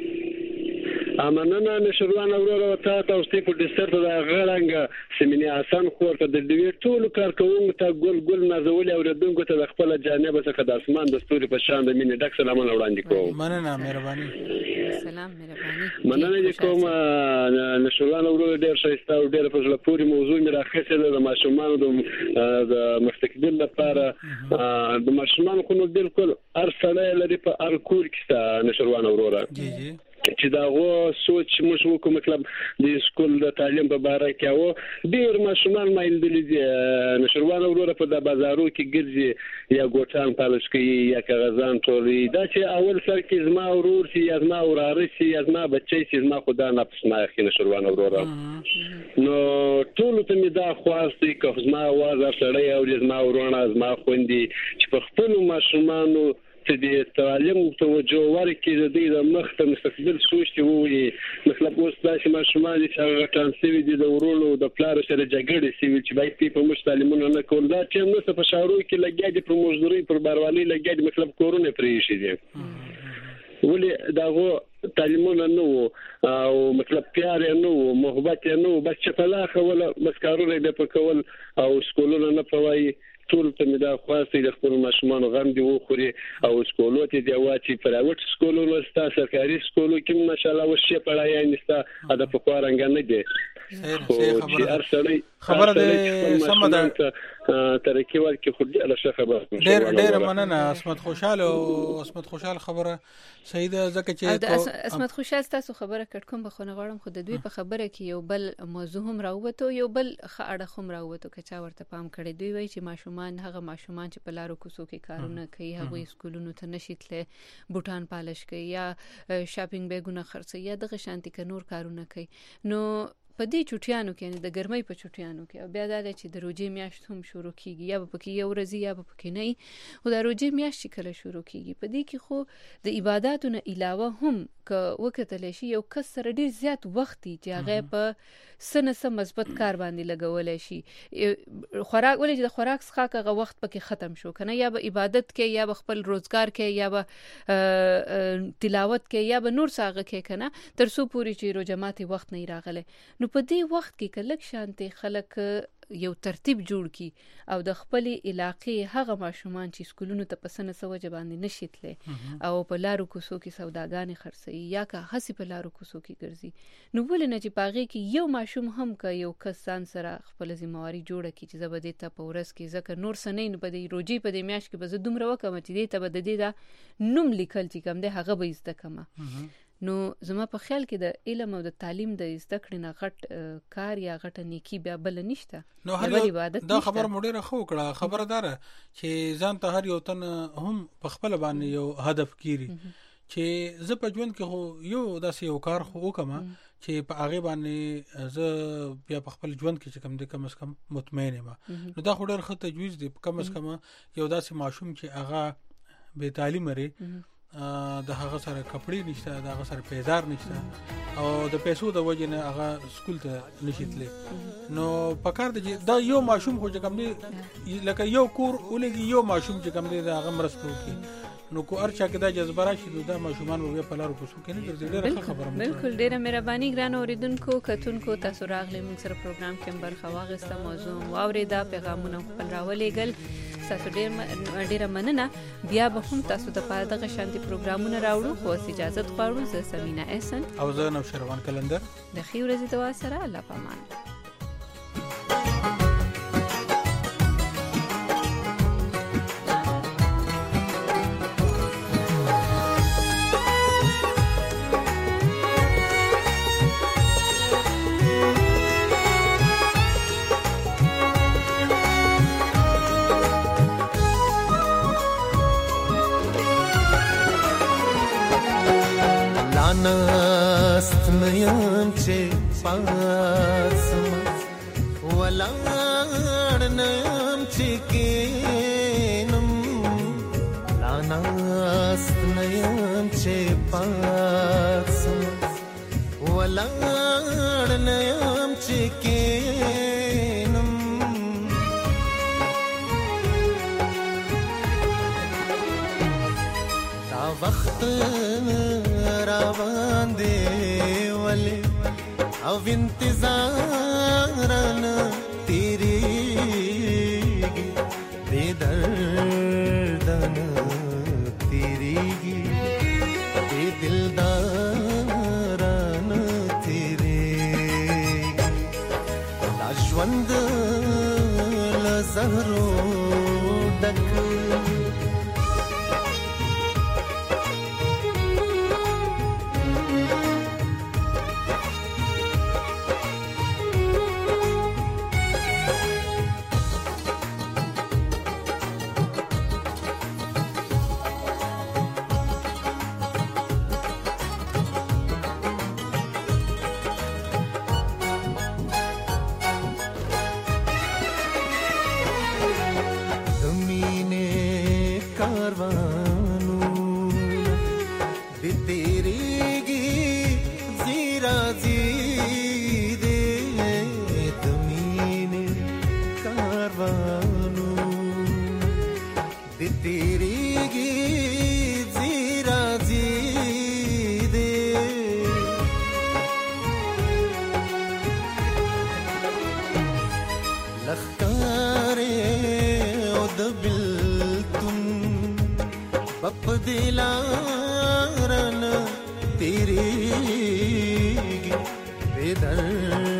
امننه نشروان اورو ته تاسو په ډیسټرټ د غړنګ سیمینی آسان خورته د دوی ټول کارکونکو ته ګل ګل نازول او ردونکو ته خپل جانب څخه د اسمان د ستوري په شان د مینې ډک سلام وړاندې کوم مننه مهرباني سلام مهرباني مننه کوم نشروان اورو ډیر شایسته او ډیر په لپاره موضوع می راخصه د ماشومان د مستقبل لپاره د ماشومان خو نو بالکل ارسله لري په ارکول کې نشروان اورو جی جی چې دا غو سوچ موږ وکړو مطلب د سکول د تعلیم په اړه کې او ډیر ماشومان مایل دي نشروان وروره په د بازارو کې ګرځي یا ګوټان پالش کوي یا کاغذان ټولي دا چې اول سر کې زما ورور سي یا زما وراره سي یا زما بچي سي زما خدا نه پسنه خي نشروان وروره نو ټول ته می دا خواسته که زما आवाज سره او زما ورونه زما خوندي چې په خپل ماشومانو چې د تعلیم توجه ورکړي د دې د مخ ته مستقبل سوچ دی وي مطلب اوس داسې ماشومان چې هغه ټرانسفر دي د ورونو د پلار سره جګړې سي چې باید په موږ تعلیمونه نه کول دا چې موږ په شاورو کې لګیا دي پر مزدوري پر باروالي لګیا دي مطلب کورونه پرې شي دي ولې دا غو تعلیمونه نو او مطلب پیار نو محبت نو بس چې په لاخه ولا بس کارونه به پکول او سکولونه نه پوي ټول ته مې دا خواسته د خپل ماشومانو غم دی وخوري او سکولو ته دی واچي پرایوټ سکولونو ستا سرکاري سکولو کې ماشاءالله وشي پړای نستا د په خوارنګ نه دي خبره خبره د سم ده ترکی ورکی خو ډیره ښه خبره ډیر ډیر مننه اسمت خوشاله او اسمت خوشاله خبره صحیح ده ځکه چې اسمت خوشاله تاسو خبره کړ کوم بخونه غواړم خو د دوی په خبره کې یو بل موضوع هم راووتو یو بل خاړه هم راووتو که چا ورته پام کړي دوی وایي چې ماشومان هغه ماشومان چې په لارو کوڅو کې کارونه کوي هغه سکولونو ته نشیتله بوټان پالش کوي یا شاپینګ بیگونه خرڅي یا دغه شانتي ک نور کارونه کوي نو په دې چټیانو کې د ګرمۍ په چټیانو کې او بیا دا چې د روزي میاشت هم شروع کیږي یا په کې یو ورځ یا په کې نه او د روزي میاشت کله شروع کیږي په دې کې خو د عبادتونو علاوه هم ک وکتل شي یو کس سره ډیر زیات وخت دی چې هغه په سنه سم مثبت کار باندې لګولای شي خوراک ولې چې د خوراک څخه هغه وخت پکې ختم شو کنه یا به عبادت کې یا به خپل روزګار کې یا به تلاوت کې یا به نور څنګه کې کنه تر څو پوری چې رو جماعت وخت نه راغله نو په دې وخت کې کلک شانته خلک یو ترتیب جوړ کی او د خپل علاقې هغه ماشومان چې سکولونو ته پسنه سوجه باندې نشیتله او په لارو کوڅو کې سوداګانې خرڅي یا که هسي په لارو کوڅو کې ګرځي نو ولې نه چې پاغي کې یو ماشوم هم که یو کسان سره خپل ذمہواری جوړه کی چې زبدې ته پورس کې ځکه نور سنین په دې روجي په دې میاش کې به زه دومره وکم چې دې ته به د دې دا نوم لیکل چې کوم ده هغه به زده کما نو زما په خیال کې د علم او د تعلیم د زده کړې نه غټ کار یا غټ نیکی بیا بل نشته نو هر دا خبر مډیره خو کړه خبردار چې ځان ته هر یو تن هم په خپل باندې یو هدف کیری چې زه په ژوند کې خو یو داسې یو کار خو وکم چې په هغه باندې زه بیا په خپل ژوند کې چې کم دې کم اس کم مطمئن یم نو دا خو ډېر ښه تجویز دی کم اس کم یو داسې ماشوم چې هغه به تعلیم لري د هغه سره کپړې نشته، د هغه سره پیزار نشته او د پیسو د وجې نه هغه سکول ته نشي تللی. نو پکار دی دا یو ماشوم خو چې کوم دی لکه یو کور ولګي یو ماشوم چې کوم دی دا هغه مرسته وکړي، نو کو ارچا کې دا جذبه راشي دا ماشومان به په لارو پسو کې نه ګرځي. ډیره خبره مې بالکل ډیره مهرباني ګران اوریدونکو کتونکو تاسو راغلی موږ سره پروګرام کې برخه واغسته، موضوع واوریدا، پیغامونه خپل راولېګل، تاسو ډیر ډیره مننه. بیا به هم تاسو د پاره دغه شانتي پروګرامونه راوړو، خو اجازه غواړو. زه سمینا احسن او زه نو شروان کلندر د خیر ورځې دوا سره الله پامان. ناست نیم چه پاسم ولار نیم چه کینم، ناست نیم چه پاسم ولار نیم چه کینم، تا وقت روان دی ولی او انتظارن تیریگی بی دردن تیریگی بی دلدارن تیریگی دا ژوند له زهرو ډک दिलारन तेरी बेदर